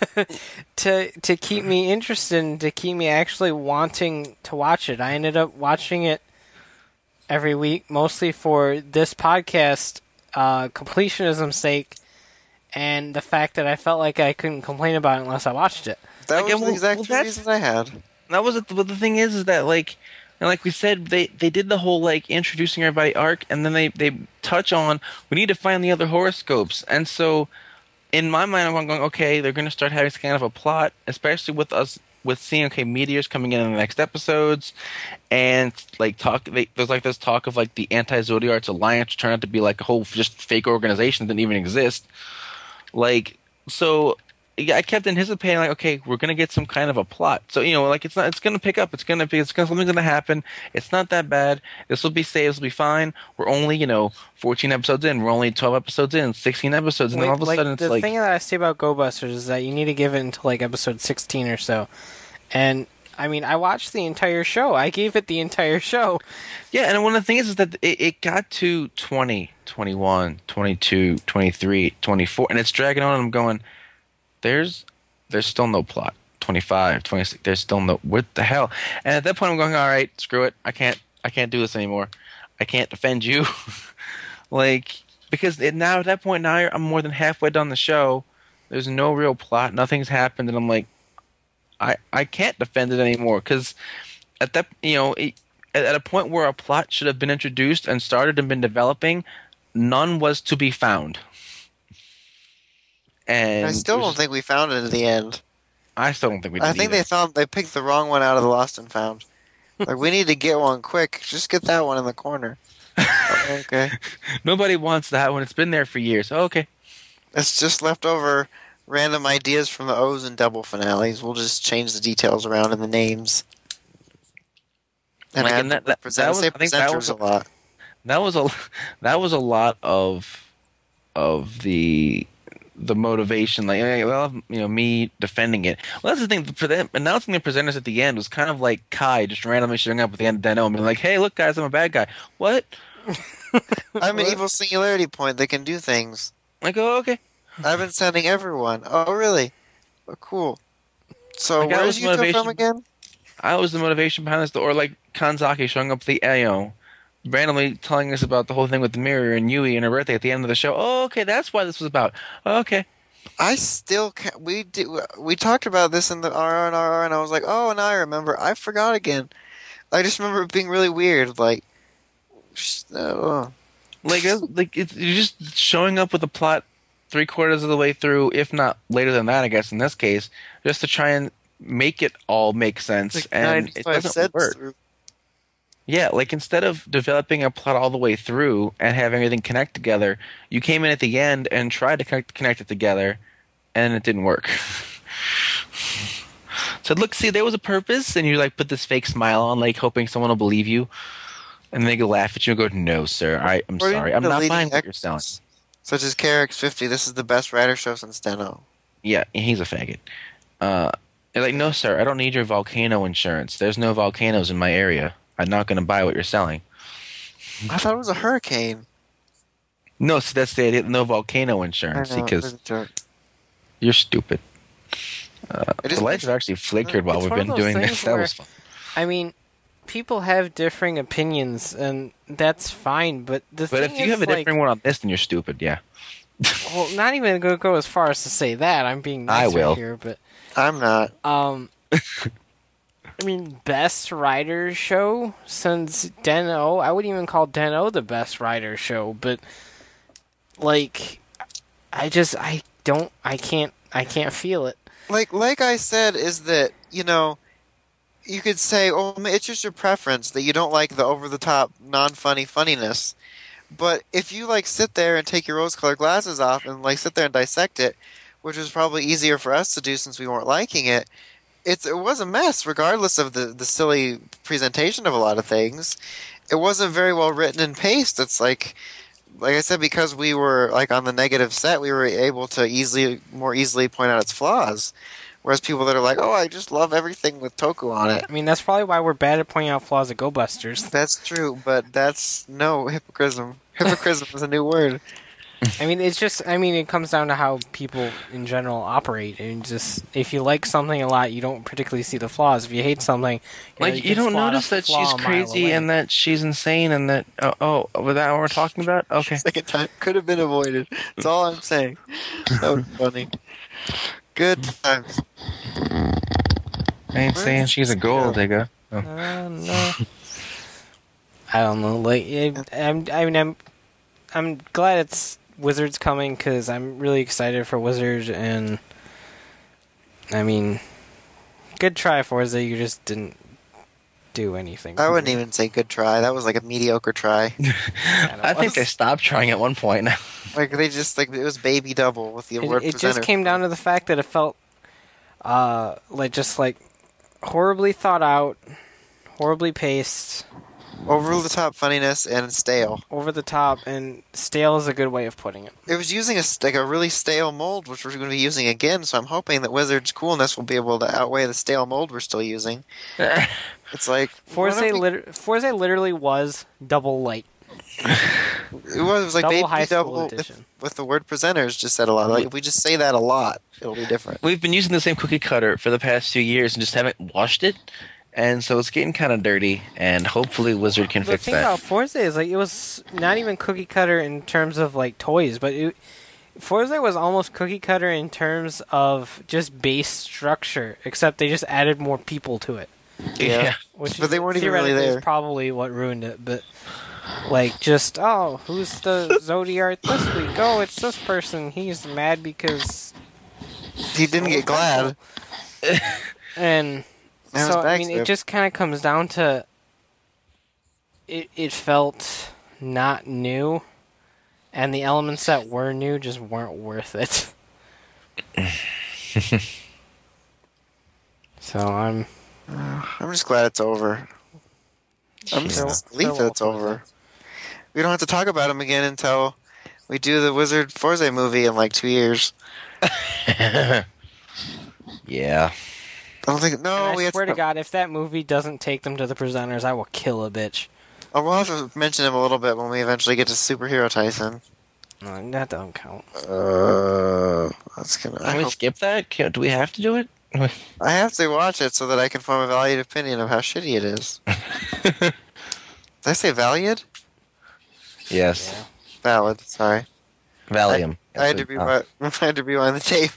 to to keep me interested and to keep me actually wanting to watch it. I ended up watching it every week, mostly for this podcast uh, completionism's sake, and the fact that I felt like I couldn't complain about it unless I watched it. That Like, was well- the exact well, two that's- reasons I had. That was it. But the thing is, is that like, and like we said, they they did the whole like introducing everybody arc, and then they they touch on we need to find the other horoscopes, and so in my mind, I'm going, okay, they're going to start having some kind of a plot, especially with us with seeing okay meteors coming in in the next episodes, and like talk. They, there's like this talk of like the anti Zodiarts Alliance turned out to be like a whole just fake organization that didn't even exist. Like so. Yeah, I kept anticipating like, okay, we're gonna get some kind of a plot. So you know, like it's not, it's gonna pick up. It's gonna be, it's gonna something's gonna happen. It's not that bad. This will be safe. This will be fine. We're only, you know, fourteen episodes in. We're only twelve episodes in. Sixteen episodes, and then all of a Like, sudden it's the like, thing that I say about Go Busters is that you need to give it until like episode sixteen or so. And I mean, I watched the entire show. I gave it the entire show. yeah. And one of the things is that it, it got to twenty, twenty-one, twenty-two, twenty-three, twenty-four, and it's dragging on. And I'm going, there's there's still no plot. twenty-five, twenty-six, there's still no, what the hell? And at that point I'm going, all right, screw it. I can't I can't do this anymore. I can't defend you. Like, because it, now at that point now I'm more than halfway done the show. There's no real plot. Nothing's happened, and I'm like, I I can't defend it anymore, because at that, you know, it, at, at a point where a plot should have been introduced and started and been developing, none was to be found. And I still it was don't just- think we found it at the end. I still don't think we did I think either. they found they picked the wrong one out of the lost and found. Like, we need to get one quick. Just get that one in the corner. Okay. Nobody wants that one. It's been there for years. Oh, okay. It's just leftover random ideas from the O's and double finales. We'll just change the details around in the names. And Like, add and the that- that- represent- that was- say I think that presenters was- a lot. That was a that was a lot of of the the motivation. Like, eh, well, you know, me defending it. Well, that's the thing. For them announcing the presenters at the end was kind of like Kai just randomly showing up at the end of Deno and being like, "Hey, look, guys, I'm a bad guy." What? I'm an What? evil singularity point that can do things. Like, oh, okay. I've been sending everyone. Oh, really? Oh, cool. So Like, that where's was Yuto from motivation. again? I was the motivation behind this, or like Kanzaki showing up at the you know, randomly telling us about the whole thing with the mirror and Yui and her birthday at the end of the show. Oh, okay, that's why this was about. Oh, okay. I still can't. We did. We talked about this in the R R and R R, and I was like, "Oh, and I remember." I forgot again. I just remember it being really weird. Like, sh- uh, Like, it's- like it's, you're just showing up with a plot three quarters of the way through, if not later than that, I guess, in this case, just to try and make it all make sense, like and it ninety-five doesn't cents work. through. Yeah, like instead of developing a plot all the way through and having everything connect together, you came in at the end and tried to connect, connect it together, and it didn't work. So look, see, there was a purpose, and you like put this fake smile on, like hoping someone will believe you, and they go laugh at you and go, "No, sir, I, I'm According sorry, to I'm the not leading buying what you're selling." experts, such as K R X fifty, this is the best writer show since Deno. Yeah, he's a faggot. Uh, they're like, "No, sir, I don't need your volcano insurance. There's no volcanoes in my area. I'm not going to buy what you're selling." I thought it was a hurricane. No, see, that's the idea. No volcano I insurance know, it was because a joke. you're stupid. Uh, It the just lights makes- have actually flickered while It's we've one of been those doing things this. That where- was fun. I mean, people have differing opinions, and that's fine. But the But thing if you is, have a like, different one on this, then you're stupid. Yeah. well, not even going to go as far as to say that. I'm being I nicer will. here, but I'm not. um, I mean, best writer show since Den-O. I wouldn't even call Den-O the best writer show, but like, I just I don't I can't I can't feel it. Like, like I said, is that you know, you could say, "Oh, it's just your preference that you don't like the over-the-top, non-funny funniness." But if you like sit there and take your rose-colored glasses off and like sit there and dissect it, which was probably easier for us to do since we weren't liking it, it's it was a mess. Regardless of the the silly presentation of a lot of things, it wasn't very well written and paced. It's like. Like I said, because we were like on the negative set, we were able to easily, more easily point out its flaws. Whereas people that are like, "Oh, I just love everything with Toku on it," I mean, that's probably why we're bad at pointing out flaws at Go Busters. that's true, but that's no hypocrism. Hypocrism is a new word. I mean, it's just, I mean, it comes down to how people in general operate. And just, if you like something a lot, you don't particularly see the flaws. If you hate something, you, know, Like, you can don't spot a notice that flaw she's a mile crazy away. and that she's insane and that. Oh, oh, was that what we're talking about? Okay. Second time could have been avoided. That's all I'm saying. That was funny. Good times. I ain't saying she's a gold digger. Oh. Uh, no. I don't know. Like, it, I'm, I mean, I'm, I'm glad it's Wizards coming because I'm really excited for Wizards, and I mean, good try, Forza. You just didn't do anything. I wouldn't even say good try. That was like a mediocre try. I think they stopped trying at one point now. Like they just like it was baby double with the award It, it just presenter. came down to the fact that it felt, uh, like just like horribly thought out, horribly paced, Over the top funniness and stale. over the top, and stale is a good way of putting it. It was using a like a really stale mold, which we're going to be using again. So I'm hoping that Wizards' coolness will be able to outweigh the stale mold we're still using. It's like Forza, why don't we- liter- Forza literally was double light. it was, it was like double baby high school double edition. with, with the word presenters just said a lot. Like if we just say that a lot, it'll be different. We've been using the same cookie cutter for the past few years and just haven't washed it. And so it's getting kind of dirty, and hopefully Wizard can The fix thing that. about Forza is like it was not even cookie cutter in terms of like toys, but it, Forza was almost cookie cutter in terms of just base structure, except they just added more people to it. Yeah. Which But they weren't even really theoretically is there. probably what ruined it. But like, just oh, who's the Zodiac this week? Oh, it's this person. He's mad because He didn't get glad. and Now his so I bag's mean, there. it just kind of comes down to it. It felt not new, and the elements that were new just weren't worth it. So I'm I'm just glad it's over. I'm just Farewell- relieved that it's farewell, over. We don't have to talk about him again until we do the Wizard Forza movie in like two years. Yeah. I don't think. No, And we I have swear to God, if that movie doesn't take them to the presenters, I will kill a bitch. Oh, we'll have to mention him a little bit when we eventually get to Superhero Tyson. No, that don't count. Uh, that's gonna. I Can we hope, skip that? Can, do we have to do it? I have to watch it so that I can form a valued opinion of how shitty it is. Did I say valued? Yes. Yeah. Valid. Sorry. Valium. I, I had to That's what- rewind. I had to rewind the tape.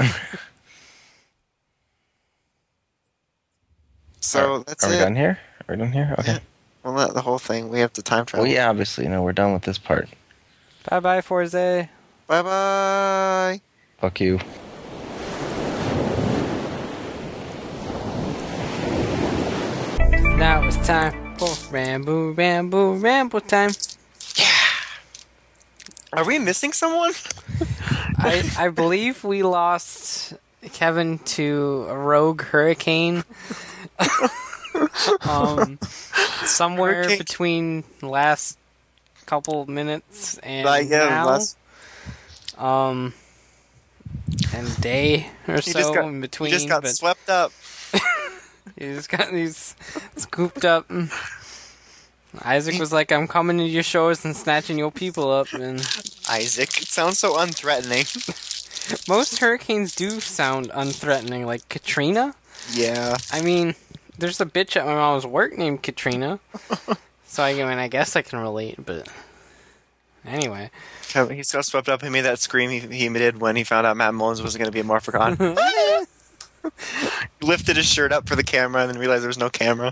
So Are- that's Are we it. done here? Are we done here? Okay. Yeah. Well, not the whole thing. We have to time travel. Well, yeah, obviously. No, we're done with this part. Bye bye, Forze. Bye bye. Fuck you. Now it's time for Rambo, Rambo, Rambo time. Are we missing someone? I I believe we lost Kevin to a rogue hurricane. um, somewhere Hurricane- between last couple minutes and Like, yeah, now. last- Um, and a day or He so just got, in between. he just got but swept up. he just got these scooped up. Isaac was like, "I'm coming to your shores and snatching your people up." And Isaac. It sounds so unthreatening. most hurricanes do sound unthreatening, like Katrina. Yeah. I mean, there's a bitch at my mom's work named Katrina. So I mean, I guess I can relate, but anyway. He got swept up. He made that scream he, he did when he found out Matt Mullins was going to be a Morphicon. He lifted his shirt up for the camera and then realized there was no camera.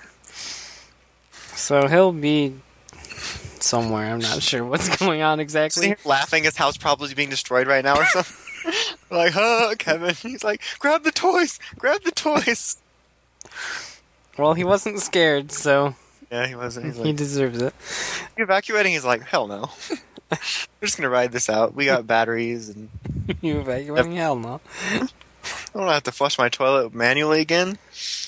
So he'll be somewhere. I'm not sure what's going on See exactly. him laughing. His house probably being destroyed right now or something. Like, huh, Kevin. He's like, grab the toys. Grab the toys. Well, he wasn't scared, so Yeah, he wasn't. He's he like, deserves it. evacuating. He's like, hell no. We're just going to ride this out. We got batteries and You evacuating? Hell no. I don't have to flush my toilet manually again.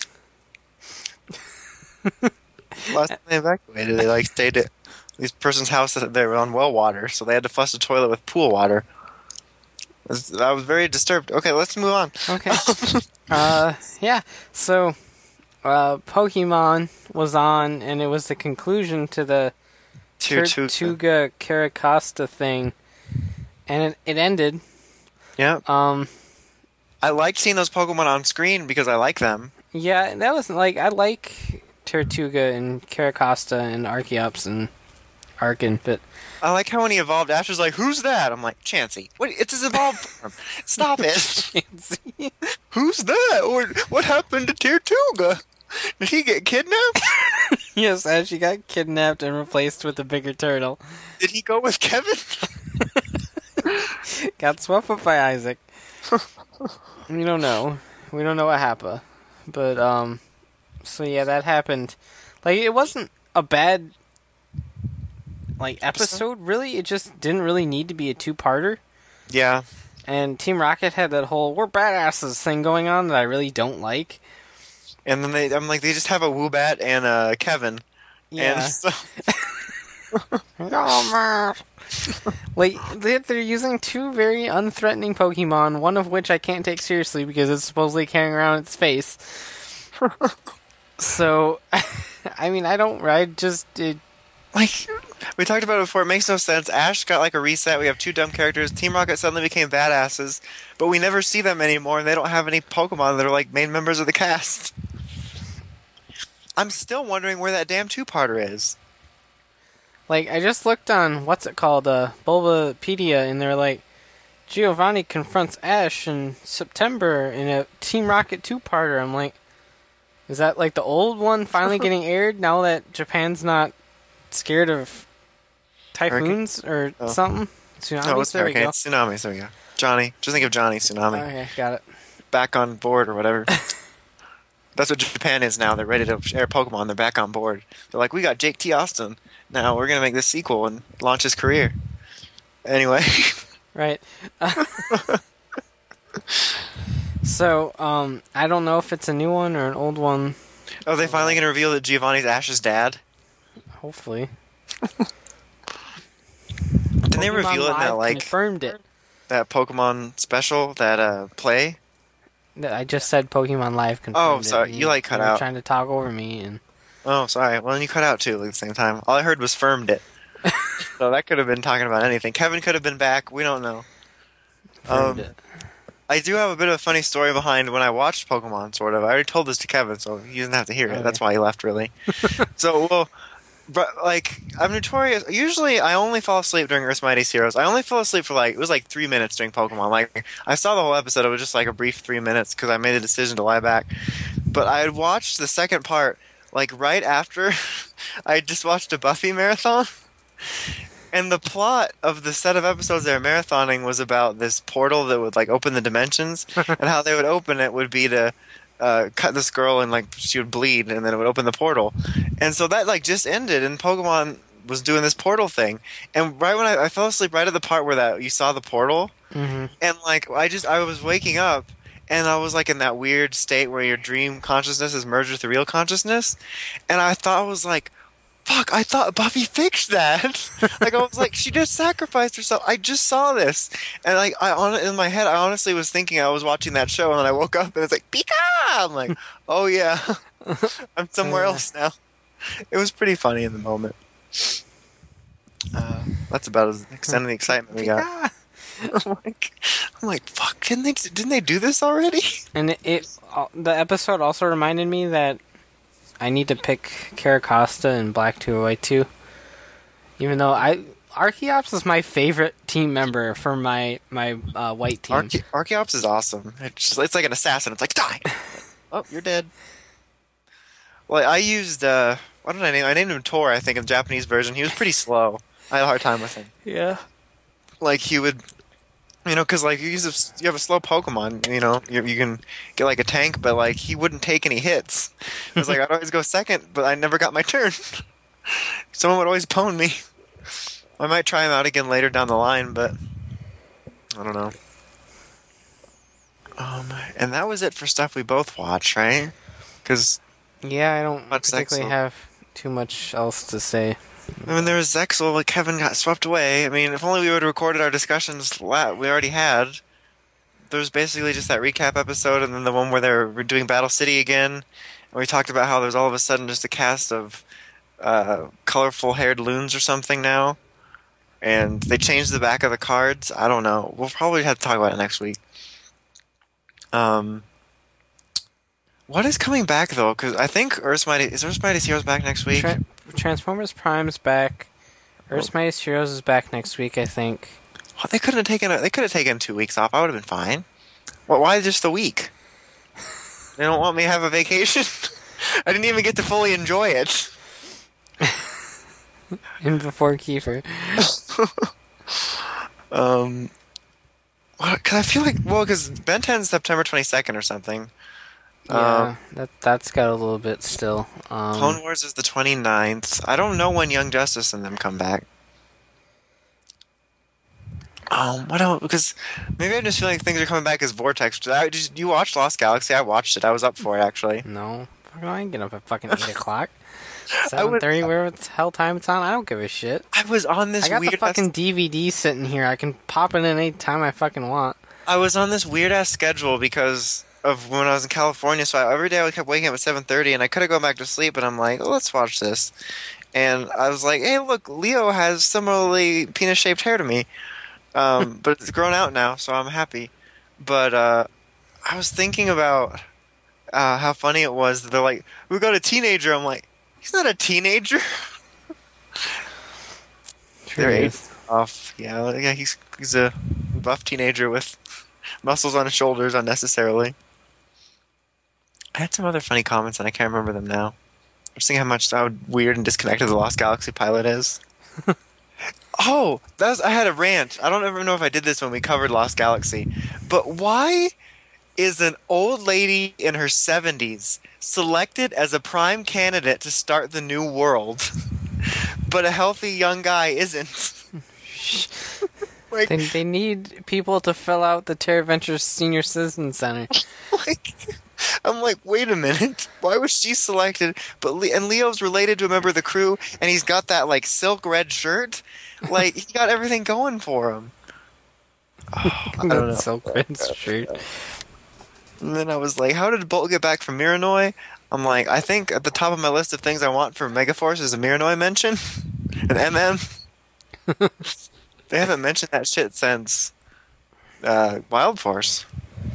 Last time they evacuated, they like stayed at this person's house that they were on well water, so they had to flush the toilet with pool water. I was, I was very disturbed. Okay, let's move on. Okay. uh, yeah. So, uh, Pokemon was on, and it was the conclusion to the Two, two, Tortuga Caracosta thing, and it, it ended. yeah. Um, I liked seeing those Pokemon on screen because I like them. yeah, that was like I like Tortuga and Caracosta and Archeops and Arkin, but I like how when he evolved, Ash was like, "Who's that?" I'm like, "Chansey." What? It's his evolved form. Stop it. Who's that? Or what happened to Tortuga? Did he get kidnapped? yes, Ashley got kidnapped and replaced with a bigger turtle. Did he go with Kevin? Got swept up by Isaac. We don't know. We don't know what happened. But, um, so yeah, that happened. Like, it wasn't a bad, like, episode, really. It just didn't really need to be a two-parter. Yeah. And Team Rocket had that whole, we're badasses thing going on that I really don't like. And then they, I'm like, they just have a Woobat and a Kevin. Yeah. And so, Oh, man. Like, they- they're using two very unthreatening Pokemon, one of which I can't take seriously because it's supposedly carrying around its face. So, I mean, I don't, I just, it, like, we talked about it before. It makes no sense. Ash got like a reset. We have two dumb characters. Team Rocket suddenly became badasses, but we never see them anymore, and they don't have any Pokemon that are like main members of the cast. I'm still wondering where that damn two-parter is. like, I just looked on, what's it called, uh, Bulbapedia, and they're like, Giovanni confronts Ash in September in a Team Rocket two-parter. I'm like, is that like the old one finally getting aired now that Japan's not scared of typhoons or Oh. something? Tsunamis? No, it's there we Hurricane. go. Tsunamis. There we go. Johnny. Just think of Johnny Tsunami. Okay, got it. Back on board or whatever. That's what Japan is now. They're ready to air Pokemon. They're back on board. They're like, we got Jake T. Austin. Now we're going to make this sequel and launch his career. Anyway. Right. So, um, I don't know if it's a new one or an old one. Are they finally going to reveal that Giovanni's Ash's dad? Hopefully. Didn't they Pokemon reveal it in that, Live like, confirmed it. that Pokemon special, that uh, play? That- I just said Pokemon Live confirmed Oh, it, sorry, and you, like, cut were out. trying to talk over me, and Oh, sorry. Well, then you cut out too, like, at the same time. All I heard was firmed it. So that could have been talking about anything. Kevin could have been back. We don't know. confirmed Um, it. I do have a bit of a funny story behind when I watched Pokemon, sort of. I already told this to Kevin, so he doesn't have to hear it. Okay. That's why he left, really. So, well, but, like, I'm notorious. Usually, I only fall asleep during Earth's Mightiest Heroes. I only fell asleep for, like, it was like three minutes during Pokemon. Like, I saw the whole episode. It was just, like, a brief three minutes because I made a decision to lie back. But I had watched the second part, like, right after I just watched a Buffy marathon. And the plot of the set of episodes they were marathoning was about this portal that would like open the dimensions, and how they would open it would be to uh, cut this girl and like she would bleed, and then it would open the portal. And so that like just ended, and Pokemon was doing this portal thing. And right when I, I fell asleep, right at the part where that you saw the portal, Mm-hmm. and like I just I was waking up. And I was like in that weird state where your dream consciousness is merged with the real consciousness, and I thought I was like, fuck, I thought Buffy fixed that. Like, I was like, she just sacrificed herself. I just saw this. And, like, I on in my head, I honestly was thinking I was watching that show, and then I woke up, and it's like, Pika! I'm like, oh, yeah. I'm somewhere else now. It was pretty funny in the moment. Uh, that's about as extended the excitement we got. I'm like, I'm like, fuck, didn't they, didn't they do this already? And it, it uh, the episode also reminded me that I need to pick Caracosta and Black two White two. Even though I Archeops is my favorite team member for my my uh, white team. Arche- Archeops is awesome. It's, just, it's like an assassin. It's like, die! Oh, you're dead. Well, I used, uh, what did I name? I named him Tor, I think, in the Japanese version. He was pretty slow. I had a hard time with him. Yeah. Like, he would, you know, because, like, you, use a, you have a slow Pokemon, you know, you, you can get, like, a tank, but, like, he wouldn't take any hits. It was like, I'd always go second, but I never got my turn. Someone would always pwn me. I might try him out again later down the line, but I don't know. Um, and that was it for stuff we both watched, right? Because, Yeah, I don't Much particularly Zexal. have too much else to say. I mean, there was Zexal, like Kevin got swept away. I mean, if only we would have recorded our discussions la- we already had. There was basically just that recap episode, and then the one where they were doing Battle City again. And we talked about how there's all of a sudden just a cast of uh, colorful-haired loons or something now. And they changed the back of the cards. I don't know. We'll probably have to talk about it next week. Um, what is coming back, though? Because I think Earth's Mighty... Is Earth's Mightiest Heroes back next week? Tra- Transformers Prime's back. Earth's Mightiest Heroes is back next week, I think. Well, they couldn't have taken a, they could have taken two weeks off. I would have been fine. Well, why just a week? They don't want me to have a vacation. I didn't even get to fully enjoy it. In before Kiefer. Um, because I feel like well, because Ben ten's September twenty second or something. Yeah, that that's got a little bit still. Um, Clone Wars is the twenty-ninth. I don't know when Young Justice and them come back. Um, what else? Because maybe I'm just feeling like things are coming back as Vortex. I, did you watch Lost Galaxy? I watched it. I was up for it actually. No, Fuck, I ain't getting up at fucking eight o'clock. I Seven would- thirty, where the hell time it's on? I don't give a shit. I was on this I got weird. the fucking D V D sitting here. I can pop it in any time I fucking want. I was on this weird ass schedule because of when I was in California. So I, every day I kept waking up at seven thirty, and I could have gone back to sleep. But I'm like, oh, let's watch this. And I was like, hey, look, Leo has similarly penis shaped hair to me, um, but it's grown out now, so I'm happy. But uh, I was thinking about uh, how funny it was that they're like, we got a teenager. I'm like, he's not a teenager. They're True. aged off. Yeah, yeah, he's he's a buff teenager with muscles on his shoulders unnecessarily. I had some other funny comments and I can't remember them now. I'm just thinking how much how weird and disconnected the Lost Galaxy pilot is. Oh, that was, I had a rant. I don't ever know if I did this when we covered Lost Galaxy, but why is an old lady in her seventies selected as a prime candidate to start the new world, but a healthy young guy isn't? Like, They, they need people to fill out the Terra Ventures Senior Citizen Center. like, I'm like, wait a minute. Why was she selected? But Le- and Leo's related to a member of the crew, and he's got that like silk red shirt. Like he got everything going for him. Oh, I don't know. That's so good shirt. And then I was like, how did Bolt get back from Miranoi? I'm like, I think at the top of my list of things I want for Megaforce is a Miranoi mention, an M M. They haven't mentioned that shit since uh, Wild Force.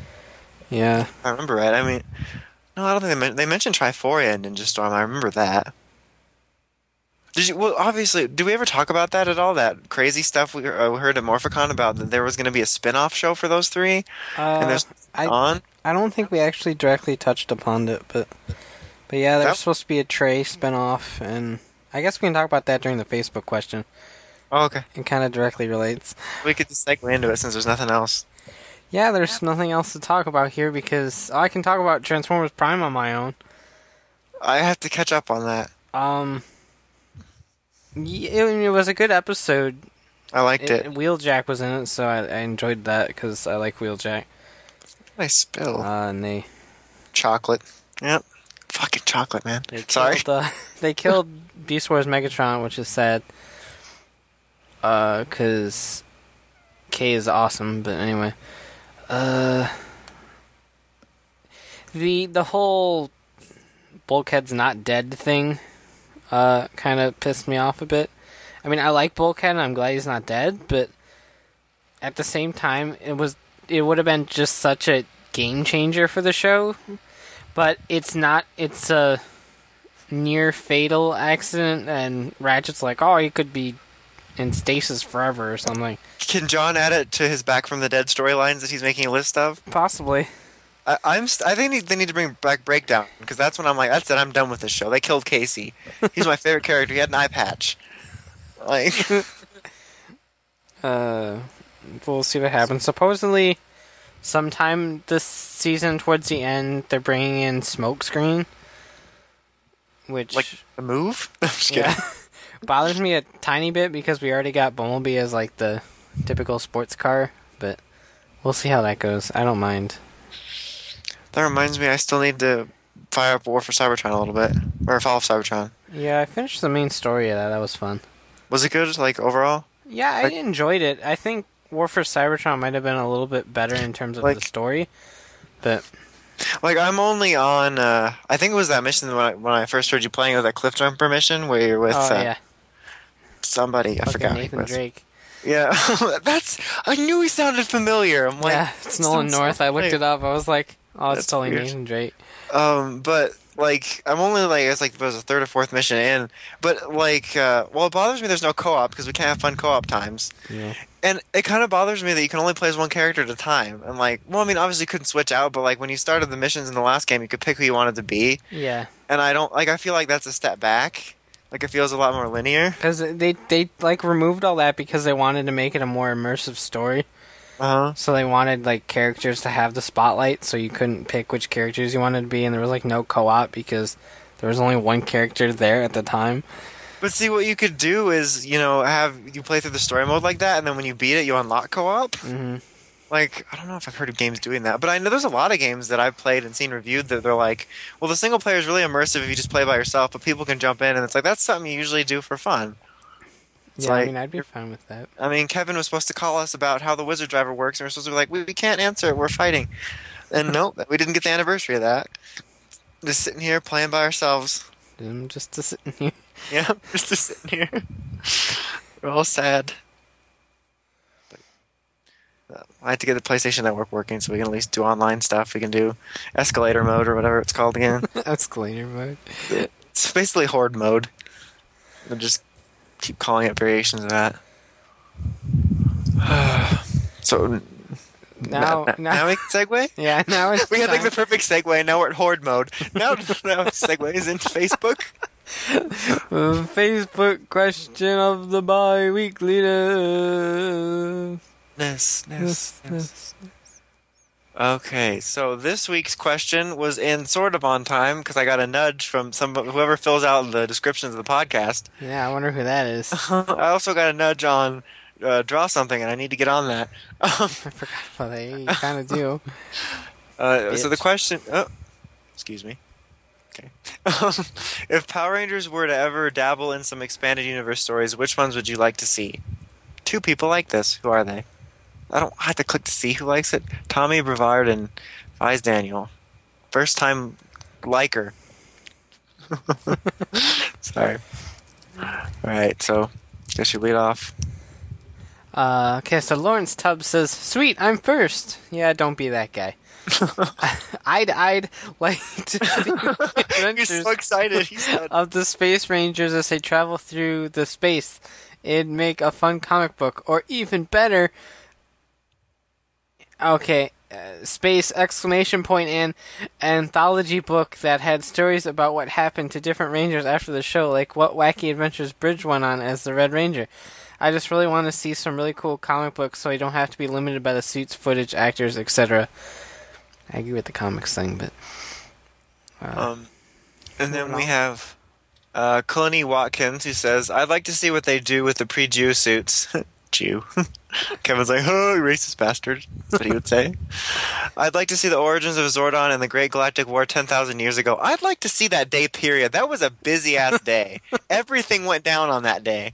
Yeah. If I remember right. I mean, no, I don't think they, men- they mentioned Triforia in Ninja Storm. I remember that. Did you? Well, obviously, did we ever talk about that at all? That crazy stuff we, uh, we heard at Morphicon about that there was going to be a spin-off show for those three, and Uh, there's I on. I don't think we actually directly touched upon it, but but yeah, there's That- supposed to be a Trey spinoff, and I guess we can talk about that during the Facebook question. Oh, okay. It kind of directly relates. We could just segue into it since there's nothing else. Yeah, there's nothing else to talk about here because I can talk about Transformers Prime on my own. I have to catch up on that. Um, yeah, it, it was a good episode. I liked it. It, Wheeljack was in it, so I, I enjoyed that because I like Wheeljack. I spill Uh, and they chocolate. Yep. Fucking chocolate, man. they Sorry. killed, uh, they killed Beast Wars Megatron, which is sad. Uh, because K is awesome, but anyway. Uh, the the whole Bulkhead's not dead thing, uh, kind of pissed me off a bit. I mean, I like Bulkhead, and I'm glad he's not dead, but at the same time, it was it would have been just such a game changer for the show. But it's not. It's a near fatal accident, and Ratchet's like, oh, he could be in stasis forever or something. Can John add it to his Back from the Dead storylines that he's making a list of? Possibly. I, I'm. St- I think they need, they need to bring back Breakdown because that's when I'm like, that's it. I'm done with this show. They killed Casey. He's my favorite character. He had an eye patch. Like, Uh, we'll see what happens. Supposedly, sometime this season, towards the end, they're bringing in Smokescreen, which like the move. I'm just kidding. yeah, bothers me a tiny bit because we already got Bumblebee as like the typical sports car, but we'll see how that goes. I don't mind. That reminds me, I still need to fire up War for Cybertron a little bit, or Fall of Cybertron. Yeah, I finished the main story of that. That was fun. Was it good? Like overall? Yeah, I Like- enjoyed it. I think War for Cybertron might have been a little bit better in terms of Like- the story, but Like I'm only on. Uh, I think it was that mission when I, when I first heard you playing. It was that cliff jumper mission where you're with oh uh, yeah, somebody. I fucking forgot. who he Nathan was. Drake. Yeah, that's. I knew he sounded familiar. I'm like, yeah, it's Nolan sounds North. I looked familiar. it up. I was like, oh, it's That's totally weird. Nathan Drake. Um, but like I'm only like it's like it was a third or fourth mission in. But like, uh, well, it bothers me there's no co-op because we can't have fun co-op times. Yeah. And it kind of bothers me that you can only play as one character at a time. And like, well, I mean, obviously you couldn't switch out, but like when you started the missions in the last game, you could pick who you wanted to be. Yeah, And I don't like. I feel like that's a step back. Like it feels a lot more linear. because they they like removed all that because they wanted to make it a more immersive story. Uh huh. So they wanted like characters to have the spotlight, so you couldn't pick which characters you wanted to be, and there was like no co-op because there was only one character there at the time. But see, what you could do is, you know, have you play through the story mode like that, and then when you beat it, you unlock co-op. hmm Like, I don't know if I've heard of games doing that, but I know there's a lot of games that I've played and seen reviewed that they're like, well, the single player is really immersive if you just play by yourself, but people can jump in, and it's like that's something you usually do for fun. It's Yeah, I like- mean, I'd be fine with that. I mean, Kevin was supposed to call us about how the wizard driver works, and we're supposed to be like, we, we can't answer it, we're fighting. And no, we didn't get the anniversary of that. Just sitting here playing by ourselves. I'm just to sit in here. Yeah, just just sitting here. We're all sad. But, uh, I had to get the PlayStation Network working so we can at least do online stuff. We can do escalator mode or whatever it's called again. Escalator mode. It's basically horde mode. We'll just keep calling it variations of that. So Now, now, now, now we can segue? yeah, now it's We had like time. the perfect segue. Now we're at horde mode. Now, now segues into Facebook. Uh, Facebook question of the bi-weekly. uh, Ness, ness, Yes, ness. yes. Okay, so this week's question was in sort of on time because I got a nudge from some whoever fills out the descriptions of the podcast. Yeah, I wonder who that is. I also got a nudge on uh, draw something, and I need to get on that. Um, I forgot about that. You kind of do. uh, so the Bitch. question, oh, excuse me. Okay, um, if Power Rangers were to ever dabble in some expanded universe stories, which ones would you like to see? Two people like this. Who are they? I don't have to click to see who likes it. Tommy Brevard and Vice Daniel. First time liker. Sorry. Alright, so guess you lead off. Uh, okay, so Lawrence Tubbs says, "Sweet, I'm first." Yeah, don't be that guy. I'd I'd like to see the He's adventures so excited. He said, of the Space Rangers as they travel through the space. It'd make a fun comic book, or even better. Okay, uh, space exclamation point and anthology book that had stories about what happened to different Rangers after the show, like what wacky adventures Bridge went on as the Red Ranger. I just really want to see some really cool comic books, so I don't have to be limited by the suits, footage, actors, et cetera. I agree with the comics thing, but uh, um, and then we have uh, Clooney Watkins, who says, "I'd like to see what they do with the pre-Jew suits." Jew. Kevin's like, "Oh, you racist bastard." That's what he would say. "I'd like to see the origins of Zordon and the Great Galactic War ten thousand years ago." I'd like to see that day period. That was a busy-ass day. Everything went down on that day.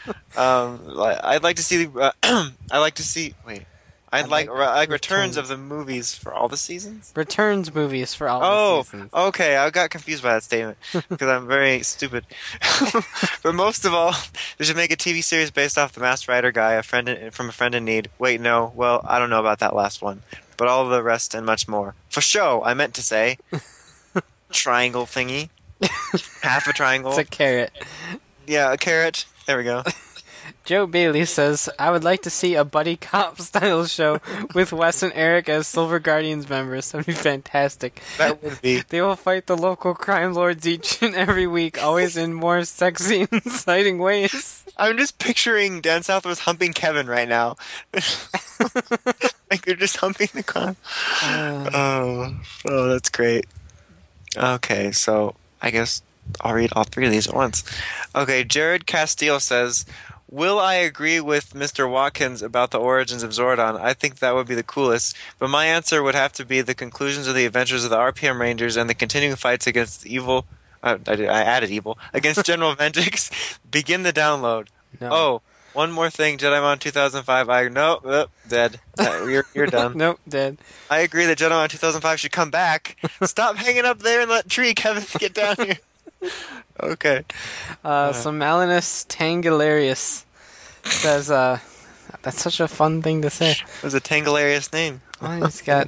Um, I'd like to see... Uh, I'd like to see... Wait. I'd, I'd like, like like returns. returns of the movies for all the seasons? Returns movies for all Oh, the seasons. okay. I got confused by that statement because I'm very stupid. But most of all, they should make a T V series based off the Masked Rider guy, a friend in, from a friend in need. Wait, no. Well, I don't know about that last one, but all the rest and much more. For show, I meant to say. Triangle thingy. Half a triangle. It's a carrot. Yeah, a carrot. There we go. Joe Bailey says, "I would like to see a buddy cop style show with Wes and Eric as Silver Guardians members. That'd be fantastic. That would be. They will fight the local crime lords each and every week, always in more sexy and exciting ways." I'm just picturing Dan Southworth humping Kevin right now. Like they're just humping the crime. Uh, Oh, oh, that's great. Okay, so I guess I'll read all three of these at once. Okay, Jared Castile says, "Will I agree with Mister Watkins about the origins of Zordon? I think that would be the coolest, but my answer would have to be the conclusions of the adventures of the R P M Rangers and the continuing fights against evil. Uh, I, did, I added evil against General Ventrix. Begin the download. no. Oh, one more thing, Jedimon two thousand five. I no, oh, dead. Uh, you're you're done. Nope, dead. I agree that Jedimon two thousand five should come back. Stop hanging up there in that tree, Kevin. Get down here. Okay. Uh, so Malinus Tangularius says, uh, that's such a fun thing to say. It was a Tangalarius name. Well, he's got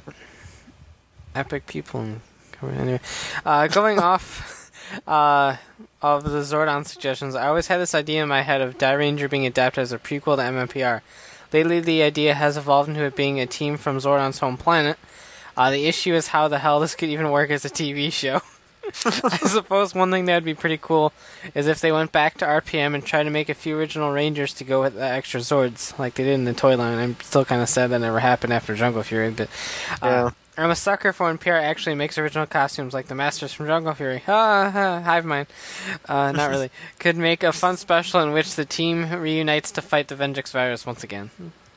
epic people in cover. Anyway, uh, going off uh, of the Zordon suggestions, I always had this idea in my head of Die Ranger being adapted as a prequel to M M P R. Lately, the idea has evolved into it being a team from Zordon's home planet. Uh, the issue is how the hell this could even work as a T V show. I suppose one thing that would be pretty cool is if they went back to R P M and tried to make a few original Rangers to go with the extra Zords, like they did in the toy line. I'm still kind of sad that never happened after Jungle Fury, but uh, Yeah. I'm a sucker for when P R actually makes original costumes, like the Masters from Jungle Fury. Ah, ah, hive mind. Uh, not really. Could make a fun special in which the team reunites to fight the Venjix virus once again.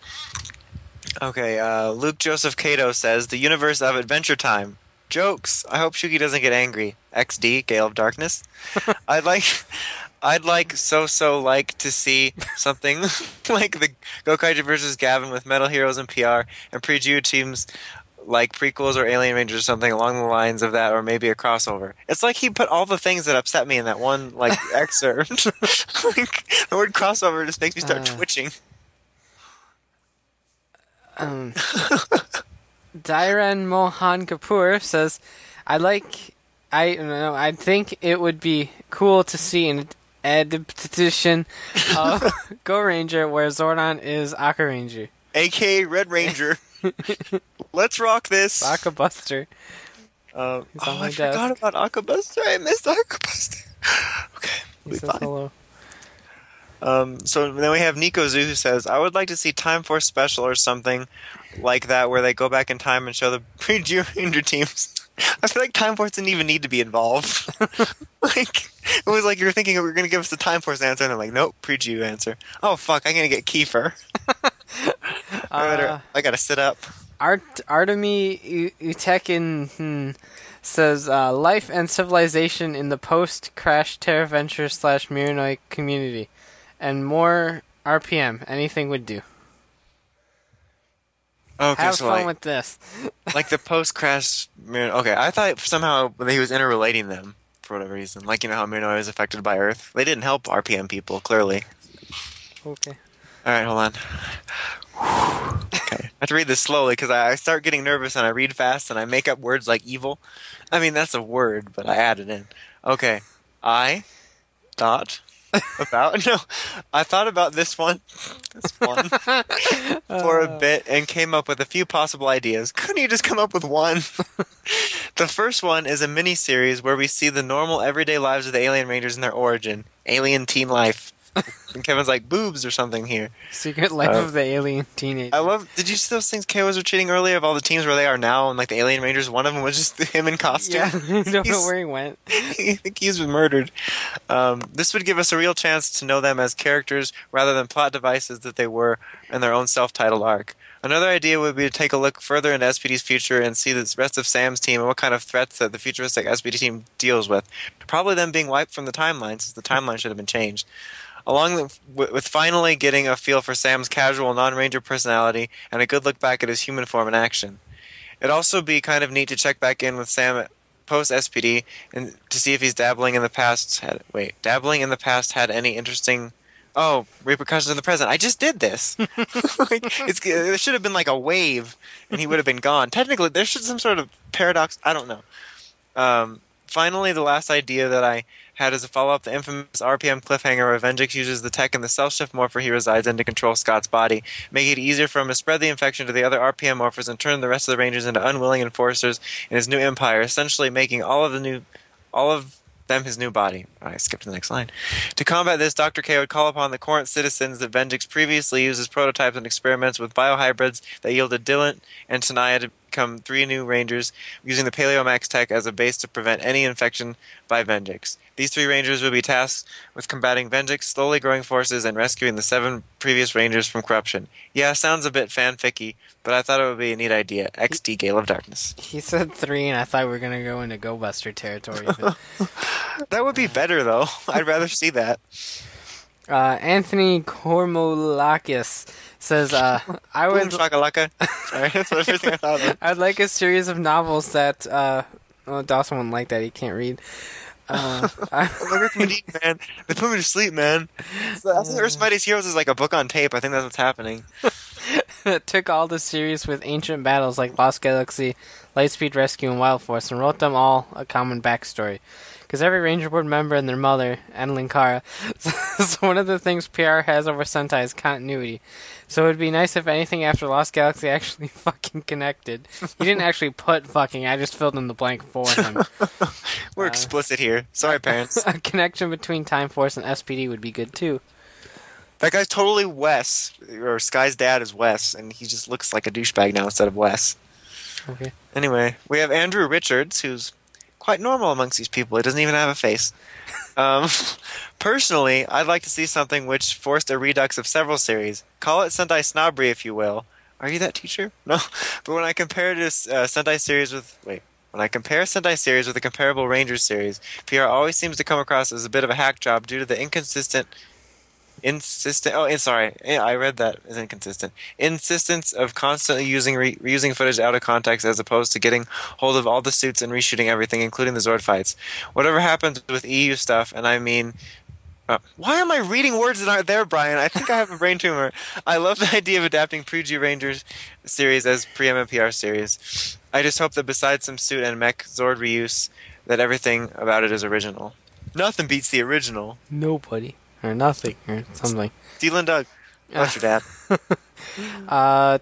Okay, uh, Luke Joseph Cato says, "The universe of Adventure Time. Jokes. I hope Shuki doesn't get angry. X D, Gale of Darkness. I'd like, I'd like so so like to see something like the Gokaiger versus Gavin with Metal Heroes and P R and pre-Jew teams like prequels or Alien Rangers or something along the lines of that, or maybe a crossover. It's like he put all the things that upset me in that one like excerpt. Like, the word crossover just makes me start Uh. twitching. Um, Dairan Mohan Kapoor says, "I like, I don't know, I think it would be cool to see an adaptation of Go Ranger where Zordon is Aka Ranger, A K A Red Ranger. Let's rock this. Aka Buster." Um, He's oh, on my I forgot desk. about Akabuster. I missed Akabuster. Okay, He we'll be says fine. hello. Um, so then we have Nico Zoo who says, "I would like to see Time Force Special or something like that where they go back in time and show the pre-Jew Ranger teams." I feel like Time Force didn't even need to be involved. Like, it was like you were thinking we were going to give us the Time Force answer, and they're like, "Nope, pre-Jew answer." Oh, fuck, I'm going to get Kiefer. I, better, Uh, I got to sit up. Art Artemi U- Utekin hmm, says, uh, "Life and civilization in the post-Crash Terra Venture slash Miranoi community, and more R P M. Anything would do. Okay, Have so fun like, with this." like the post-crash Mir- okay, I thought somehow that he was interrelating them for whatever reason. Like, you know how Miranoi is affected by Earth? They didn't help R P M people, clearly. Okay. All right, hold on. Okay. I have to read this slowly because I I start getting nervous and I read fast and I make up words like evil. I mean, that's a word, but I add it in. Okay. I thought about, no, I thought about this one, this one, for a bit and came up with a few possible ideas. Couldn't you just come up with one? The first one is a mini-series where we see the normal everyday lives of the Alien Rangers and their origin. Alien teen life. And Kevin's like, boobs or something here. Secret Life Uh, of the Alien Teenager. I love, did you see those things Kay was retweeting earlier of all the teams where they are now and like the Alien Rangers? One of them was just him in costume. Yeah, I don't know He's- where he went. I think he's been murdered. Um, this would give us a real chance to know them as characters rather than plot devices that they were in their own self-titled arc. Another idea would be to take a look further into S P D's future and see the rest of Sam's team and what kind of threats that the futuristic S P D team deals with. Probably them being wiped from the timeline, since the timeline should have been changed. Along with, with finally getting a feel for Sam's casual non-Ranger personality and a good look back at his human form in action. It'd also be kind of neat to check back in with Sam post S P D and to see if he's dabbling in the past. Had, wait, dabbling in the past had any interesting, oh, repercussions in the present. I just did this. Like, it's, there should have been like a wave, and he would have been gone. Technically, there should some sort of paradox. I don't know. Um, finally, the last idea that I had as a follow-up the infamous R P M cliffhanger where Avengix uses the tech in the cell shift morpher he resides in to control Scott's body, making it easier for him to spread the infection to the other R P M morphers and turn the rest of the Rangers into unwilling enforcers in his new empire, essentially making all of the new, all of them his new body. I skipped to the next line. To combat this, Doctor K would call upon the Corinth citizens that Avengix previously used as prototypes and experiments with biohybrids that yielded Dylan and Tanaya to become three new Rangers, using the Paleomax tech as a base to prevent any infection by Avengix. These three Rangers would be tasked with combating Avengix, slowly growing forces, and rescuing the seven previous Rangers from corruption. Yeah, sounds a bit fanficky, but I thought it would be a neat idea. X D Gale of Darkness. He said three, and I thought we were going to go into Go Buster territory. But, That would be better, though. I'd rather see that. uh, Anthony Kormolakis says, uh, I Boom would shakalaka. Sorry, that's the first thing I thought of. I'd like a series of novels that, uh, well, Dawson wouldn't like that. He can't read. Uh, I, Look at me, man. They put me to sleep, man. So, I think Earth's Mightiest Heroes is like a book on tape. I think that's what's happening. that took all the series with ancient battles like Lost Galaxy, Lightspeed Rescue, and Wild Force, and wrote them all a common backstory. Because every Ranger Board member and their mother, and Linkara, so one of the things P R has over Sentai is continuity. So it would be nice if anything after Lost Galaxy actually fucking connected. He didn't actually put fucking, I just filled in the blank for him. We're Uh, explicit here. Sorry, parents. A connection between Time Force and S P D would be good too. That guy's totally Wes, or Sky's dad is Wes, and he just looks like a douchebag now instead of Wes. Okay. Anyway, we have Andrew Richards, who's quite normal amongst these people. He doesn't even have a face. Um, personally, I'd like to see something which forced a redux of several series. Call it Sentai snobbery, if you will. Are you that teacher? No. But when I compare this uh, Sentai series with... Wait. When I compare Sentai series with a comparable Rangers series, P R always seems to come across as a bit of a hack job due to the inconsistent... Insistent. Oh, and sorry. Yeah, I read that as inconsistent. Insistence of constantly using re- reusing footage out of context as opposed to getting hold of all the suits and reshooting everything, including the Zord fights. Whatever happens with E U stuff, and I mean... Uh, why am I reading words that aren't there, Brian? I think I have a brain tumor. I love the idea of adapting Pre-G Rangers series as pre-M M P R series. I just hope that besides some suit and mech Zord reuse, that everything about it is original. Nothing beats the original. Nobody. Or nothing. Or something. Dylan Doug. That's your dad. Uh,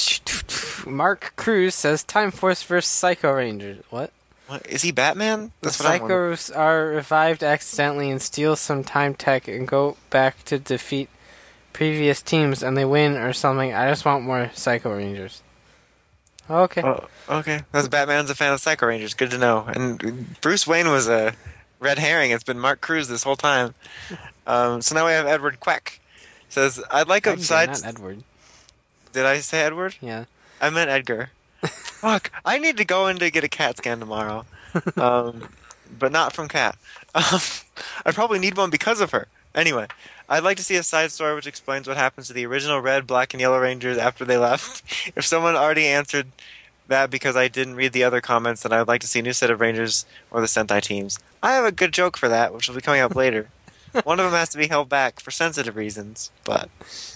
Mark Cruz says Time Force versus Psycho Rangers. What? What, is he Batman? The That's what I'm wondering. Psychos are revived accidentally and steal some time tech and go back to defeat previous teams and they win or something. I just want more Psycho Rangers. Okay. Oh, okay. That's Batman's a fan of Psycho Rangers. Good to know. And Bruce Wayne was a red herring. It's been Mark Cruz this whole time. Um, so now we have Edward Quack. Says, I'd like a Edgar, side... not Edward. Did I say Edward? Yeah. I meant Edgar. Fuck. I need to go in to get a CAT scan tomorrow. Um, but not from Cat. Um, I probably need one because of her. Anyway, I'd like to see a side story which explains what happens to the original red, black, and yellow Rangers after they left. If someone already answered that because I didn't read the other comments, then I would like to see a new set of Rangers or the Sentai teams. I have a good joke for that, which will be coming up later. One of them has to be held back for sensitive reasons, but...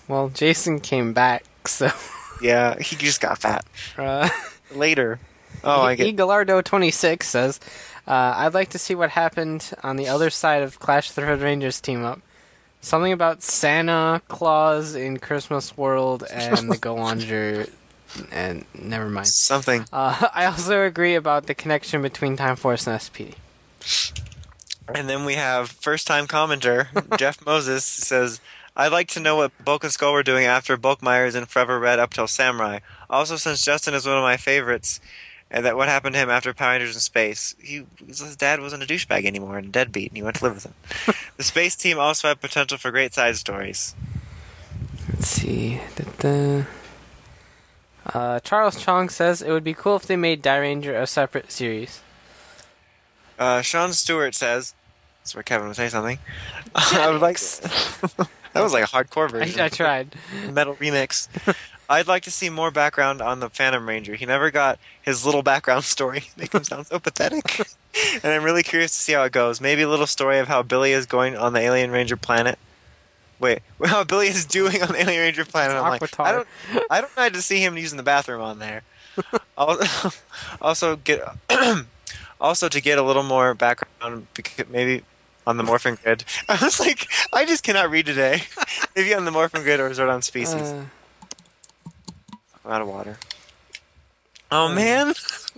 well, Jason came back, so. Yeah, he just got fat. Uh, Later. Oh, I get... Egalardo twenty-six says, uh, I'd like to see what happened on the other side of Clash of the Red Rangers team up. Something about Santa Claus in Christmas World and the Go-Onger, and never mind. Something. Uh, I also agree about the connection between Time Force and S P D. And then we have first-time commenter, Jeff Moses, says, I'd like to know what Bulk and Skull were doing after Bulk Myers and Forever Red up till Samurai. Also, since Justin is one of my favorites, and that what happened to him after Power Rangers in Space. He, his dad wasn't a douchebag anymore and a deadbeat, and he went to live with him. The Space team also had potential for great side stories. Let's see. Da-da. Uh, Charles Chong says, it would be cool if they made Die Ranger a separate series. Uh, Sean Stewart says, that's where Kevin would say something. I would like... That was like a hardcore version. I, I tried. Metal remix. I'd like to see more background on the Phantom Ranger. He never got his little background story. Make him sound so pathetic. And I'm really curious to see how it goes. Maybe a little story of how Billy is going on the Alien Ranger planet. Wait, how Billy is doing on the Alien Ranger planet. I'm like, I don't, I don't need to see him using the bathroom on there. Also, also get, also to get a little more background, maybe on the Morphin Grid. I was like, I just cannot read today. Maybe on the Morphin Grid or Zordon Species. Uh, I'm out of water. Oh, uh, man.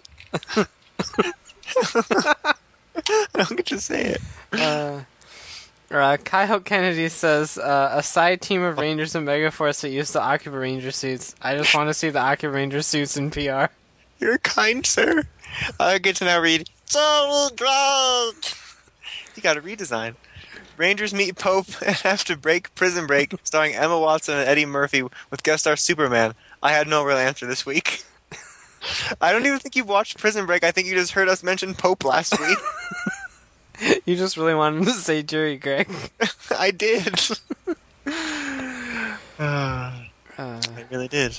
I don't get to say it. Uh, uh, Kyle Kennedy says, uh, a side team of Rangers and Megaforce that use the Akiba Ranger suits. I just want to see the Akiba Ranger suits in P R. You're kind, sir. I get to now read, so great! You got a redesign. Rangers meet Pope and have to break Prison Break, starring Emma Watson and Eddie Murphy with guest star Superman. I had no real answer this week. I don't even think you watched Prison Break. I think you just heard us mention Pope last week. You just really wanted to say Jerry Greg. I did. uh, uh, I really did.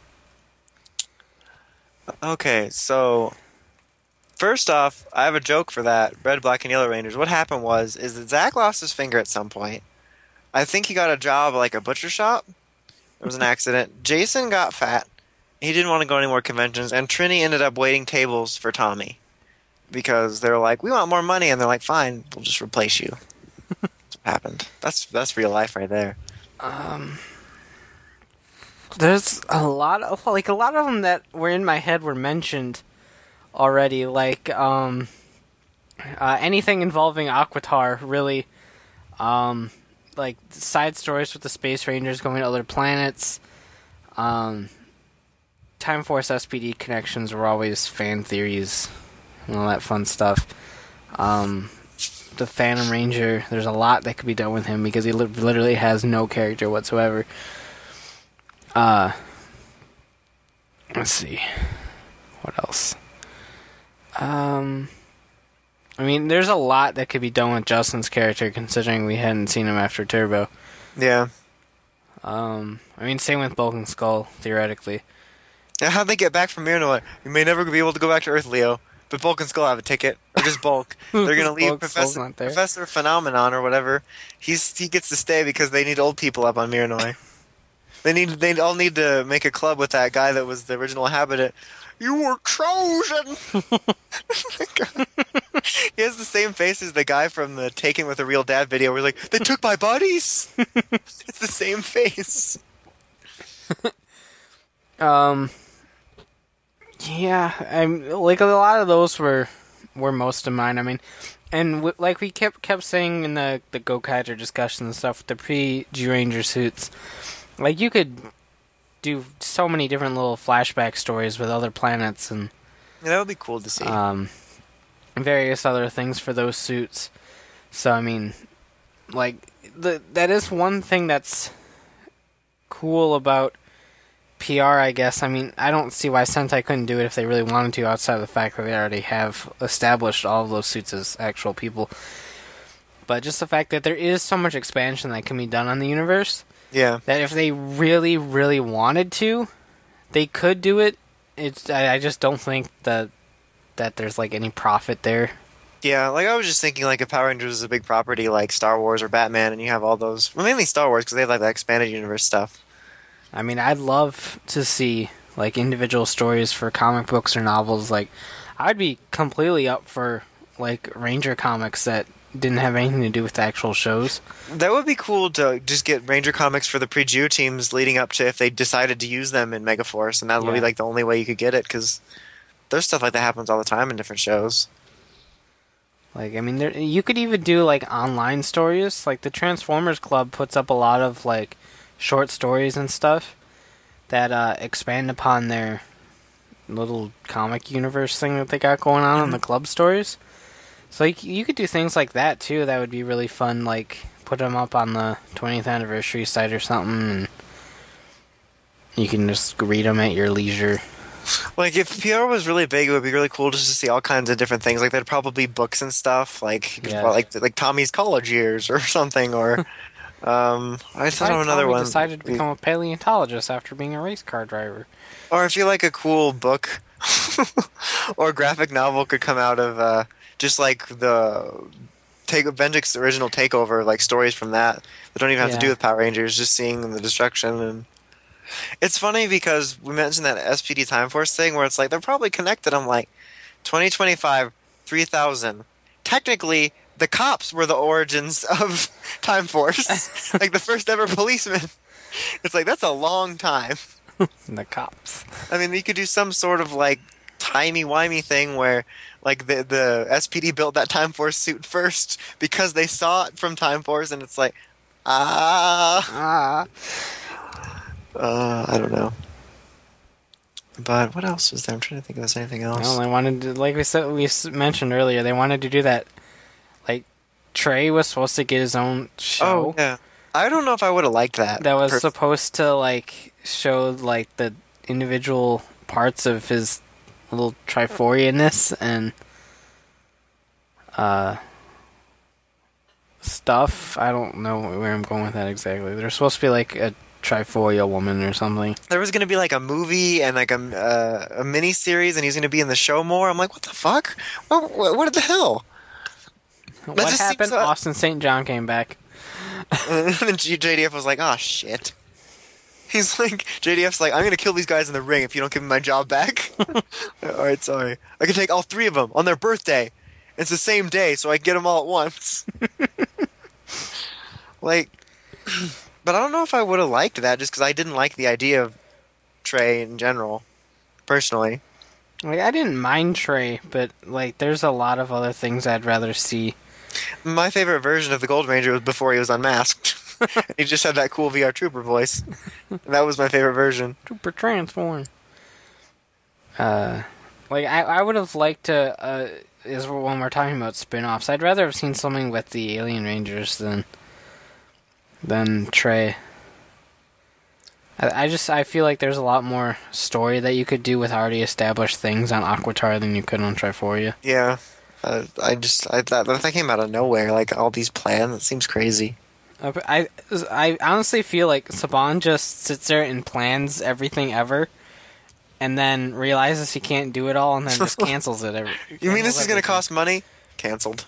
Okay, so... First off, I have a joke for that. Red, Black, and Yellow Rangers. What happened was, is that Zach lost his finger at some point. I think he got a job at like a butcher shop. It was an accident. Jason got fat. He didn't want to go to any more conventions. And Trini ended up waiting tables for Tommy. Because they were like, we want more money. And they're like, fine, we'll just replace you. That's what happened. That's, that's real life right there. Um... There's a lot of, like, a lot of them that were in my head were mentioned already, like, um, uh, anything involving Aquitar, really, um, like, side stories with the Space Rangers going to other planets, um, Time Force S P D connections were always fan theories, and all that fun stuff, um, the Phantom Ranger, there's a lot that could be done with him, because he li- literally has no character whatsoever. Uh, let's see, what else? Um, I mean, there's a lot that could be done with Justin's character, considering we hadn't seen him after Turbo. Yeah. Um, I mean, same with Bulk and Skull, theoretically. Now, how'd they get back from Miranor? You may never be able to go back to Earth, Leo, but Bulk and Skull have a ticket. Or just Bulk. They're gonna leave Professor, Professor Phenomenon or whatever. He's He gets to stay because they need old people up on Miranor. They need. They all need to make a club with that guy that was the original Habitat. You were chosen! He has the same face as the guy from the Taken with a Real Dad video where he's like, they took my buddies! It's the same face. um, yeah, I'm like a lot of those were were most of mine. I mean, and w- like we kept kept saying in the the Go-Kaiser discussion and stuff, the pre-G Ranger suits, like you could do so many different little flashback stories with other planets and yeah, that would be cool to see. Um, various other things for those suits. So I mean, like the that is one thing that's cool about P R, I guess. I mean, I don't see why Sentai couldn't do it if they really wanted to, outside of the fact that they already have established all of those suits as actual people. But just the fact that there is so much expansion that can be done on the universe. Yeah. That if they really, really wanted to, they could do it. It's I, I just don't think that that there's like any profit there. Yeah, like I was just thinking, like if Power Rangers is a big property like Star Wars or Batman, and you have all those, well, mainly Star Wars because they have like that expanded universe stuff. I mean, I'd love to see like individual stories for comic books or novels. Like, I'd be completely up for like Ranger comics that didn't have anything to do with the actual shows. That would be cool to just get Ranger comics for the pre-Jew teams leading up to if they decided to use them in Megaforce, and that would Yeah. be like the only way you could get it, because there's stuff like that happens all the time in different shows. Like, I mean, there, you could even do like online stories. Like the Transformers Club puts up a lot of like short stories and stuff that uh, expand upon their little comic universe thing that they got going on in the club stories. So you, c- you could do things like that too. That would be really fun. Like put them up on the twentieth anniversary site or something, and you can just read them at your leisure. Like, if P R was really big, it would be really cool just to see all kinds of different things. Like, there'd probably be books and stuff, like Yeah. like like Tommy's college years or something, or um, I thought of another Tommy one. decided to become a paleontologist after being a race car driver. Or I feel like a cool book or graphic novel could come out of uh, just like the take Vendick's original takeover, like stories from that that don't even have to do Yeah. with Power Rangers, just seeing the destruction. And it's funny because we mentioned that S P D Time Force thing where it's like they're probably connected. I'm like, twenty twenty-five, three thousand. Technically, the cops were the origins of Time Force, like the first ever policeman. It's like that's a long time. The cops. I mean, you could do some sort of like timey-wimey thing where like the the S P D built that Time Force suit first because they saw it from Time Force, and it's like, ah, Ah. uh, I don't know. But what else was there? I'm trying to think if there's anything else. Well, they wanted to, like we said, we s- mentioned earlier, they wanted to do that. Like Trey was supposed to get his own show Oh yeah, I don't know if I would have liked that. that was Per- supposed to like show like the individual parts of his little Triforianness and uh stuff. I don't know where I'm going with that exactly. There's supposed to be like a Triforia woman or something. there was going to be like a movie and like a uh, a mini series, and he's going to be in the show more. I'm like, what the fuck? What, what, what the hell? What just happened? seems, uh, Austin Saint John came back. And then J D F was like, oh shit. He's like, J D F's like, I'm going to kill these guys in the ring if you don't give me my job back. Alright, sorry. I can take all three of them on their birthday. It's the same day, so I get them all at once. Like, but I don't know if I would have liked that just because I didn't like the idea of Trey in general, personally. Like I didn't mind Trey, but like there's a lot of other things I'd rather see. My favorite version of the Gold Ranger was before he was unmasked. He just had that cool V R Trooper voice. And that was my favorite version. Super transform. Uh, like I, I would have liked to. Uh, is when we're talking about spin-offs, I'd rather have seen something with the Alien Rangers than than Trey. I, I just I feel like there's a lot more story that you could do with already established things on Aquatar than you could on Triforia. Yeah. Uh, I just, I thought that came out of nowhere. Like, all these plans. It seems crazy. Uh, but I I honestly feel like Saban just sits there and plans everything ever, and then realizes he can't do it all, and then just cancels it. Every, You mean this cancels is going to everything. cost money? Cancelled.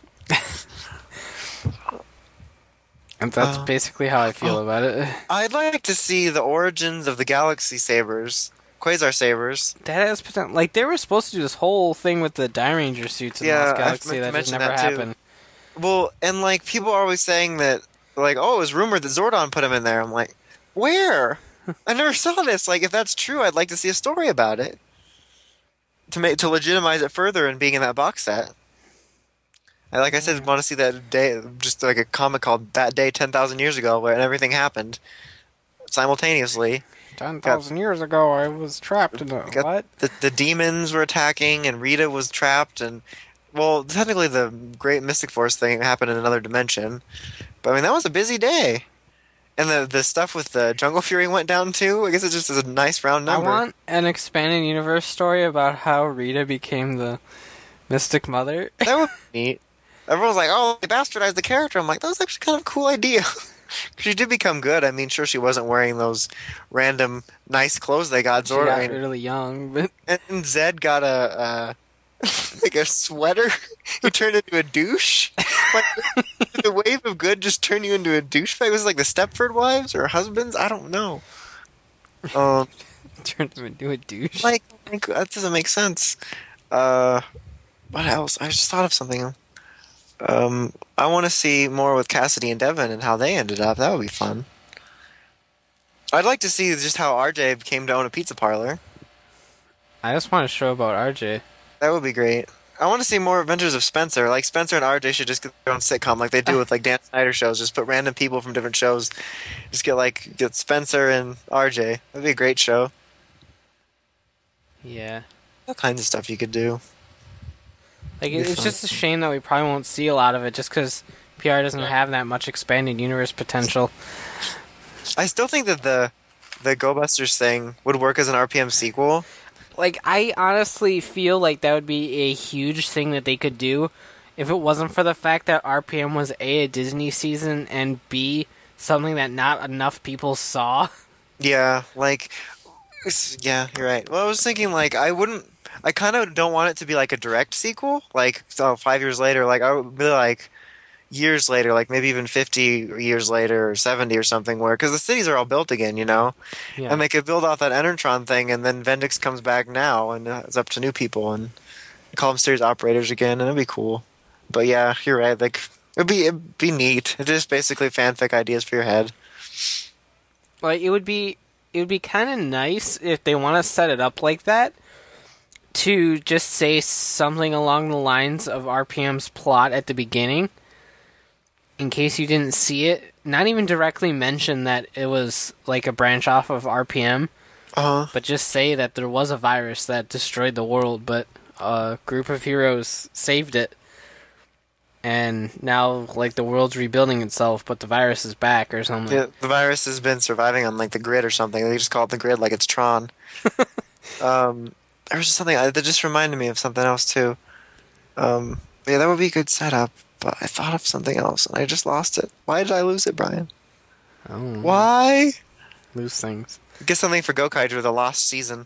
And that's Uh, basically how I feel about it. I'd like to see the origins of the Galaxy Sabers, Quasar Sabers. That has potential. Like they were supposed to do this whole thing with the Die Ranger suits in Yeah, Lost I Galaxy meant to that just mention never that, too. happened. Well, and like people are always saying that, like, oh, it was rumored that Zordon put him in there. I'm like, where? I never saw this. Like, if that's true, I'd like to see a story about it to make to legitimize it further and being in that box set. I like I said, want to see that day, just like a comic called "That Day Ten Thousand Years Ago," where everything happened simultaneously. Ten thousand years ago, I was trapped in a Got- what? The the demons were attacking, and Rita was trapped, and well, technically the Great Mystic Force thing happened in another dimension. But I mean, that was a busy day. And the the stuff with the Jungle Fury went down too. I guess it just is a nice round number. I want an expanded universe story about how Rita became the Mystic Mother. That would be neat. Everyone's like, "Oh, they bastardized the character." I'm like, "That was actually kind of a cool idea." Because she did become good. I mean, sure, she wasn't wearing those random nice clothes they got. She Zordon got I mean, really young, but and Zed got a uh, like a sweater. He turned into a douche. Like, did the wave of good just turn you into a douchebag? Was it like the Stepford wives or husbands? I don't know. Um, Turned him into a douche. like, like that doesn't make sense. Uh, what else? I just thought of something. Um, I want to see more with Cassidy and Devin and how they ended up. That would be fun. I'd like to see just how R J came to own a pizza parlor. I just want a show about R J. That would be great. I want to see more Adventures of Spencer. Like, Spencer and R J should just get their own sitcom like they do with, like, Dan Snyder shows. Just put random people from different shows. Just get, like, get Spencer and R J. That'd be a great show. Yeah. All kinds of stuff you could do. Like, It'd be it's fun. just a shame that we probably won't see a lot of it just because P R doesn't have that much expanded universe potential. I still think that the the Go Busters thing would work as an R P M sequel. Like, I honestly feel like that would be a huge thing that they could do if it wasn't for the fact that R P M was A, a Disney season, and B, something that not enough people saw. Yeah, like, it's- yeah, you're right. Well, I was thinking, like, I wouldn't, I kind of don't want it to be like a direct sequel, like, so five years later, like, I would be like, years later, like maybe even fifty years later or seventy or something, where, because the cities are all built again, you know? Yeah. And they could build off that Enertron thing, and then Vendix comes back now, and uh, it's up to new people, and call them series operators again, and it'd be cool. But yeah, you're right, like, it'd be, it'd be neat. It's just basically fanfic ideas for your head. Like, it would be it would be kind of nice if they want to set it up like that to just say something along the lines of R P M's plot at the beginning, in case you didn't see it. Not even directly mention that it was like a branch off of R P M, Uh-huh. but just say that there was a virus that destroyed the world, but a group of heroes saved it. And now, like, the world's rebuilding itself, but the virus is back or something. Yeah, the virus has been surviving on like the grid or something. They just call it the grid, like it's Tron. um, there was just something that just reminded me of something else too. Um, yeah, that would be a good setup. But I thought of something else and I just lost it. Why did I lose it, Brian? Oh, Why? lose things. Get something for Gokaiger, the lost season.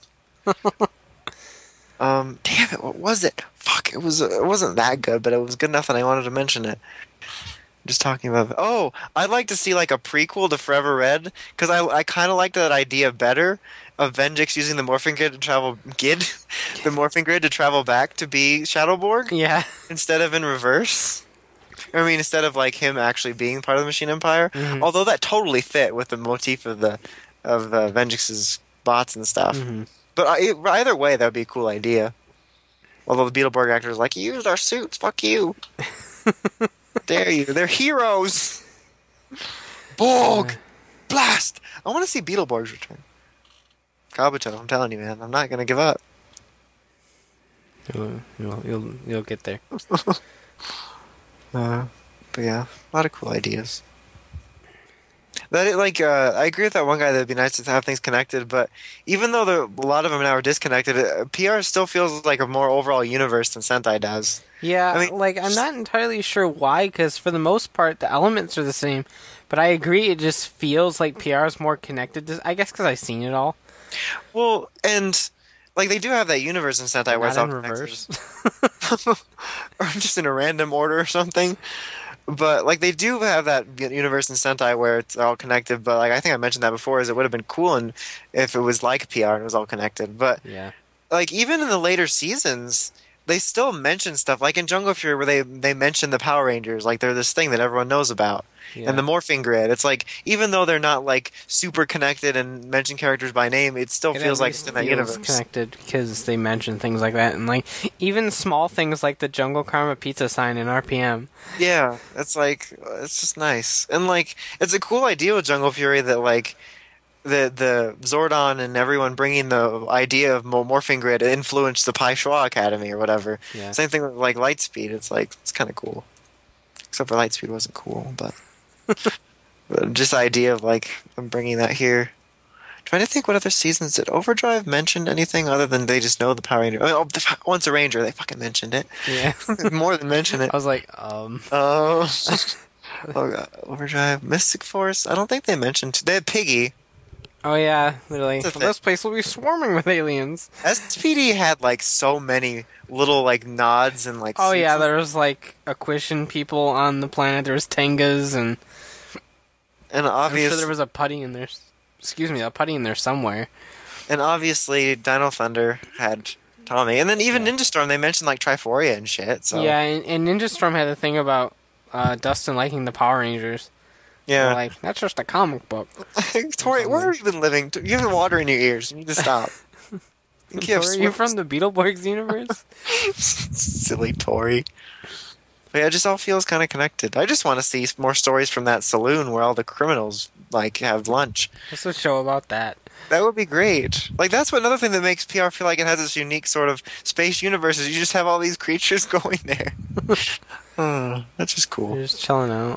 um, damn it! What was it? Fuck! It was. It wasn't that good, but it was good enough that I wanted to mention it. Just talking about. Oh, I'd like to see like a prequel to Forever Red because I I kind of liked that idea better of Venjix using the morphing grid to travel gid, the morphing grid to travel back to be Shadowborg Yeah. instead of in reverse. I mean, instead of like him actually being part of the Machine Empire. Mhm. Although that totally fit with the motif of the of the Venjix's bots and stuff. Mhm. But I, either way, that would be a cool idea. Although the Beetleborg actor is like, you used our suits, fuck you. Dare you? They're heroes. Borg, blast! I want to see Beetleborg's return. Kabuto, I'm telling you, man, I'm not gonna give up. You'll, you'll, you'll, you'll get there. Uh, but yeah, a lot of cool ideas. That it, like uh, I agree with that one guy that it'd be nice to have things connected, but even though the, a lot of them now are disconnected, uh, P R still feels like a more overall universe than Sentai does. Yeah, I mean- like, I'm not entirely sure why, because for the most part, the elements are the same. But I agree, it just feels like P R is more connected. To, I guess because I've seen it all. Well, and like they do have that universe in Sentai where it's Not all in connected. reverse. or just in a random order or something. But like they do have that universe in Sentai where it's all connected. But like I think I mentioned that before, is it would have been cool and if it was like P R and it was all connected. But Yeah. like even in the later seasons, they still mention stuff like in Jungle Fury where they they mention the Power Rangers, like they're this thing that everyone knows about. Yeah. And the morphing grid, it's like even though they're not like super connected and mention characters by name, it still It feels at like least it's in that feels universe. connected because they mention things like that, and like even small things like the Jungle Karma pizza sign in R P M. Yeah, it's like it's just nice, and like it's a cool idea with Jungle Fury that like the the Zordon and everyone bringing the idea of mo- morphing grid influenced the Pai Shui Academy or whatever. Yeah. Same thing with like Lightspeed. It's like it's kind of cool, except for Lightspeed wasn't cool, but, but just the idea of like them bringing that here. Trying to think what other seasons did Overdrive mention anything other than they just know the Power Ranger. Oh, the, once a Ranger, they fucking mentioned it. Yeah. More than mention it. I was like, um, Oh, oh god, Overdrive, Mystic Force. I don't think they mentioned. They had Piggy. oh yeah, they're like, That's a well, this place will be swarming with aliens. S P D had like so many little like nods and like. Oh yeah, suits. there was like Aquitian people on the planet. There was Tengas, and and I'm obvious. sure there was a putty in there. excuse me, a putty in there somewhere. And obviously, Dino Thunder had Tommy, and then even Yeah. Ninja Storm. They mentioned like Triforia and shit. So Yeah, and, and Ninja Storm had a thing about uh, Dustin liking the Power Rangers. yeah. They're like, that's just a comic book. Tori, where have you been living? You have water in your ears. You need to stop. You Tori, have are you from the Beetleborgs universe? silly Tori. But yeah, it just all feels kind of connected. I just want to see more stories from that saloon where all the criminals like have lunch. What's a show about that? That would be great. Like that's what another thing that makes P R feel like it has this unique sort of space universe is you just have all these creatures going there. Oh, that's just cool. They're just chilling out.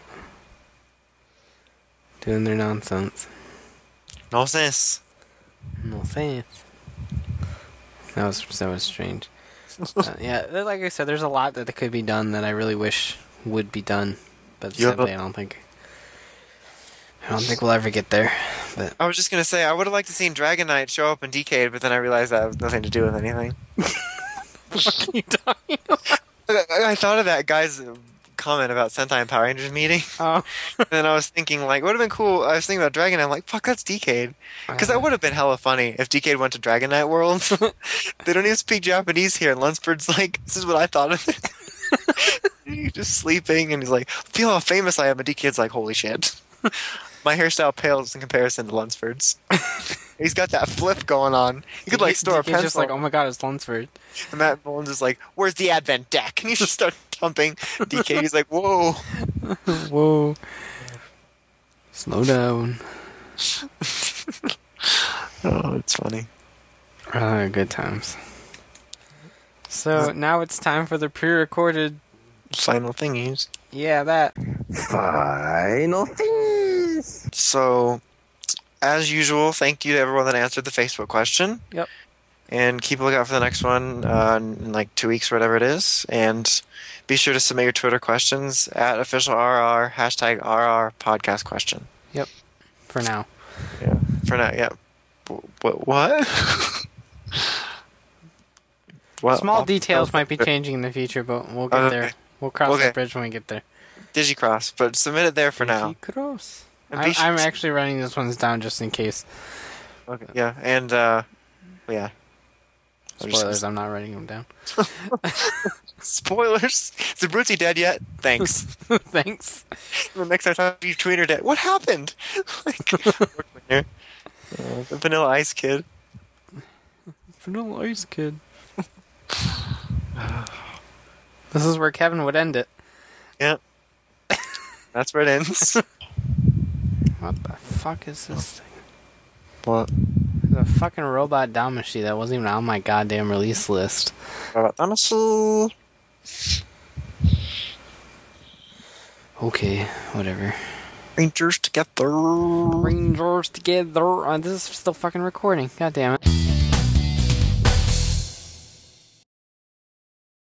Doing their nonsense. No sense. No sense. That was that was strange. uh, yeah, like I said, there's a lot that could be done that I really wish would be done, but Yeah. sadly, I don't think. I don't think we'll ever get there. But I was just gonna say I would have liked to seen Dragon Knight show up in Decade, but then I realized that has nothing to do with anything. what are you talking about? I, I thought of that guy's comment about Sentai and Power Rangers meeting, Oh, and then I was thinking like, it would have been cool. I was thinking about Dragon Knight. I'm like, fuck, that's Decade, because that would have been hella funny if Decade went to Dragon Knight World. They don't even speak Japanese here, and Lunsford's like, this is what I thought of it. He's just sleeping, and he's like, feel how famous I am. And Decade's like, holy shit. My hairstyle pales in comparison to Lunsford's. He's got that flip going on. You could like store a He's pencil. just like, oh my god, it's Lunsford. And Matt Bones is like, where's the advent deck? And you just start thumping. D K, he's like, whoa. Whoa. Slow down. Oh, it's funny. Ah, good times. So now it's time for the pre-recorded. Final thingies. Yeah, that. Final things. So, as usual, thank you to everyone that answered the Facebook question. Yep. And keep a lookout for the next one uh, in like two weeks or whatever it is. And be sure to submit your Twitter questions at official R R, hashtag R R podcast question. For now. Yeah. For now, yeah. What? What? Well, Small I'll- details I'll- might be changing in the future, but we'll get Okay. there. We'll cross Okay. that bridge when we get there. Digicross, but submit it there for now. Cross. And be I'm, sure- I'm actually writing this ones down just in case. Okay. Yeah, and uh, yeah. I'm just- Spoilers, I'm not writing them down. Spoilers. Is the Brucey dead yet? Thanks. Thanks. The next time you tweet her dead. What happened? Like, uh, the Vanilla Ice Kid. Vanilla Ice Kid. This is where Kevin would end it. Yeah. That's where it ends. What the fuck is this thing? What? The fucking robot Damashi that wasn't even on my goddamn release list. Damacy. Okay, whatever. Rangers together. Rangers together. Uh, this is still fucking recording. God damn it.